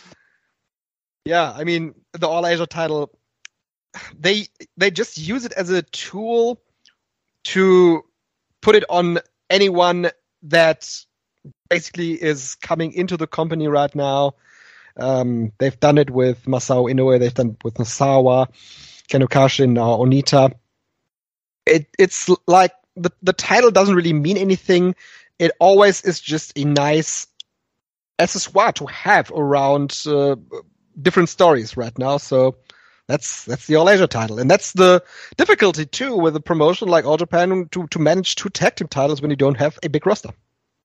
Yeah, I mean the All Asia title. They they just use it as a tool to put it on anyone that basically is coming into the company right now. Um, they've done it with Masao Inoue. They've done it with Nosawa, Kendo Kashin, now Onita. It it's like the the title doesn't really mean anything. It always is just a nice accessoire to have around uh, different stories right now. So. That's that's the All Asia title, and that's the difficulty too with a promotion like All Japan to to manage two tag team titles when you don't have a big roster.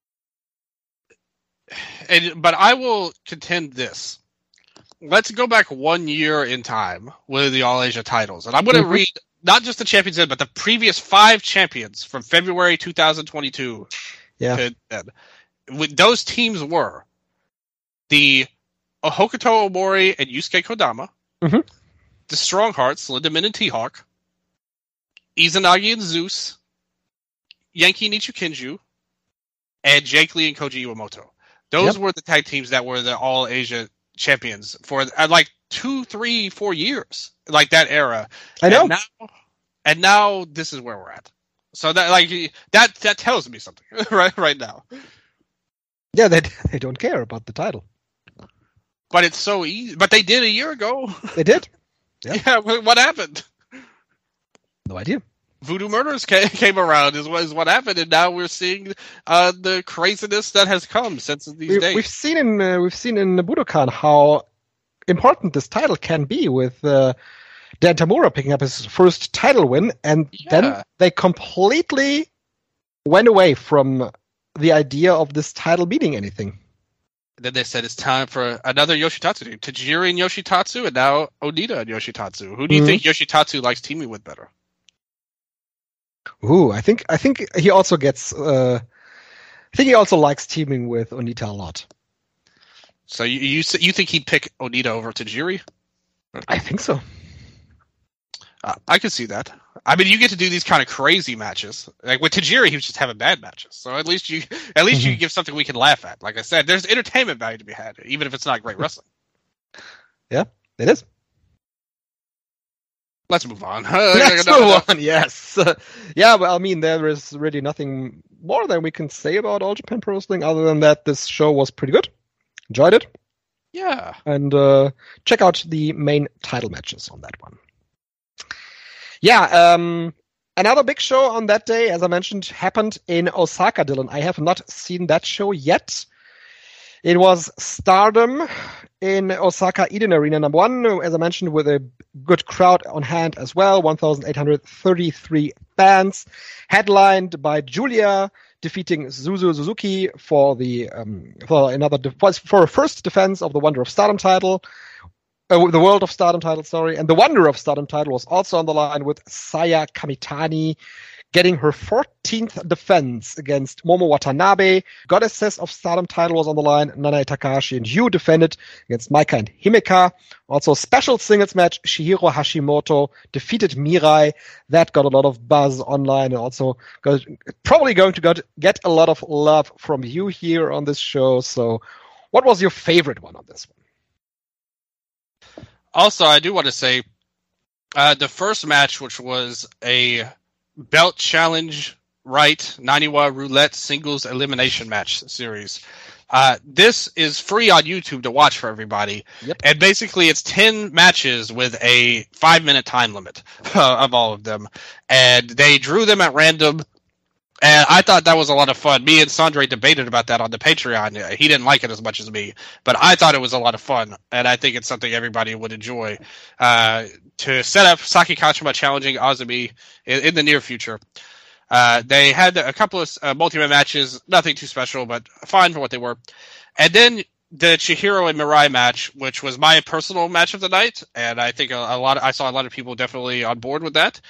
And, but I will contend this. Let's go back one year in time with the All Asia titles, and I'm going to Mhm. read not just the champions, but the previous five champions from February twenty twenty-two. Yeah. To then. With those teams were the Hokuto Omori and Yusuke Kodama. Mhm. the Strong Hearts, Lindaman and T-Hawk, Izanagi and Zeus, Yankee and Ichikinju, and Jake Lee and Koji Iwamoto. Those yep. were the tag teams that were the All Asia champions for uh, like two, three, four years, like that era. I know. And now, and now this is where we're at. So that like that that tells me something right right now. Yeah, they they don't care about the title. But it's so easy. But they did a year ago. They did. Yeah. yeah what happened? No idea. Voodoo Murders came, came around is what, is what happened, and now we're seeing uh, the craziness that has come since these we, days. We've seen in uh, we've seen in Budokan how important this title can be, with uh, Dan Tamura picking up his first title win, and yeah. then they completely went away from the idea of this title meaning anything. And then they said it's time for another Yoshitatsu team. Tajiri and Yoshitatsu, and now Onita and Yoshitatsu. Who do you mm-hmm. think Yoshitatsu likes teaming with better? Ooh, I think I think he also gets. Uh, I think he also likes teaming with Onita a lot. So you you, you think he'd pick Onita over Tajiri? I think so. Uh, I could see that. I mean, you get to do these kind of crazy matches. Like with Tajiri, he was just having bad matches. So at least you at least you give something we can laugh at. Like I said, there's entertainment value to be had, even if it's not great wrestling. Yeah, it is. Let's move on. Let's move on, yes. Uh, yeah, well, I mean, there is really nothing more than we can say about All Japan Pro Wrestling, other than that this show was pretty good. Enjoyed it. Yeah. And uh, check out the main title matches on that one. Yeah, um, another big show on that day, as I mentioned, happened in Osaka, Dylan. I have not seen that show yet. It was Stardom in Osaka Eden Arena, number one, as I mentioned, with a good crowd on hand as well, one thousand eight hundred thirty-three fans, headlined by Julia defeating Suzu Suzuki for the um, for another de- for a first defense of the Wonder of Stardom title, uh, the World of Stardom title, sorry, and the Wonder of Stardom title was also on the line, with Saya Kamitani getting her fourteenth defense against Momo Watanabe. Goddesses of Stardom title was on the line. Nanae Takahashi and Yu defended against Maika and Himeka. Also, special singles match, Chihiro Hashimoto defeated Mirai. That got a lot of buzz online, and also got, probably going to got, get a lot of love from you here on this show. So what was your favorite one on this one? Also, I do want to say uh, the first match, which was a Belt Challenge Right Naniwa Roulette Singles Elimination Match series. Uh, this is free on YouTube to watch for everybody. Yep. And basically it's ten matches with a five minute time limit uh, of all of them. And they drew them at random. And I thought that was a lot of fun. Me and Sandre debated about that on the Patreon. He didn't like it as much as me, but I thought it was a lot of fun, and I think it's something everybody would enjoy. Uh, to set up Saki Kachima challenging Azumi in, in the near future. Uh, they had a couple of uh, multi-man matches, nothing too special, but fine for what they were. And then the Chihiro and Mirai match, which was my personal match of the night, and I think a, a lot. Of, I saw a lot of people definitely on board with that,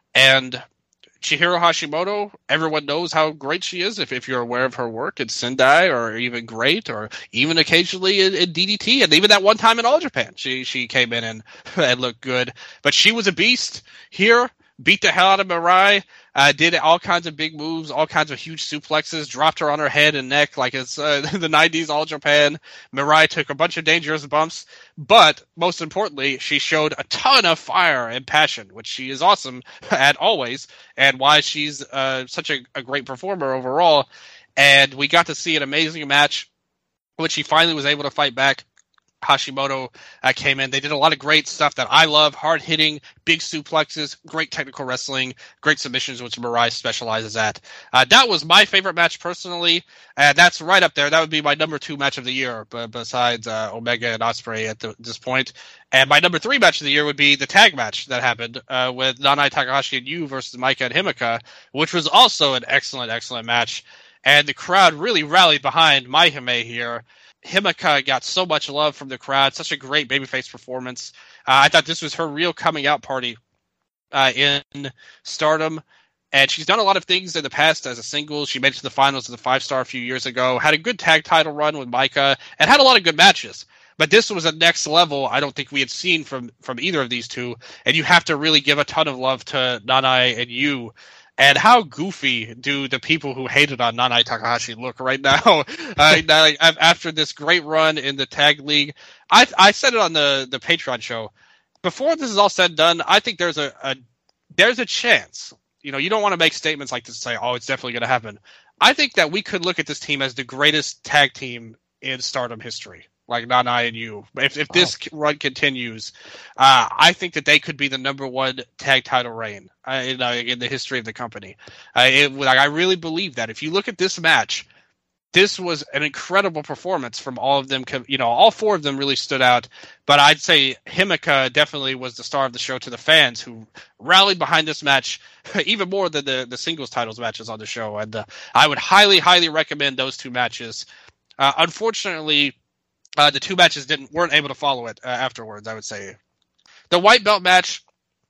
and Chihiro Hashimoto, everyone knows how great she is if, if you're aware of her work in Sendai, or even Great, or even occasionally in, in D D T, and even that one time in All Japan, she she came in and, and looked good. But she was a beast here, beat the hell out of Mirai, uh, did all kinds of big moves, all kinds of huge suplexes, dropped her on her head and neck like it's uh, the nineties All Japan. Mirai took a bunch of dangerous bumps, but most importantly, she showed a ton of fire and passion, which she is awesome at always, and why she's uh, such a, a great performer overall. And we got to see an amazing match, which she finally was able to fight back. Hashimoto uh, came in. They did a lot of great stuff that I love. Hard-hitting, big suplexes, great technical wrestling, great submissions, which Mirai specializes at. Uh, that was my favorite match personally. And that's right up there. That would be my number two match of the year, b- besides uh, Omega and Ospreay at the, this point. And my number three match of the year would be the tag match that happened uh, with Nanae Takahashi and Yu versus Maika and Himeka, which was also an excellent, excellent match. And the crowd really rallied behind Maihime here. Himeka got so much love from the crowd, such a great babyface performance. Uh, I thought this was her real coming out party uh, in Stardom. And she's done a lot of things in the past as a single. She made it to the finals of the Five Star a few years ago, had a good tag title run with Maika, and had a lot of good matches. But this was a next level I don't think we had seen from, from either of these two. And you have to really give a ton of love to Nanae and Yu. And how goofy do the people who hated on Nanae Takahashi look right now? uh, now after this great run in the tag league, I I said it on the, the Patreon show. Before this is all said and done, I think there's a, a there's a chance. You know, you don't want to make statements like this and say, "Oh, it's definitely going to happen." I think that we could look at this team as the greatest tag team in Stardom history, like Nanae and Yu. If if this oh. run continues, uh, I think that they could be the number one tag title reign uh, in, uh, in the history of the company. Uh, it, like, I really believe that. If you look at this match, this was an incredible performance from all of them. You know, all four of them really stood out. But I'd say Himeka definitely was the star of the show to the fans, who rallied behind this match even more than the, the singles titles matches on the show. And uh, I would highly, highly recommend those two matches. Uh, unfortunately, uh, the two matches didn't weren't able to follow it uh, afterwards, I would say. The white belt match,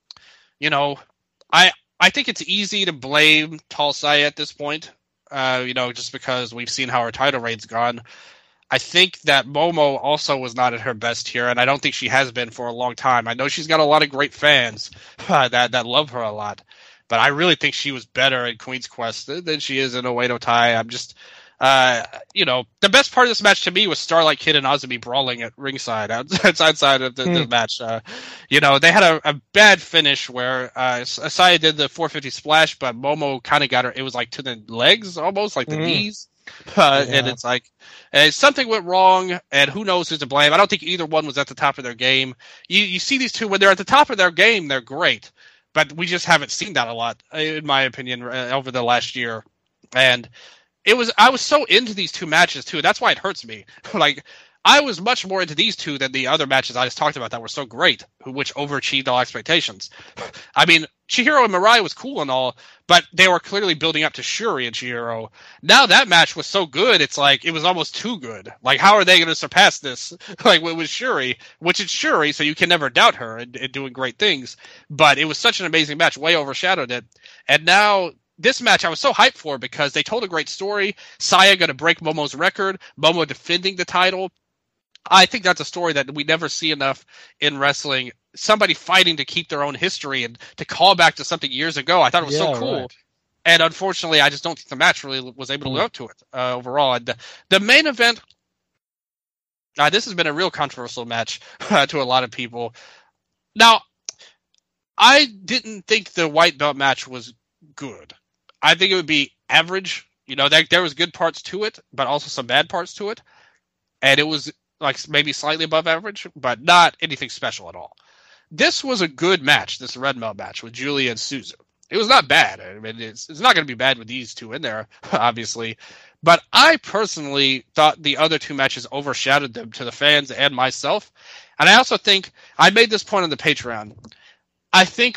you know, I I think it's easy to blame Tulsai at this point. Uh, you know, just because we've seen how her title reign's gone. I think that Momo also was not at her best here, and I don't think she has been for a long time. I know she's got a lot of great fans uh, that, that love her a lot, but I really think she was better in Queen's Quest than she is in Oedo Tai. I'm just, uh, you know, the best part of this match to me was Starlight Kid and Azumi brawling at ringside, outside of the, mm. the match. Uh, you know, they had a, a bad finish where uh, Asaya did the four fifty splash, but Momo kind of got her, it was like to the legs almost, like the mm. knees. Uh, yeah. And it's like, uh, something went wrong, and who knows who's to blame. I don't think either one was at the top of their game. You, you see these two, when they're at the top of their game, they're great. But we just haven't seen that a lot, in my opinion, uh, over the last year. And it was, I was so into these two matches too. That's why it hurts me. Like, I was much more into these two than the other matches I just talked about that were so great, which overachieved all expectations. I mean, Chihiro and Mirai was cool and all, but they were clearly building up to Shuri and Chihiro. Now that match was so good, it's like, it was almost too good. Like, how are they going to surpass this? Like, with Shuri, which is Shuri, so you can never doubt her in, in doing great things. But it was such an amazing match, way overshadowed it. And now, this match I was so hyped for because they told a great story. Saya going to break Momo's record, Momo defending the title. I think that's a story that we never see enough in wrestling. Somebody fighting to keep their own history and to call back to something years ago. I thought it was yeah, so cool. Right. And unfortunately, I just don't think the match really was able to live up to it uh, overall. And the, the main event, uh, this has been a real controversial match uh, to a lot of people. Now, I didn't think the white belt match was good. I think it would be average. You know, there, there was good parts to it, but also some bad parts to it. And it was like maybe slightly above average, but not anything special at all. This was a good match, this red belt match with Julia and Suzu. It was not bad. I mean, it's, it's not going to be bad with these two in there, obviously. But I personally thought the other two matches overshadowed them to the fans and myself. And I also think, I made this point on the Patreon, I think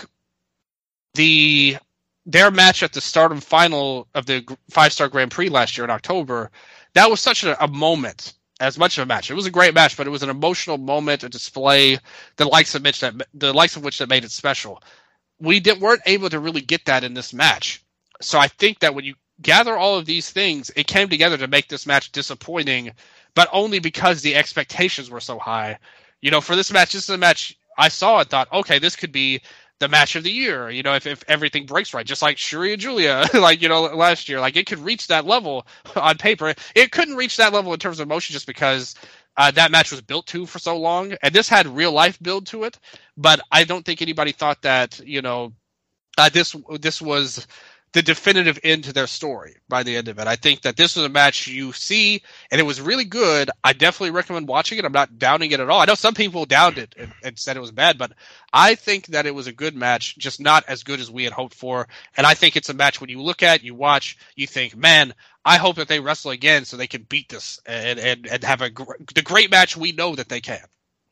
the their match at the Stardom final of the five-star Grand Prix last year in October, that was such a, a moment. As much of a match, it was a great match, but it was an emotional moment, a display, the likes of which that the likes of which that made it special. We didn't weren't able to really get that in this match, so I think that when you gather all of these things, it came together to make this match disappointing, but only because the expectations were so high. You know, for this match, this is a match I saw and thought, okay, this could be the match of the year, you know, if, if everything breaks right, just like Shuri and Julia, like, you know, last year, like it could reach that level on paper. It couldn't reach that level in terms of emotion just because uh, that match was built to for so long. And this had real life build to it. But I don't think anybody thought that, you know, uh, this, this was the definitive end to their story by the end of it. I think that this was a match you see, and it was really good. I definitely recommend watching it. I'm not downing it at all. I know some people downed it and, and said it was bad, but I think that it was a good match, just not as good as we had hoped for. And I think it's a match when you look at, you watch, you think, man, I hope that they wrestle again so they can beat this and, and, and have a gr- the great match we know that they can.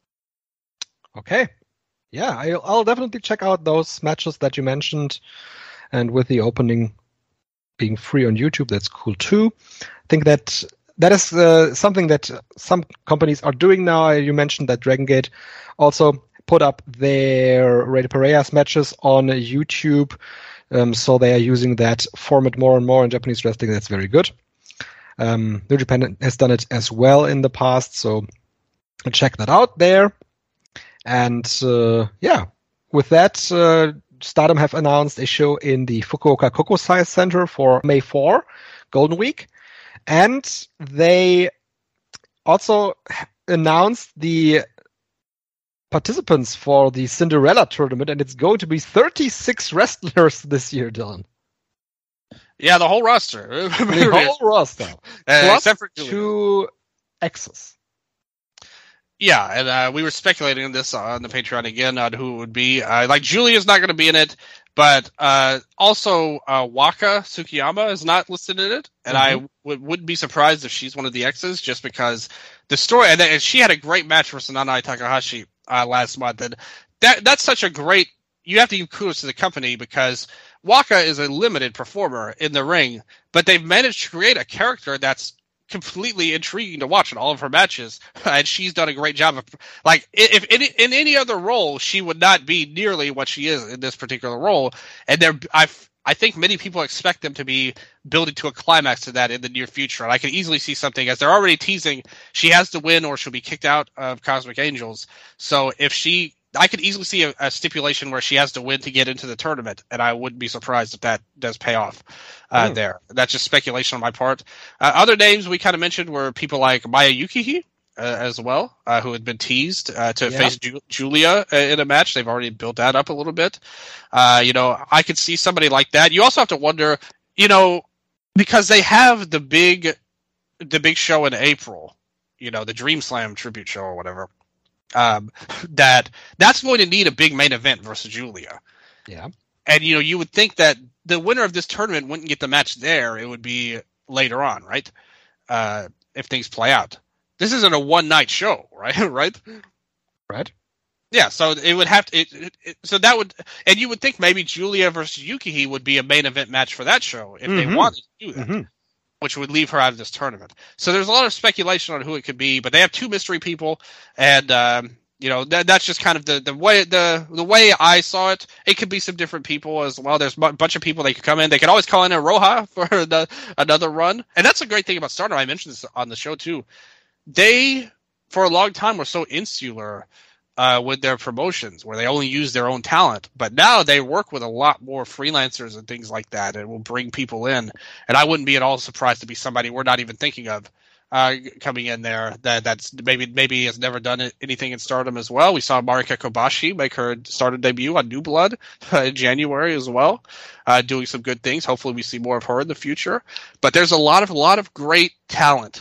Okay. Yeah, I'll, I'll definitely check out those matches that you mentioned. And with the opening being free on YouTube, that's cool too. I think that that is uh, something that some companies are doing now. You mentioned that Dragon Gate also put up their Rey Parejas matches on YouTube. Um, so they are using that format more and more in Japanese wrestling. That's very good. Um, New Japan has done it as well in the past. So check that out there. And uh, yeah, with that, uh, Stardom have announced a show in the Fukuoka Kokusai Center for May fourth, Golden Week. And they also announced the participants for the Cinderella tournament, and it's going to be thirty-six wrestlers this year, Dylan. Yeah, the whole roster. The whole roster. Uh, Plus except for Julia. two X's. Yeah, and uh, we were speculating on this on the Patreon again on who it would be. Uh, like, Julia's not going to be in it, but uh, also uh, Waka Tsukiyama is not listed in it, and mm-hmm. I w- wouldn't be surprised if she's one of the X's, just because the story, and, and she had a great match for Sananai Takahashi uh, last month, and that that's such a great, you have to give kudos to the company, because Waka is a limited performer in the ring, but they've managed to create a character that's completely intriguing to watch in all of her matches, and she's done a great job of, like, if in, in any other role she would not be nearly what she is in this particular role, and there I I think many people expect them to be building to a climax to that in the near future, and I can easily see something, as they're already teasing, she has to win or she'll be kicked out of Cosmic Angels. So if she I could easily see a, a stipulation where she has to win to get into the tournament, and I wouldn't be surprised if that does pay off uh, mm. there. That's just speculation on my part. Uh, other names we kind of mentioned were people like Maya Yukihi uh, as well, uh, who had been teased uh, to yeah. face Ju- Julia uh, in a match. They've already built that up a little bit. Uh, you know, I could see somebody like that. You also have to wonder, you know, because they have the big, the big show in April, you know, the Dream Slam tribute show or whatever. Um, that that's going to need a big main event versus Julia. Yeah. And, you know, you would think that the winner of this tournament wouldn't get the match there. It would be later on, right? Uh, if things play out. This isn't a one-night show, right? right? Right. Yeah, so it would have to... It, it, it, so that would... And you would think maybe Julia versus Yukihi would be a main event match for that show if mm-hmm. they wanted to do that. Mm-hmm. Which would leave her out of this tournament. So there's a lot of speculation on who it could be, but they have two mystery people, and um, you know that, that's just kind of the, the way the the way I saw it. It could be some different people as well. There's a bunch of people they could come in. They could always call in a Roja for the, another run, and that's a great thing about Stardom. I mentioned this on the show too. They, for a long time, were so insular uh, with their promotions, where they only use their own talent. But now they work with a lot more freelancers and things like that, and will bring people in. And I wouldn't be at all surprised to be somebody we're not even thinking of uh, coming in there. That that's maybe maybe has never done anything in Stardom as well. We saw Marika Kobashi make her Stardom debut on New Blood uh, in January as well, uh, doing some good things. Hopefully, we see more of her in the future. But there's a lot of a lot of great talent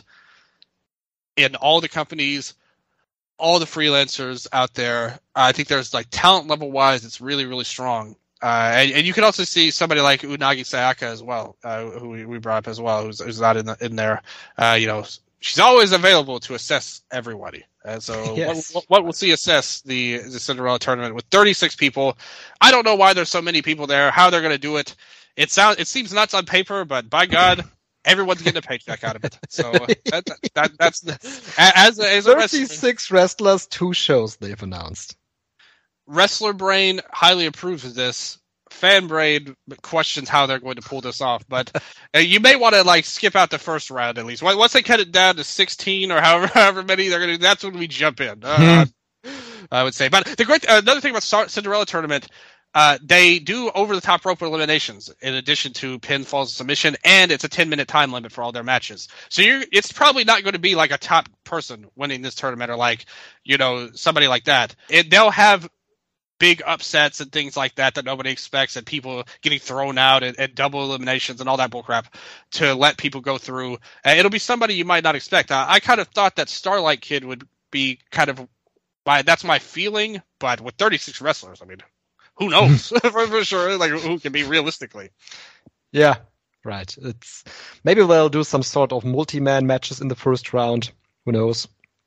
in all the companies, all the freelancers out there. Uh, I think there's, like, talent level wise, it's really, really strong. Uh, and, and you can also see somebody like Unagi Sayaka as well, uh, who we, we brought up as well, who's, who's not in the, in there. Uh, you know, she's always available to assess everybody. And so yes. what, what we'll see assess the, the Cinderella tournament with thirty-six people. I don't know why there's so many people there, how they're going to do it. It sounds, it seems nuts on paper, but by God, everyone's getting a paycheck out of it. So uh, that, that, that, that's the, as a, as a thirty-six wrestler, wrestlers, two shows they've announced. Wrestler Brain highly approves of this. Fan Brain questions how they're going to pull this off, but uh, you may want to like skip out the first round at least. Once they cut it down to sixteen or however however many they're going to do, that's when we jump in. Uh, I would say. But the great uh, another thing about Cinderella tournament. Uh, they do over-the-top rope eliminations in addition to pinfalls and submission, and it's a ten-minute time limit for all their matches. So you're, it's probably not going to be like a top person winning this tournament or like, you know, somebody like that. It, they'll have big upsets and things like that that nobody expects, and people getting thrown out and, and double eliminations and all that bullcrap to let people go through. Uh, it'll be somebody you might not expect. Uh, I kind of thought that Starlight Kid would be kind of my, that's my feeling, but with thirty-six wrestlers, I mean, who knows for, for sure? Like, who can be realistically? Yeah, right. It's maybe they'll do some sort of multi-man matches in the first round. Who knows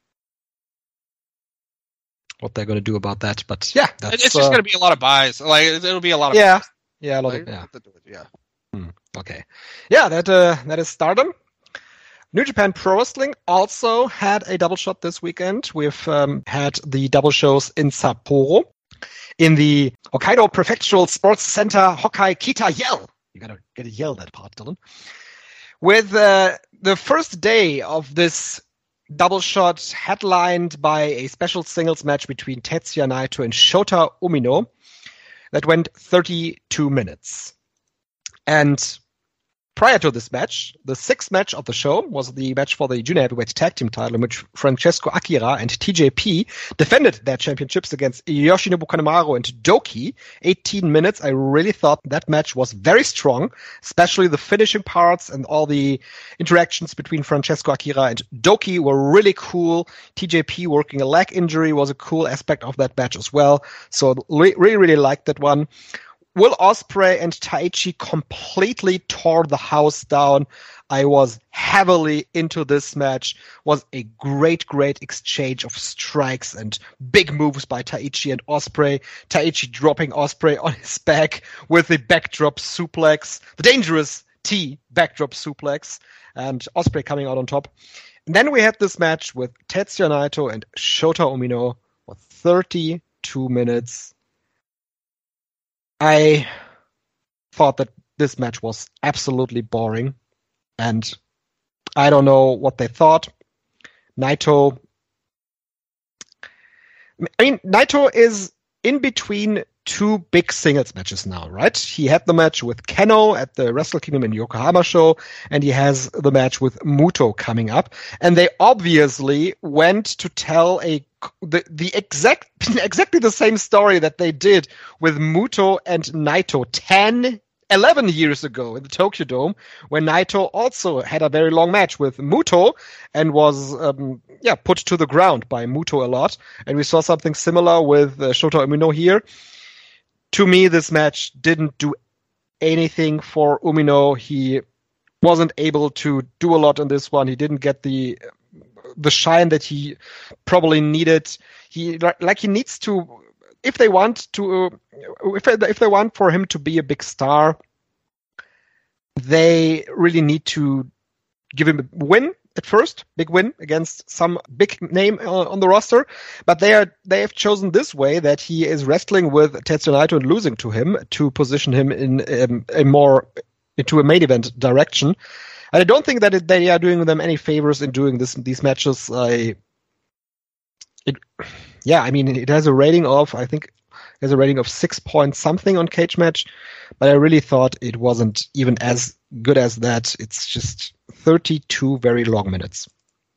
what they're going to do about that? But yeah, that's, it's just uh, going to be a lot of buys. Like, it'll be a lot of yeah, buys. yeah, a lot like, of yeah. yeah. Hmm, okay, yeah. That uh, that is Stardom. New Japan Pro Wrestling also had a double shot this weekend. We've um, had the double shows in Sapporo. In the Hokkaido Prefectural Sports Center Hokkai Kita Yell. You gotta get to yell that part, Dylan. With uh, the first day of this double shot headlined by a special singles match between Tetsuya Naito and Shota Umino that went thirty-two minutes. And prior to this match, the sixth match of the show was the match for the Junior Heavyweight Tag Team title, in which Francesco Akira and T J P defended their championships against Yoshinobu Kanemaru and Doki. eighteen minutes. I really thought that match was very strong, especially the finishing parts and all the interactions between Francesco Akira and Doki were really cool. T J P working a leg injury was a cool aspect of that match as well. So really, really, really liked that one. Will Ospreay and Taichi completely tore the house down. I was heavily into this match. Was a great, great exchange of strikes and big moves by Taichi and Ospreay. Taichi dropping Ospreay on his back with the backdrop suplex, the dangerous T backdrop suplex, and Ospreay coming out on top. And then we had this match with Tetsuya Naito and Shota Umino for thirty-two minutes. I thought that this match was absolutely boring, and I don't know what they thought. Naito, I mean, Naito is in between two big singles matches now, right? He had the match with Keno at the Wrestle Kingdom in Yokohama show, and he has the match with Muto coming up. And they obviously went to tell a the the exact exactly the same story that they did with Muto and Naito ten, eleven years ago in the Tokyo Dome, when Naito also had a very long match with Muto and was um, yeah put to the ground by Muto a lot. And we saw something similar with uh, Shota Umino here. To me, this match didn't do anything for Umino. He wasn't able to do a lot in this one. He didn't get the the shine that he probably needed. He like he needs to, if they want to, if they, if they want for him to be a big star, they really need to give him a win at first, big win against some big name uh, on the roster. But they are they have chosen this way, that he is wrestling with Tetsuya Naito and losing to him to position him in um, a more into a main event direction. And I don't think that it, they are doing them any favors in doing this these matches. I, it, yeah, I mean, it has a rating of, I think, it has a rating of six point something on Cage Match, but I really thought it wasn't even as good as that. It's just thirty-two very long minutes.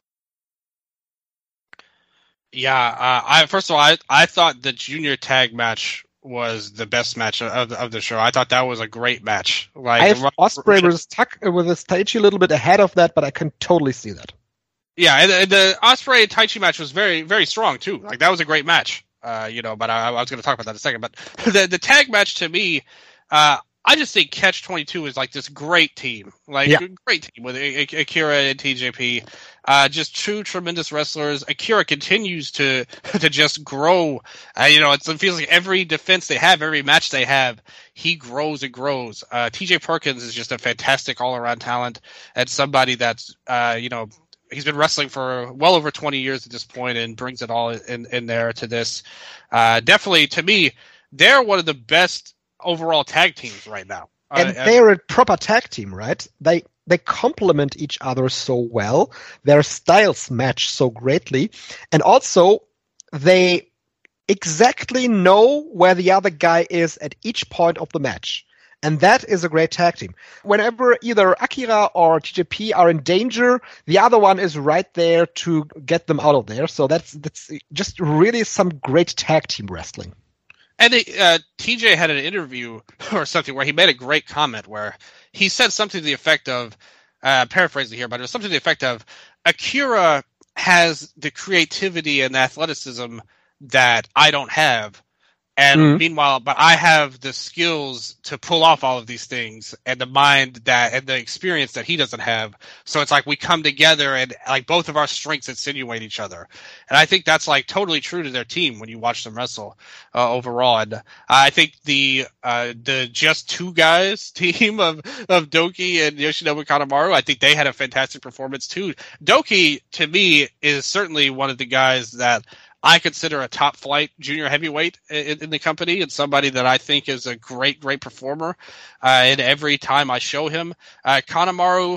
Yeah, uh, I first of all, I I thought the junior tag match was the best match of the, of the show. I thought that was a great match. Like, I have Ospreay versus Tuck with his Taichi a little bit ahead of that, but I can totally see that. Yeah, and, and the Ospreay and Taichi match was very, very strong too. Like, that was a great match. Uh, you know, but I, I was going to talk about that in a second. But the the tag match to me, uh, I just think Catch twenty-two is like this great team, like yeah. great team with Akira and T J P. Uh, just two tremendous wrestlers. Akira continues to to just grow. Uh, you know, it's, it feels like every defense they have, every match they have, he grows and grows. Uh, T J Perkins is just a fantastic all around talent and somebody that's uh, you know. He's been wrestling for well over twenty years at this point and brings it all in, in there to this. Uh, definitely, to me, they're one of the best overall tag teams right now. And uh, they're a proper tag team, right? They they complement each other so well. Their styles match so greatly. And also, they exactly know where the other guy is at each point of the match. And that is a great tag team. Whenever either Akira or T J P are in danger, the other one is right there to get them out of there. So that's that's just really some great tag team wrestling. And they, uh, T J had an interview or something where he made a great comment where he said something to the effect of, uh, paraphrasing here, but it was something to the effect of, Akira has the creativity and athleticism that I don't have. And mm-hmm. meanwhile, but I have the skills to pull off all of these things and the mind that and the experience that he doesn't have. So it's like we come together and like both of our strengths insinuate each other. And I think that's like totally true to their team when you watch them wrestle uh, overall. And I think the uh, the just two guys team of, of Doki and Yoshinobu Kanemaru, I think they had a fantastic performance too. Doki, to me, is certainly one of the guys that I consider a top flight junior heavyweight in, in the company and somebody that I think is a great, great performer. Uh, and every time I show him, uh, Kanemaru,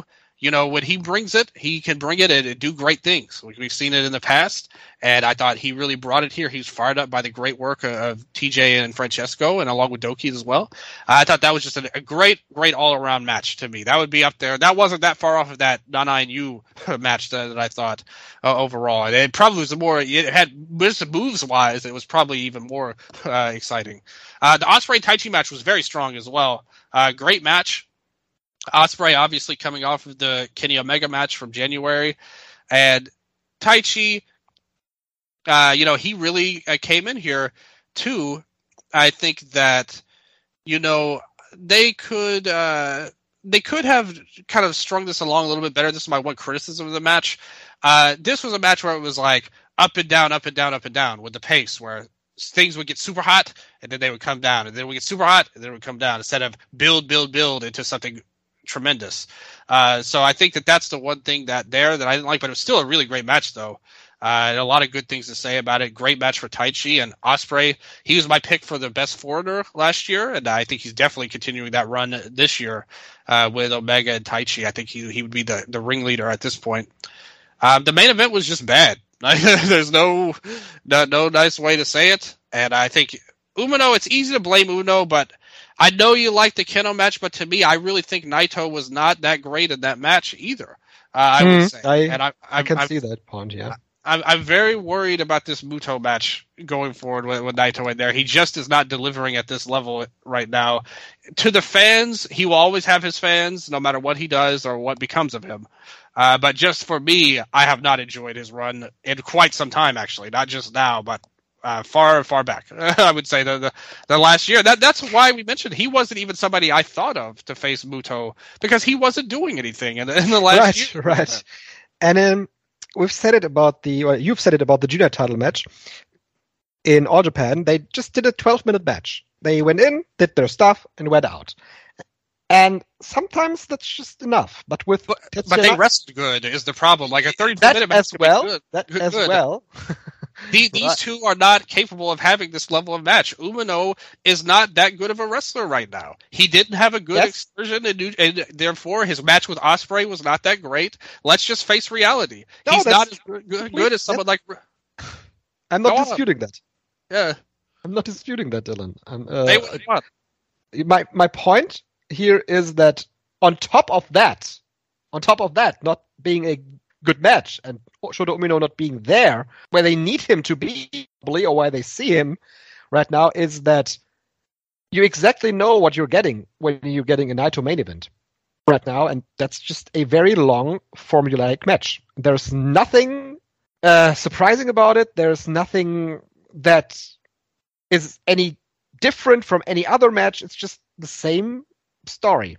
you know, when he brings it, he can bring it and do great things. We've seen it in the past, and I thought he really brought it here. He was fired up by the great work of T J and Francesco, and along with Doki as well. I thought that was just a, a great, great all-around match to me. That would be up there. That wasn't that far off of that Nana and you match that, that I thought uh, overall. And it probably was more, it had, moves-wise, it was probably even more uh, exciting. Uh, the Ospreay-Taichi match was very strong as well. Uh, great match. Ospreay obviously coming off of the Kenny Omega match from January, and Taichi, uh, you know, he really uh, came in here too. I think that, you know, they could uh, they could have kind of strung this along a little bit better. This is my one criticism of the match. Uh, this was a match where it was like up and down, up and down, up and down with the pace, where things would get super hot and then they would come down, and then we get super hot and then it would come down, instead of build, build, build into something tremendous. Uh, so I think that that's the one thing that there that I didn't like, but it was still a really great match though. Uh, and a lot of good things to say about it. Great match for Taichi and Ospreay. He was my pick for the best foreigner last year, and I think he's definitely continuing that run this year uh, with Omega and Taichi. I think he he would be the, the ringleader at this point. Um, the main event was just bad. There's no, no no nice way to say it. And I think Umino, it's easy to blame Uno, but I know you like the Keno match, but to me, I really think Naito was not that great in that match either. Uh, I mm, would say, I, and I, I, I can I, see that point. Yeah, I'm, I'm very worried about this Muto match going forward with, with Naito in there. He just is not delivering at this level right now. To the fans, he will always have his fans, no matter what he does or what becomes of him. Uh, but just for me, I have not enjoyed his run in quite some time, actually. Not just now, but uh, far, far back. I would say the, the the last year. That That's why we mentioned he wasn't even somebody I thought of to face Muto, because he wasn't doing anything in the, in the last right, year. Right, right. And um, we've said it about the, or you've said it about the junior title match. In All Japan, they just did a twelve-minute match. They went in, did their stuff, and went out. And sometimes that's just enough. But with but, but they wrestled good is the problem. Like a thirty-two minute match as well. Good. That good, as good. well. these, these right. two are not capable of having this level of match. Umino is not that good of a wrestler right now. He didn't have a good yes. excursion, and, New, and therefore his match with Ospreay was not that great. Let's just face reality. No, He's not as good, good wait, as someone like. I'm not disputing on. that. Yeah, I'm not disputing that, Dylan. I'm, uh, they, uh, my my point here is that on top of that, on top of that, not being a good match and Shota Umino not being there where they need him to be, or where they see him right now, is that you exactly know what you're getting when you're getting a Naito main event right now, and that's just a very long formulaic match. There's nothing uh, surprising about it. There's nothing that is any different from any other match. It's just the same story.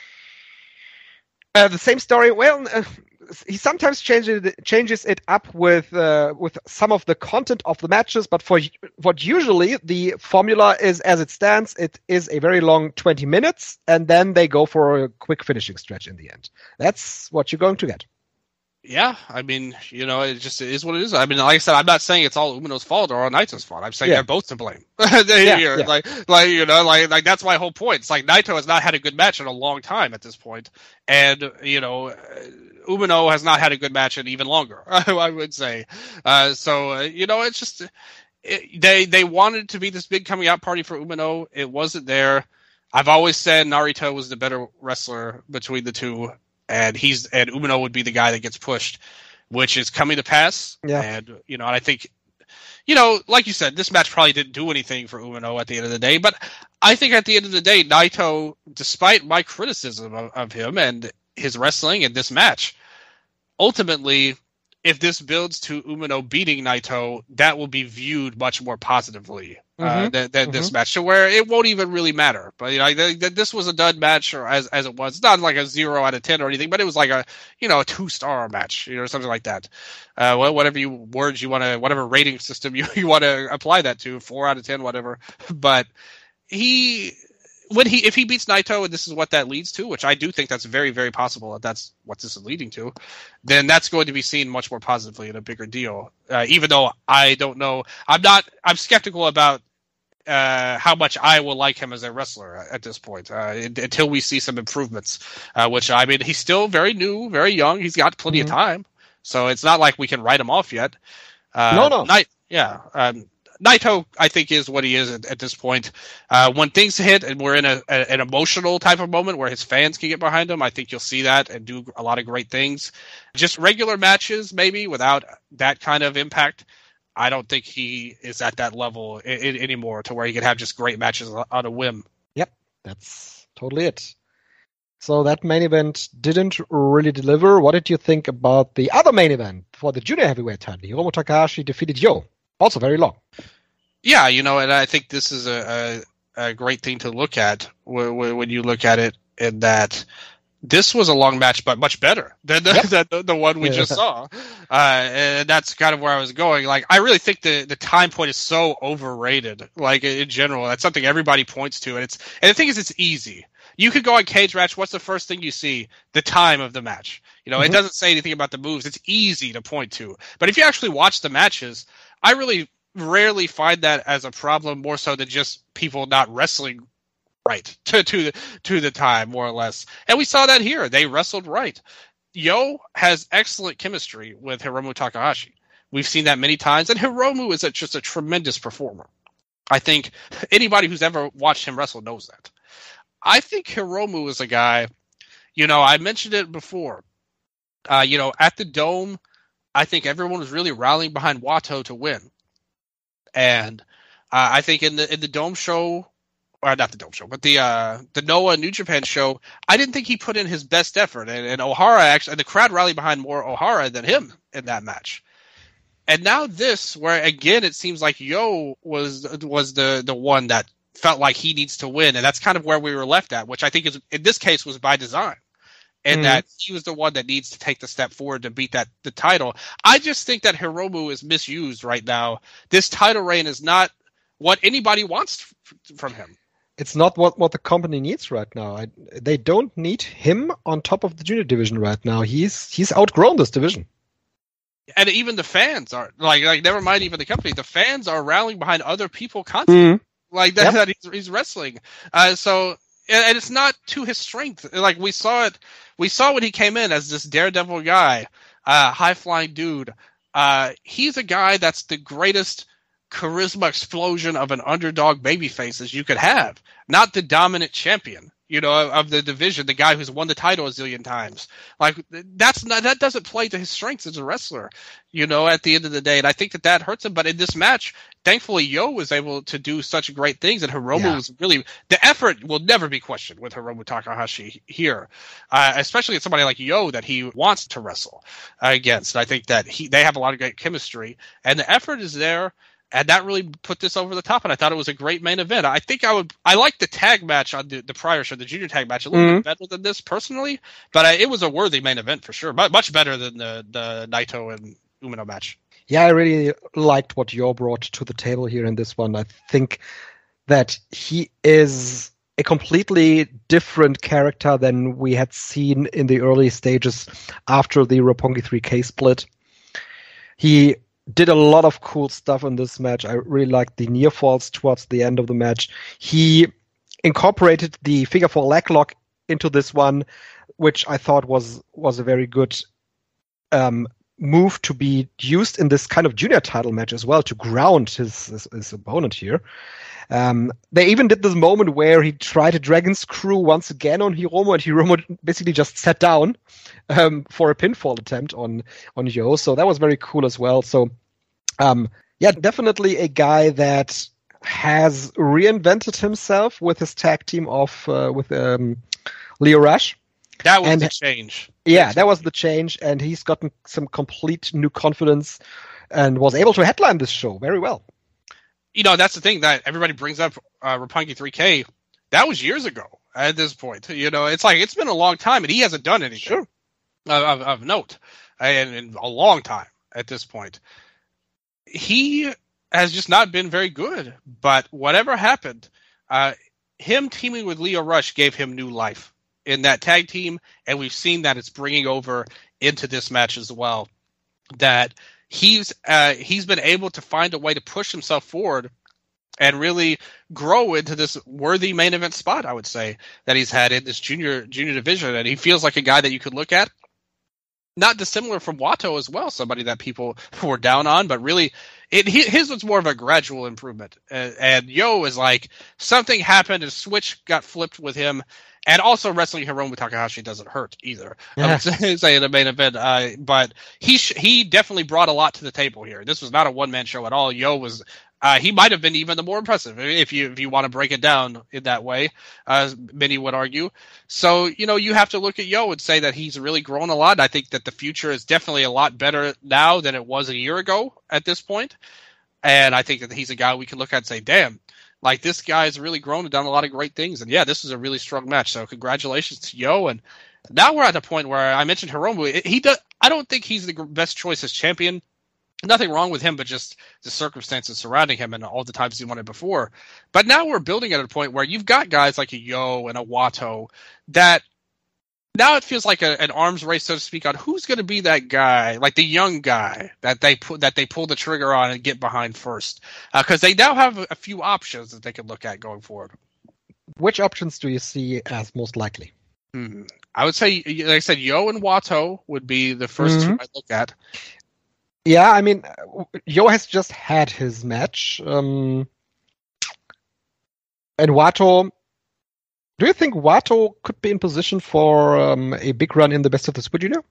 Uh, the same story. Well, uh, he sometimes changes it, changes it up with uh, with some of the content of the matches, but for what usually the formula is as it stands, it is a very long twenty minutes, and then they go for a quick finishing stretch in the end. That's what you're going to get. Yeah, I mean, you know, it just is what it is. I mean, like I said, I'm not saying it's all Umino's fault or all Naito's fault. I'm saying yeah. they're both to blame. they, yeah, yeah. Like, like you know, like, like that's my whole point. It's like Naito has not had a good match in a long time at this point, and you know, Umino has not had a good match in even longer. I would say. Uh, so uh, you know, it's just it, they they wanted to be this big coming out party for Umino. It wasn't there. I've always said Narita was the better wrestler between the two. And he's and Umino would be the guy that gets pushed, which is coming to pass. Yeah. And you know, and I think, you know, like you said, this match probably didn't do anything for Umino at the end of the day. But I think at the end of the day, Naito, despite my criticism of, of him and his wrestling in this match, ultimately, if this builds to Umino beating Naito, that will be viewed much more positively uh, mm-hmm. than, than mm-hmm. this match, to where it won't even really matter. But you know, th- th- this was a dud match, or as as it was, it's not like a zero out of ten or anything, but it was like a you know a two star match, you know, something like that. Uh, well, whatever you words you want to, whatever rating system you you want to apply that to, four out of ten, whatever. But he. When he, if he beats Naito, and this is what that leads to, which I do think that's very, very possible that that's what this is leading to, then that's going to be seen much more positively in a bigger deal. Uh, even though I don't know, I'm not, I'm skeptical about uh, how much I will like him as a wrestler at this point, uh, until we see some improvements. Uh, which, I mean, he's still very new, very young. He's got plenty mm-hmm. of time, so it's not like we can write him off yet. Uh, no, no. Night, yeah. Um, Naito, I think, is what he is at, at this point. Uh, when things hit and we're in a, a, an emotional type of moment where his fans can get behind him, I think you'll see that and do a lot of great things. Just regular matches, maybe, without that kind of impact, I don't think he is at that level I- I- anymore to where he can have just great matches on a whim. Yep, that's totally it. So that main event didn't really deliver. What did you think about the other main event for the junior heavyweight title? Hiromu Takahashi defeated Yo. Also very long. Yeah, you know, and I think this is a, a, a great thing to look at when, when you look at it, in that this was a long match, but much better than the, yep. the, the one we yeah. just saw. Uh, and that's kind of where I was going. Like, I really think the, the time point is so overrated, like, in general. That's something everybody points to. And it's and the thing is, it's easy. You could go on Cage Match. What's the first thing you see? The time of the match. You know, mm-hmm. it doesn't say anything about the moves. It's easy to point to. But if you actually watch the matches, I really rarely find that as a problem, more so than just people not wrestling right to to the to the time, more or less. And we saw that here. They wrestled right. Yo has excellent chemistry with Hiromu Takahashi. We've seen that many times, and Hiromu is a, just a tremendous performer. I think anybody who's ever watched him wrestle knows that. I think Hiromu is a guy, you know, I mentioned it before. Uh, you know, at the Dome, I think everyone was really rallying behind Wato to win. And uh, I think in the in the Dome show, or not the Dome show, but the uh, the Noah New Japan show, I didn't think he put in his best effort. And, and Ohara actually, and the crowd rallied behind more Ohara than him in that match. And now this, where again it seems like Yo was was the the one that felt like he needs to win, and that's kind of where we were left at, which I think is in this case was by design. And mm-hmm. that he was the one that needs to take the step forward to beat that the title. I just think that Hiromu is misused right now. This title reign is not what anybody wants f- from him. It's not what, what the company needs right now. I, they don't need him on top of the junior division right now. He's he's outgrown this division. And even the fans are like like never mind even the company. The fans are rallying behind other people constantly. Mm-hmm. Like that, yep. that he's, he's wrestling. Uh, so. And it's not to his strength. Like we saw it, we saw when he came in as this daredevil guy, uh, high flying dude. Uh, he's a guy that's the greatest charisma explosion of an underdog babyface as you could have. Not the dominant champion, you know, of the division, the guy who's won the title a zillion times. Like that's not, that doesn't play to his strengths as a wrestler, you know, at the end of the day. And I think that that hurts him. But in this match, thankfully, Yo was able to do such great things, and Hiromu yeah. was really the effort will never be questioned with Hiromu Takahashi here, uh, especially with somebody like Yo that he wants to wrestle uh, against. And I think that he they have a lot of great chemistry, and the effort is there, and that really put this over the top. And I thought it was a great main event. I think I would I like the tag match on the, the prior show, the junior tag match, a little mm-hmm. bit better than this personally, but I, it was a worthy main event for sure, but much better than the the Naito and Umino match. Yeah, I really liked what Yo brought to the table here in this one. I think that he is a completely different character than we had seen in the early stages after the Roppongi three K split. He did a lot of cool stuff in this match. I really liked the near falls towards the end of the match. He incorporated the figure four leg lock into this one, which I thought was was a very good um move to be used in this kind of junior title match as well, to ground his his, his opponent here. Um, they even did this moment where he tried a dragon screw once again on Hiromu, and Hiromu basically just sat down um, for a pinfall attempt on on Yo. So that was very cool as well. So um, yeah, definitely a guy that has reinvented himself with his tag team of uh, with um, Lio Rush. That was and, the change. Yeah, That's that was the change, and he's gotten some complete new confidence and was able to headline this show very well. You know, that's the thing that everybody brings up, uh, Roppongi three K. That was years ago at this point. You know, it's like it's been a long time, and he hasn't done anything sure. of, of note in, in a long time at this point. He has just not been very good, but whatever happened, uh, him teaming with Lio Rush gave him new life in that tag team, and we've seen that it's bringing over into this match as well. That he's uh, he's been able to find a way to push himself forward and really grow into this worthy main event spot, I would say, that he's had in this junior junior division. And he feels like a guy that you could look at, not dissimilar from Wato as well, somebody that people were down on, but really it, his was more of a gradual improvement. And, and Yo is like something happened, a switch got flipped with him. And also wrestling Hiromu Takahashi doesn't hurt either. Yeah. I would say in the main event, uh, but he sh- he definitely brought a lot to the table here. This was not a one man show at all. Yo was uh, he might have been even the more impressive if you if you want to break it down in that way, uh, many would argue. So you know you have to look at Yo and say that he's really grown a lot. I think that the future is definitely a lot better now than it was a year ago at this point. And I think that he's a guy we can look at and say, damn. Like, this guy's really grown and done a lot of great things. And, yeah, this is a really strong match. So, congratulations to Yo. And now we're at the point where I mentioned Hiromu. He does, I don't think he's the best choice as champion. Nothing wrong with him, but just the circumstances surrounding him and all the times he won it before. But now we're building at a point where you've got guys like a Yo and a Wato that now it feels like a, an arms race, so to speak, on who's going to be that guy, like the young guy that they put that they pull the trigger on and get behind first, because uh, they now have a, a few options that they can look at going forward. Which options do you see as most likely? Hmm. I would say, like I said, Yo and Wato would be the first mm-hmm. two I look at. Yeah, I mean, Yo has just had his match, um, and Wato. Do you think Wato could be in position for um, a big run in the Best of the Super Junior?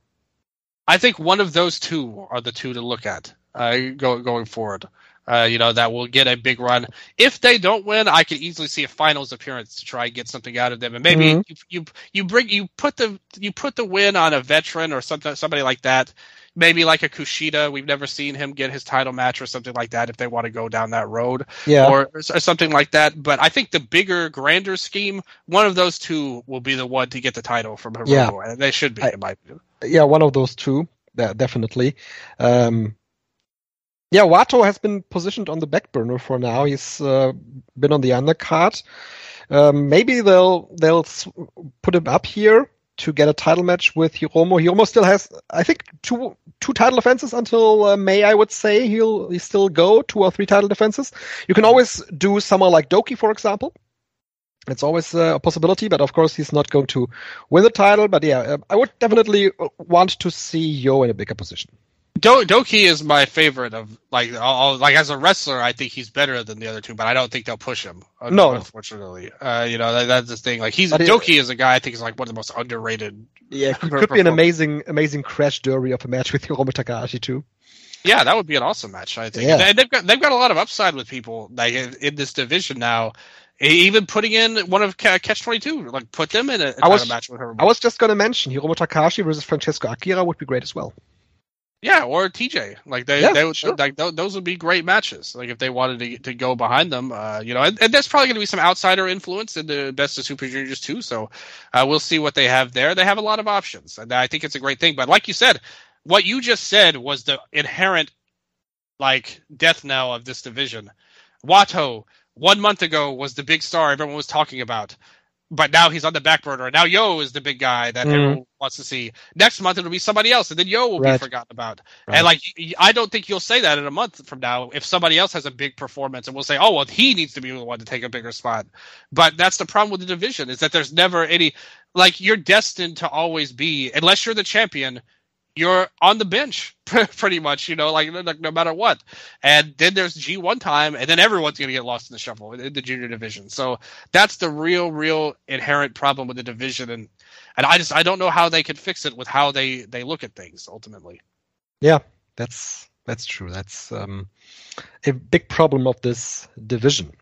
I think one of those two are the two to look at uh, go, going forward. Uh, you know, that will get a big run. If they don't win, I could easily see a finals appearance to try and get something out of them. And maybe mm-hmm. you, you you bring you put the you put the win on a veteran or something somebody like that. Maybe like a Kushida. We've never seen him get his title match or something like that if they want to go down that road. Yeah. Or, or something like that. But I think the bigger, grander scheme, one of those two will be the one to get the title from Hiromu. Yeah. And they should be, I, in my view. Yeah, one of those two. Yeah, definitely. Um, yeah, Wato has been positioned on the back burner for now. He's uh, been on the undercard. Um, maybe they'll they'll put him up here to get a title match with Hiromu. Hiromu still has, I think, two two title defenses until uh, May, I would say. He'll, he'll still go, two or three title defenses. You can always do someone like Doki, for example. It's always uh, a possibility, but of course he's not going to win the title. But yeah, uh, I would definitely want to see Yo in a bigger position. Do- Doki is my favorite of like I'll, like as a wrestler. I think he's better than the other two, but I don't think they'll push him. No, unfortunately, uh, you know that, that's the thing. Like he's but Doki is a guy I think is like one of the most underrated. Yeah, it could be an amazing, amazing crash derby of a match with Hiromu Takahashi too. Yeah, that would be an awesome match. I think. Yeah. And they've got they've got a lot of upside with people like in, in this division now. Even putting in one of Catch twenty-two, like put them in a, a I was, match with her. I was just going to mention Hiromu Takahashi versus Francesco Akira would be great as well. Yeah, or T J. Like they, yeah, they would, sure. like those would be great matches. Like if they wanted to to go behind them, uh, you know, and, and there's probably going to be some outsider influence in the Best of Super Juniors too. So uh, we'll see what they have there. They have a lot of options, and I think it's a great thing. But like you said, what you just said was the inherent like death knell of this division. Wato one month ago was the big star everyone was talking about. But now he's on the back burner. And now Yo is the big guy that mm. everyone wants to see. Next month it'll be somebody else, and then Yo will right. be forgotten about. Right. And like, I don't think you'll say that in a month from now if somebody else has a big performance, and we'll say, oh well, he needs to be the one to take a bigger spot. But that's the problem with the division is that there's never any like you're destined to always be unless you're the champion. You're on the bench pretty much, you know, like, like no matter what. And then there's G one time, and then everyone's going to get lost in the shuffle in the junior division. So that's the real, real inherent problem with the division. And, and I just I don't know how they can fix it with how they, they look at things ultimately. Yeah, that's that's true. That's um, a big problem of this division.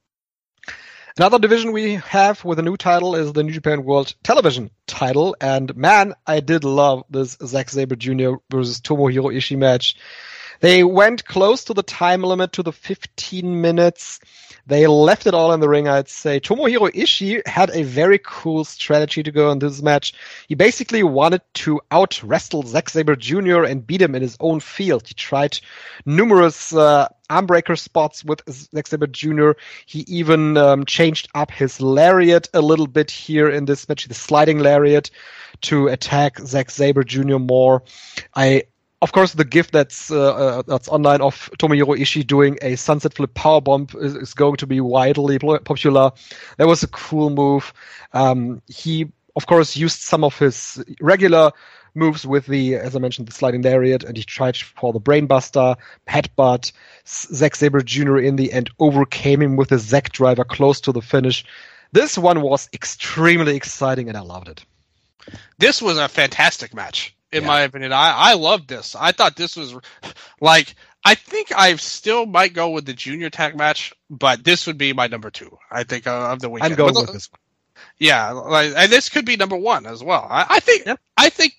Another division we have with a new title is the New Japan World Television title. And man, I did love this Zack Sabre Junior versus Tomohiro Ishii match. They went close to the time limit, to the fifteen minutes. They left it all in the ring, I'd say. Tomohiro Ishii had a very cool strategy to go in this match. He basically wanted to out-wrestle Zack Sabre Junior and beat him in his own field. He tried numerous uh, armbreaker spots with Zack Sabre Junior He even um, changed up his lariat a little bit here in this match, the sliding lariat, to attack Zack Sabre Junior more. I Of course, the GIF that's uh, uh, that's online of Tomohiro Ishii doing a sunset flip powerbomb is, is going to be widely popular. That was a cool move. Um, he, of course, used some of his regular moves with the, as I mentioned, the sliding lariat, and he tried for the brainbuster, headbutt. Zack Sabre Junior in the end overcame him with a Zack driver close to the finish. This one was extremely exciting, and I loved it. This was a fantastic match. In yeah. my opinion, I, I loved this. I thought this was like, I think I still might go with the junior tag match, but this would be my number two, I think, uh, of the weekend. I'm going with, with this one. Yeah, like, and this could be number one as well. I, I think, yeah. I think,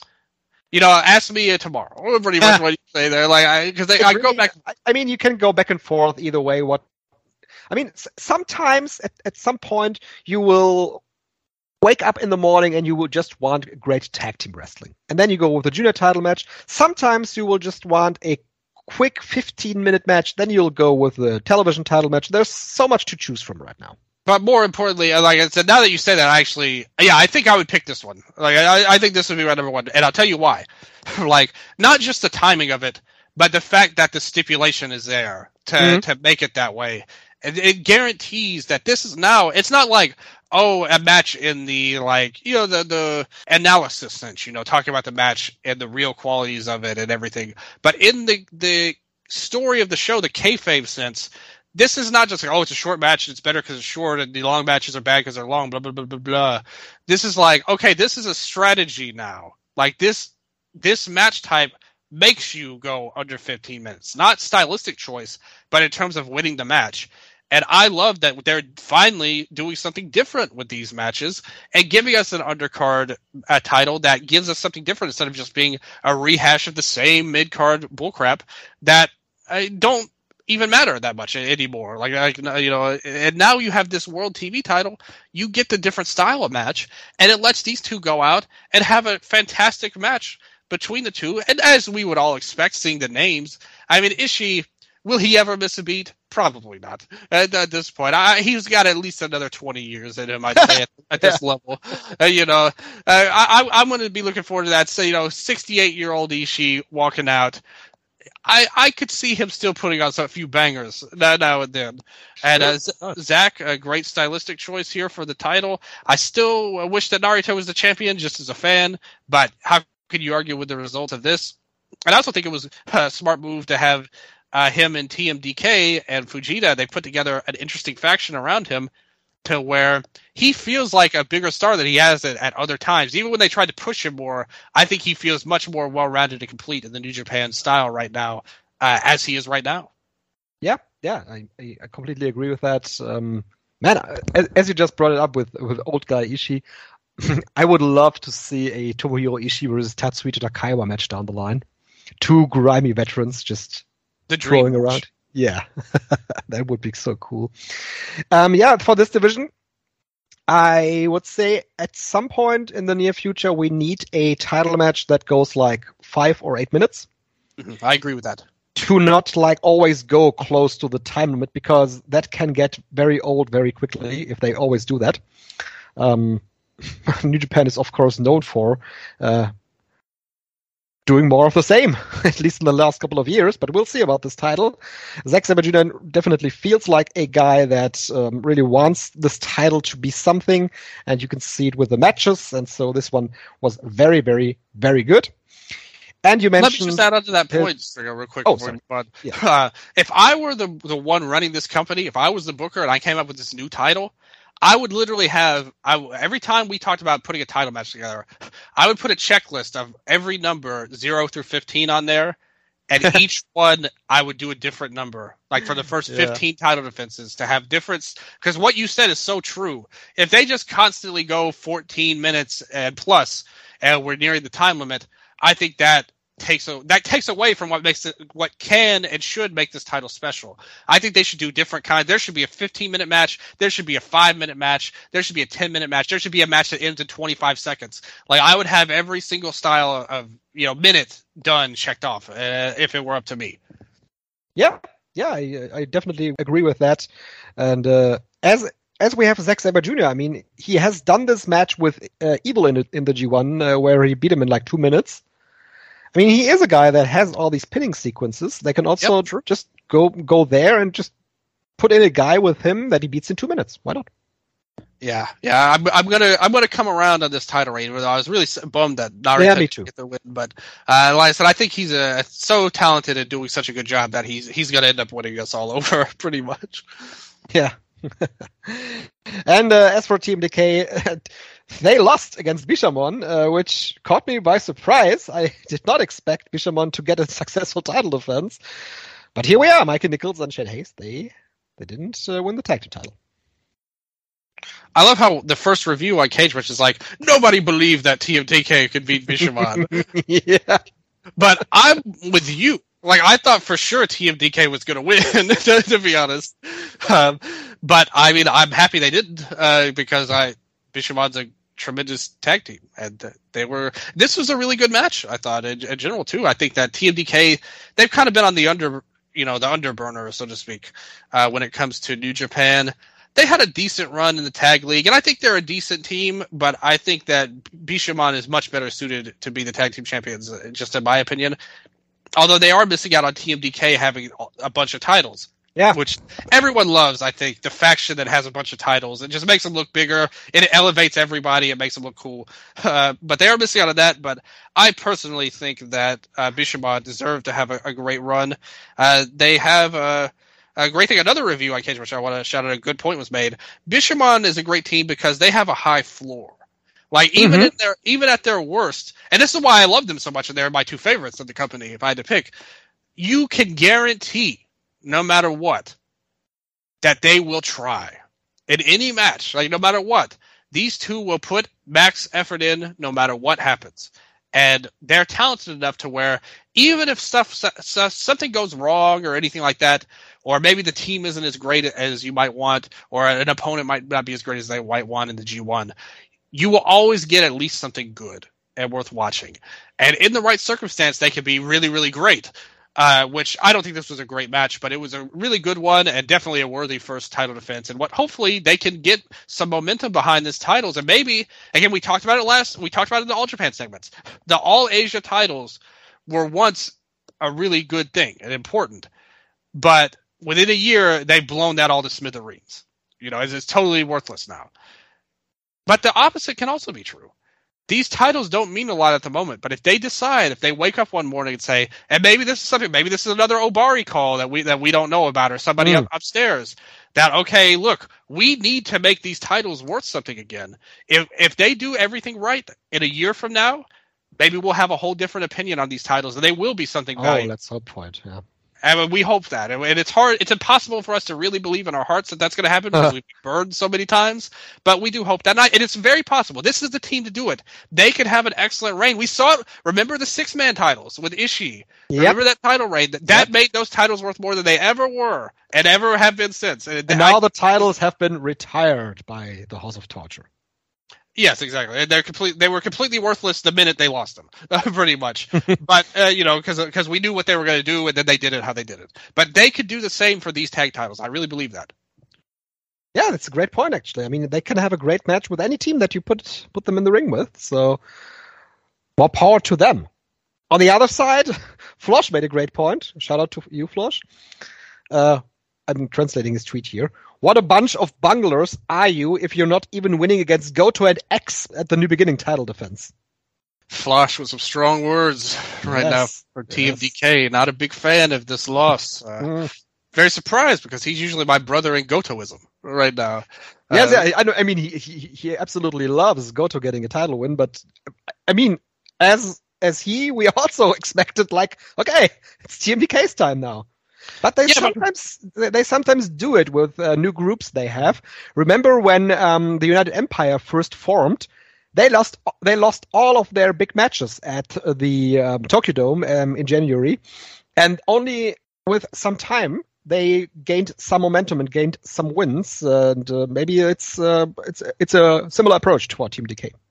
you know, ask me uh, tomorrow. Pretty much what you say there. Like, because I, I really, go back. I mean, you can go back and forth either way. What I mean, sometimes at, at some point you will wake up in the morning and you will just want great tag team wrestling. And then you go with the junior title match. Sometimes you will just want a quick fifteen minute match. Then you'll go with the television title match. There's so much to choose from right now. But more importantly, like I said, now that you say that, I actually, yeah, I think I would pick this one. Like, I, I think this would be my number one. And I'll tell you why. Like, not just the timing of it, but the fact that the stipulation is there to, mm-hmm. to make it that way. It, it guarantees that this is now, it's not like, oh, a match in the, like, you know, the, the analysis sense, you know, talking about the match and the real qualities of it and everything. But in the, the story of the show, the kayfabe sense, this is not just like, oh, it's a short match, it's better because it's short, and the long matches are bad because they're long, blah, blah, blah, blah, blah. This is like, okay, this is a strategy now. Like, this, this match type makes you go under fifteen minutes. Not stylistic choice, but in terms of winning the match. And I love that they're finally doing something different with these matches and giving us an undercard uh, title that gives us something different instead of just being a rehash of the same mid-card bullcrap that uh, don't even matter that much anymore. Like, like, you know, and now you have this World T V title. You get the different style of match, and it lets these two go out and have a fantastic match between the two. And as we would all expect, seeing the names, I mean, Ishii, will he ever miss a beat? Probably not. At, at this point, I, he's got at least another twenty years in him, I'd say, at, at this level. Uh, you know, uh, I, I'm going to be looking forward to that. So, you know, sixty-eight-year-old Ishii walking out. I, I could see him still putting on some, a few bangers now, now and then. And uh, Z- Zach, a great stylistic choice here for the title. I still wish that Naruto was the champion, just as a fan, but how could you argue with the result of this? And I also think it was a smart move to have uh, him and T M D K and Fujita. They put together an interesting faction around him to where he feels like a bigger star than he has at, at other times. Even when they tried to push him more, I think he feels much more well-rounded and complete in the New Japan style right now, uh, as he is right now. Yeah, yeah, I, I completely agree with that. Um, man, as, as you just brought it up with, with old guy Ishii, I would love to see a Tomohiro Ishii versus Tatsuhito Takaiwa match down the line. Two grimy veterans just the dream throwing around. Yeah, that would be so cool. Um, yeah, for this division, I would say at some point in the near future, we need a title match that goes like five or eight minutes. Mm-hmm. I agree with that. To not like always go close to the time limit, because that can get very old very quickly if they always do that. Um, New Japan is, of course, known for uh, doing more of the same, at least in the last couple of years, but we'll see about this title. Zack Sabre Junior definitely feels like a guy that um, really wants this title to be something, and you can see it with the matches, and so this one was very, very, very good. And you mentioned... Let me just add on to that point, just real quick. Oh, before sorry. Yeah. Uh, if I were the the one running this company, if I was the booker and I came up with this new title, I would literally have, I, every time we talked about putting a title match together, I would put a checklist of every number, zero through fifteen on there, and each one I would do a different number, like for the first fifteen yeah. title defenses, to have difference, because what you said is so true. If they just constantly go fourteen minutes and plus, and we're nearing the time limit, I think that takes a, that takes away from what makes it, what can and should make this title special. I think they should do different kinds. There should be a fifteen minute match. There should be a five minute match. There should be a ten minute match. There should be a match that ends in twenty-five seconds. Like, I would have every single style of, of you know, minute done checked off uh, if it were up to me. Yeah, yeah, I, I definitely agree with that. And uh, as as we have Zack Sabre Junior, I mean, he has done this match with uh, Evil in, in the G one uh, where he beat him in like two minutes. I mean, he is a guy that has all these pinning sequences. They can also Yep, true. just go go there and just put in a guy with him that he beats in two minutes. Why not? Yeah, yeah. I'm, I'm gonna, I'm gonna come around on this title reign. I was really bummed that Narita Yeah, me didn't too. get the win, but uh, like I said, I think he's uh so talented and doing such a good job that he's he's gonna end up winning us all over, pretty much. Yeah. And uh, as for Team Decay, they lost against Bishamon, uh, which caught me by surprise. I did not expect Bishamon to get a successful title defense, but here we are. Michael Nichols and Shane Hayes. They they didn't uh, win the tag team title. I love how the first review on Cage Match is like, nobody believed that T M D K could beat Bishamon. Yeah. But I'm with you. Like, I thought for sure T M D K was going to win, to, to be honest. Um, but, I mean, I'm happy they didn't, uh, because I Bishamon's a tremendous tag team. And uh, they were... This was a really good match, I thought, in, in general, too. I think that T M D K, they've kind of been on the under... You know, the underburner, so to speak, uh, when it comes to New Japan. They had a decent run in the tag league, and I think they're a decent team, but I think that Bishamon is much better suited to be the tag team champions, just in my opinion. Although they are missing out on T M D K having a bunch of titles. Yeah. Which everyone loves, I think, the faction that has a bunch of titles. It just makes them look bigger, and it elevates everybody, it makes them look cool. Uh, but they are missing out on that, but I personally think that uh, Bishamon deserved to have a, a great run. Uh, they have a, a great thing. Another review on Cage Match I want to shout out, a good point was made. Bishamon is a great team because they have a high floor. Like, even Mhm. in their, even at their worst, and this is why I love them so much, and they're my two favorites of the company, if I had to pick, you can guarantee, no matter what, that they will try. In any match, like, no matter what, these two will put max effort in no matter what happens. And they're talented enough to where, even if stuff, so, something goes wrong or anything like that, or maybe the team isn't as great as you might want, or an opponent might not be as great as they might want in the G one, you will always get at least something good and worth watching. And in the right circumstance, they can be really, really great. Uh, which I don't think this was a great match, but it was a really good one and definitely a worthy first title defense. And what hopefully they can get some momentum behind this titles. And maybe, again, we talked about it last, we talked about it in the All Japan segments. The All Asia titles were once a really good thing and important, but within a year, they've blown that all to smithereens. You know, it's, it's totally worthless now. But the opposite can also be true. These titles don't mean a lot at the moment, but if they decide, if they wake up one morning and say, and maybe this is something, maybe this is another Obari call that we that we don't know about, or somebody Mm. up, upstairs, that, okay, look, we need to make these titles worth something again. If if they do everything right in a year from now, maybe we'll have a whole different opinion on these titles, and they will be something Oh, valuable. let's hope for it. Yeah. And we hope that. And it's hard, it's impossible for us to really believe in our hearts that that's going to happen because we've been burned so many times. But we do hope that. And, I, and it's very possible. This is the team to do it. They could have an excellent reign. We saw it. Remember the six-man titles with Ishii? Yep. Remember that title reign? That, that Yep. made those titles worth more than they ever were and ever have been since. And, And I- now the titles have been retired by the House of Torture. Yes, exactly. And they're complete. They were completely worthless the minute they lost them, pretty much. But uh, you know, because because we knew what they were going to do, and then they did it how they did it. But they could do the same for these tag titles. I really believe that. Yeah, that's a great point, actually. I mean, they can have a great match with any team that you put put them in the ring with. So, more power to them. On the other side, Flosh made a great point. Shout out to you, Flosh. Uh, I'm translating his tweet here. What a bunch of bunglers are you if you're not even winning against Goto and X at the New Beginning title defense? Flosh with some strong words right Yes, now for T M yes. D K. Not a big fan of this loss. Uh, Mm. very surprised because he's usually my brother in Gotoism right now. Yes, Uh, yeah, I know. I mean, he, he he absolutely loves Goto getting a title win, but I mean, as as he, we also expected like, okay, it's T M D K's time now. But they Yeah, but- sometimes they sometimes do it with uh, new groups they have. Remember when um, the United Empire first formed? They lost they lost all of their big matches at the um, Tokyo Dome um, in January, and only with some time they gained some momentum and gained some wins. And uh, maybe it's uh, it's it's a similar approach to our Team D K.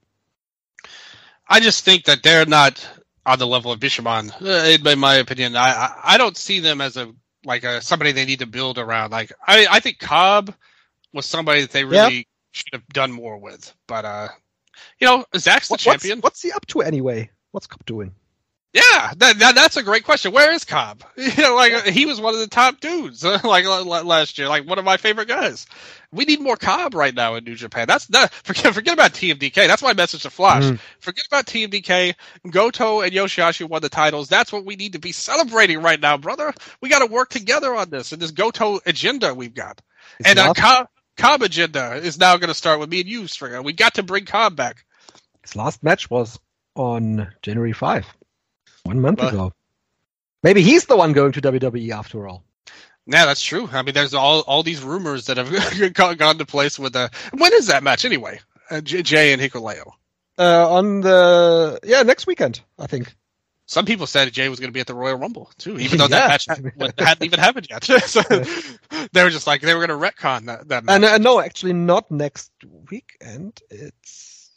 I just think that they're not on the level of Bishamon, uh, in my opinion. I, I I don't see them as a like a somebody they need to build around. Like I I think Cobb was somebody that they really should have done more with. But uh, you know, Zach's the What- champion. What's, what's he up to anyway? What's Cobb doing? Yeah, that, that that's a great question. Where is Cobb? You know, like he was one of the top dudes, like last year, like one of my favorite guys. We need more Cobb right now in New Japan. That's that. Forget forget about T M D K. That's my message to Flash. Mm. Forget about T M D K. Goto and Yoshihashi won the titles. That's what we need to be celebrating right now, brother. We got to work together on this and this Goto agenda we've got. It's and a Cobb, Cobb agenda is now going to start with me and you, Stringer. We got to bring Cobb back. His last match was on January fifth. One month but, ago. Maybe he's the one going to W W E after all. Yeah, that's true. I mean, there's all all these rumors that have gone to place with the... When is that match anyway? Uh, Jay and Hikuleo. Uh, on the... Yeah, next weekend, I think. Some people said Jay was going to be at the Royal Rumble, too, even though that match hadn't even happened yet. So they were just like, they were going to retcon that, that match. And, uh, no, actually not next weekend. It's...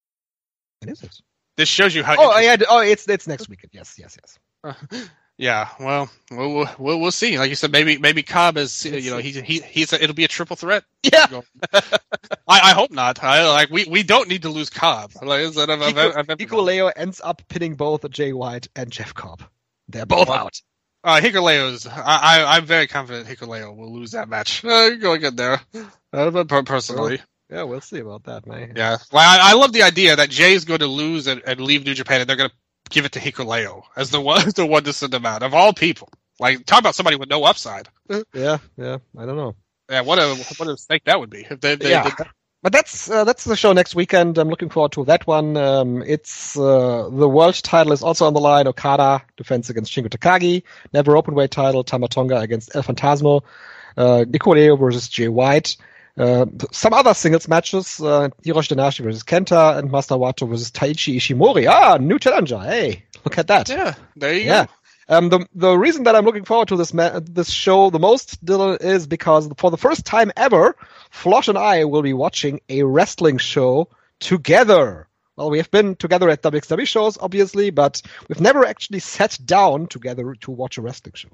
When is it? This shows you how. Oh yeah! Oh, it's it's next weekend. Yes, yes, yes. Uh, yeah. Well, we'll we'll we'll see. Like you said, maybe maybe Cobb is you know he he he's a, it'll be a triple threat. Yeah. I, I hope not. I like we, we don't need to lose Cobb. Like is that I've, I've, I've, I've Hikuleo ends up pinning both Jay White and Jeff Cobb. They're both well, out. Uh, Hikuleo's. I, I I'm very confident Hikuleo will lose that match. Uh, going in there, uh, personally. Sure. Yeah, we'll see about that, man. Yeah, well, I, I love the idea that Jay's going to lose and, and leave New Japan, and they're going to give it to Hikuleo as the one, the one to send him out of all people. Like, talk about somebody with no upside. Yeah, yeah, I don't know. Yeah, what a what a mistake that would be if they. they yeah, did... but that's uh, that's the show next weekend. I'm looking forward to that one. Um, it's uh, the world title is also on the line. Okada defense against Shingo Takagi. Never openweight title. Tama Tonga against El Fantasma. Uh, Hikuleo versus Jay White. Uh, some other singles matches, uh, Hiroshi Tanahashi versus Kenta and Master Wato versus Taichi Ishimori. Ah, new challenger. Hey, look at that. Yeah, there you yeah. go. Um, the the reason that I'm looking forward to this ma- this show the most, Dylan, is because for the first time ever, Flosh and I will be watching a wrestling show together. Well, we have been together at W X W shows, obviously, but we've never actually sat down together to watch a wrestling show.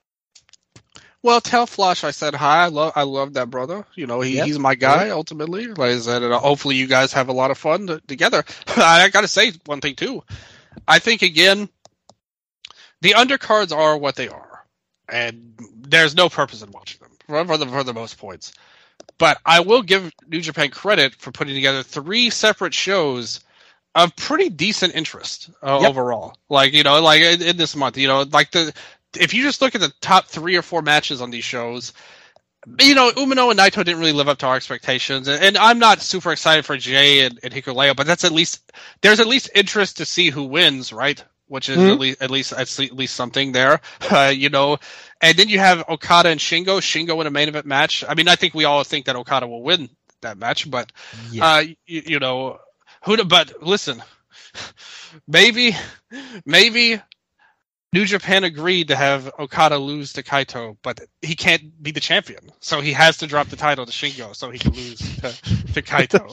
Well, tell Flosh I said hi. I love, I love that brother. You know, he, yep. he's my guy. Yep. Ultimately, like I said, and hopefully you guys have a lot of fun to, together. I got to say one thing too. I think again, the undercards are what they are, and there's no purpose in watching them for, for the for the most points. But I will give New Japan credit for putting together three separate shows of pretty decent interest uh, yep. overall. Like you know, like in, in this month, you know, like the. If you just look at the top three or four matches on these shows, you know, Umino and Naito didn't really live up to our expectations. And, and I'm not super excited for Jay and, and Hikuleo, but that's at least, there's at least interest to see who wins, right? Which is mm-hmm. at least, at least, at least something there, uh, you know. And then you have Okada and Shingo, Shingo in a main event match. I mean, I think we all think that Okada will win that match, but, yeah. uh, you, you know, who, but listen, maybe, maybe, New Japan agreed to have Okada lose to Kaito, but he can't be the champion, so he has to drop the title to Shingo so he can lose to, to Kaito.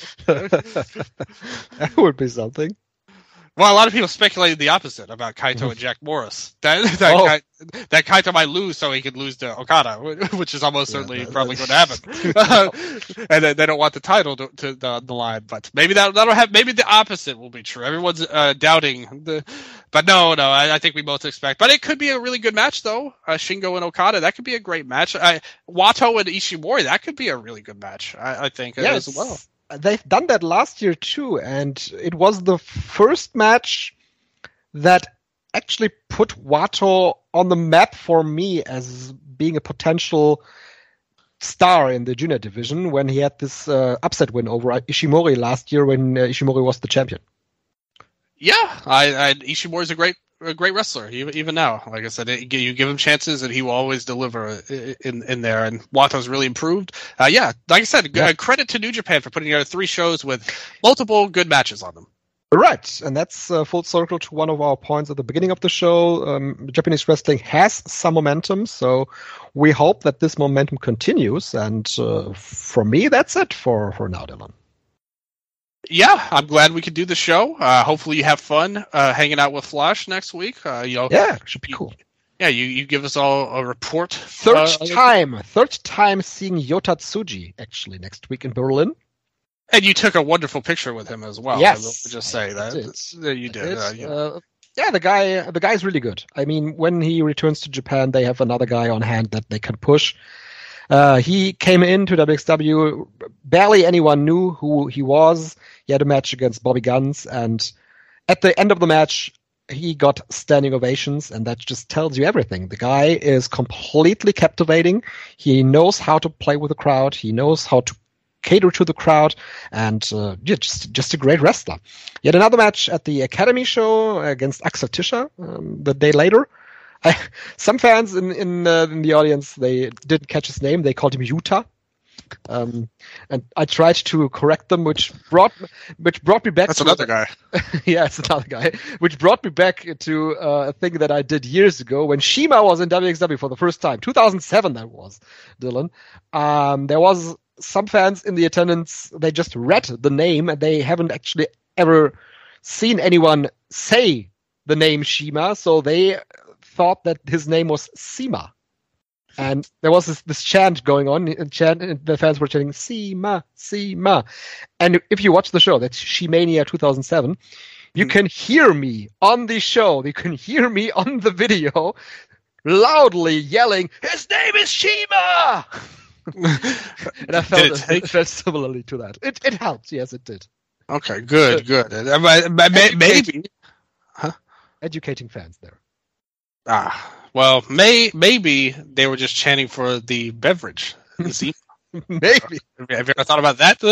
That would be something. Well, a lot of people speculated the opposite about Kaito and Jack Morris. That that, oh. Ka, that Kaito might lose so he could lose to Okada, which is almost yeah, certainly that, probably going to happen. And they, they don't want the title to, to the, the line, but maybe that that'll have maybe the opposite will be true. Everyone's uh, doubting the, but no, no, I, I think we both expect. But it could be a really good match though. Uh, Shingo and Okada, that could be a great match. I, Wato and Ishimori, that could be a really good match. I, I think yes. as well. They've done that last year too, and it was the first match that actually put Wato on the map for me as being a potential star in the junior division when he had this uh, upset win over Ishimori last year when uh, Ishimori was the champion. Yeah, I, I Ishimori's a great a great wrestler, even now. Like I said, it, you give him chances and he will always deliver in in there. And Wato's really improved. Uh, yeah, like I said, yeah. credit to New Japan for putting together three shows with multiple good matches on them. Right, and that's uh, full circle to one of our points at the beginning of the show. Um, Japanese wrestling has some momentum, so we hope that this momentum continues. And uh, for me, that's it for, for now, Dylan. Yeah, I'm glad we could do the show. Uh, hopefully you have fun uh, hanging out with Flash next week. Uh, you know, yeah, should be cool. Yeah, you, you give us all a report. Third uh, time, third time seeing Yota Tsuji actually next week in Berlin. And you took a wonderful picture with him as well. Yes, I will just say that did. you did. did. Uh, yeah. uh, Yeah, the guy, the guy's really good. I mean, when he returns to Japan, they have another guy on hand that they can push. Uh, he came into W X W, barely anyone knew who he was. He had a match against Bobby Guns, and at the end of the match, he got standing ovations, and that just tells you everything. The guy is completely captivating. He knows how to play with the crowd. He knows how to cater to the crowd, and uh, yeah, just just a great wrestler. He had another match at the Academy show against Axel Tischer um, the day later. I, some fans in in, uh, in the audience, they didn't catch his name. They called him Yuta, um, and I tried to correct them, which brought which brought me back. That's to another guy. Yeah, it's another guy, which brought me back to uh, a thing that I did years ago when Shima was in W X W for the first time, two thousand seven. That was, Dylan. Um, there was some fans in the attendance. They just read the name and they haven't actually ever seen anyone say the name Shima, so they thought that his name was Sima. And there was this, this chant going on, and chant, and the fans were chanting, Sima, Sima. And if you watch the show, that's Shimania two thousand seven, you mm. can hear me on the show, you can hear me on the video, loudly yelling, his name is Shima! And I felt, did it, take... it felt similarly to that. It it helped, yes, it did. Okay, good, good. Uh, maybe. Huh? Educating fans there. Ah, well, may maybe they were just chanting for the beverage. See, maybe. Have you ever thought about that?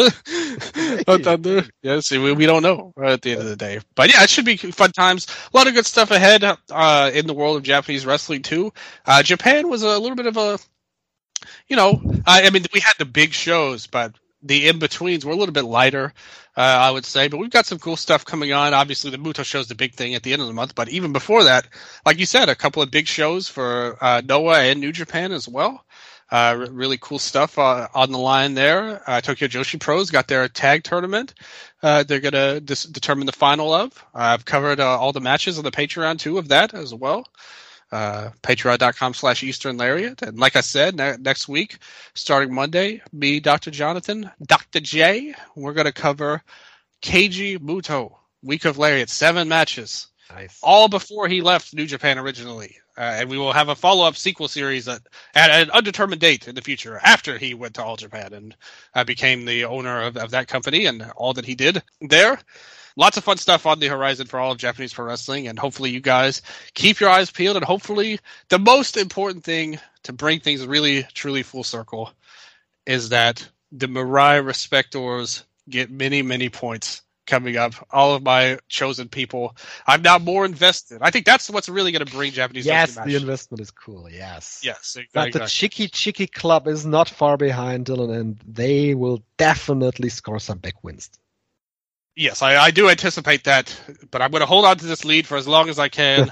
Maybe. Yeah, see, we, we don't know right at the end of the day. But yeah, it should be fun times. A lot of good stuff ahead uh, in the world of Japanese wrestling too. Uh, Japan was a little bit of a, you know, I, I mean, we had the big shows, but the in-betweens were a little bit lighter, uh, I would say. But we've got some cool stuff coming on. Obviously, the Muto show is the big thing at the end of the month. But even before that, like you said, a couple of big shows for uh, Noah and New Japan as well. Uh, r- really cool stuff uh, on the line there. Uh, Tokyo Joshi Pros got their tag tournament. Uh, they're going to dis- determine the final of. Uh, I've covered uh, all the matches on the Patreon, too, of that as well. Uh, patreon.com slash Eastern Lariat. And like I said, ne- next week, starting Monday, me, Doctor Jonathan, Doctor J, we're going to cover Keiji Muto, Week of Lariat, seven matches. Nice. All before he left New Japan originally. Uh, and we will have a follow-up sequel series at, at an undetermined date in the future after he went to All Japan and uh, became the owner of, of that company and all that he did there. Lots of fun stuff on the horizon for all of Japanese pro wrestling, and hopefully you guys keep your eyes peeled, and hopefully the most important thing to bring things really, truly full circle is that the Mirai Respectors get many, many points coming up. All of my chosen people. I'm now more invested. I think that's what's really going to bring Japanese Yes, wrestling the match. investment is cool, yes. Yes, exactly. But the Chiki Chiki Club is not far behind, Dylan, and they will definitely score some big wins. Yes, I, I do anticipate that, but I'm going to hold on to this lead for as long as I can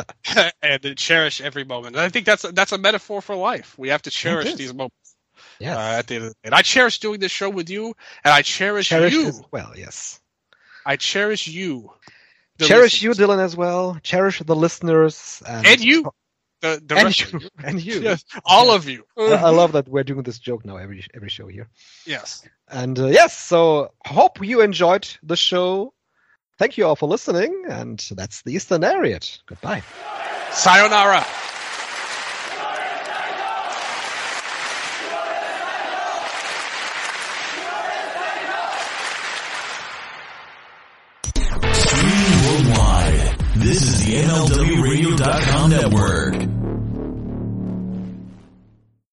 and cherish every moment. And I think that's that's a metaphor for life. We have to cherish these moments. Yes. Uh, at the end of the day. And I cherish doing this show with you, and I cherish, cherish you. As well, yes. I cherish you. Cherish listeners. you, Dylan, as well. Cherish the listeners. And, And you. The, the and, rest you of you. and you. Yes, all of you. I, I love that we're doing this joke now every every show here. Yes. And uh, yes, so hope you enjoyed the show. Thank you all for listening, and that's the Eastern Lariat. Goodbye. Sayonara. Streaming worldwide. This is the M L W radio dot com network.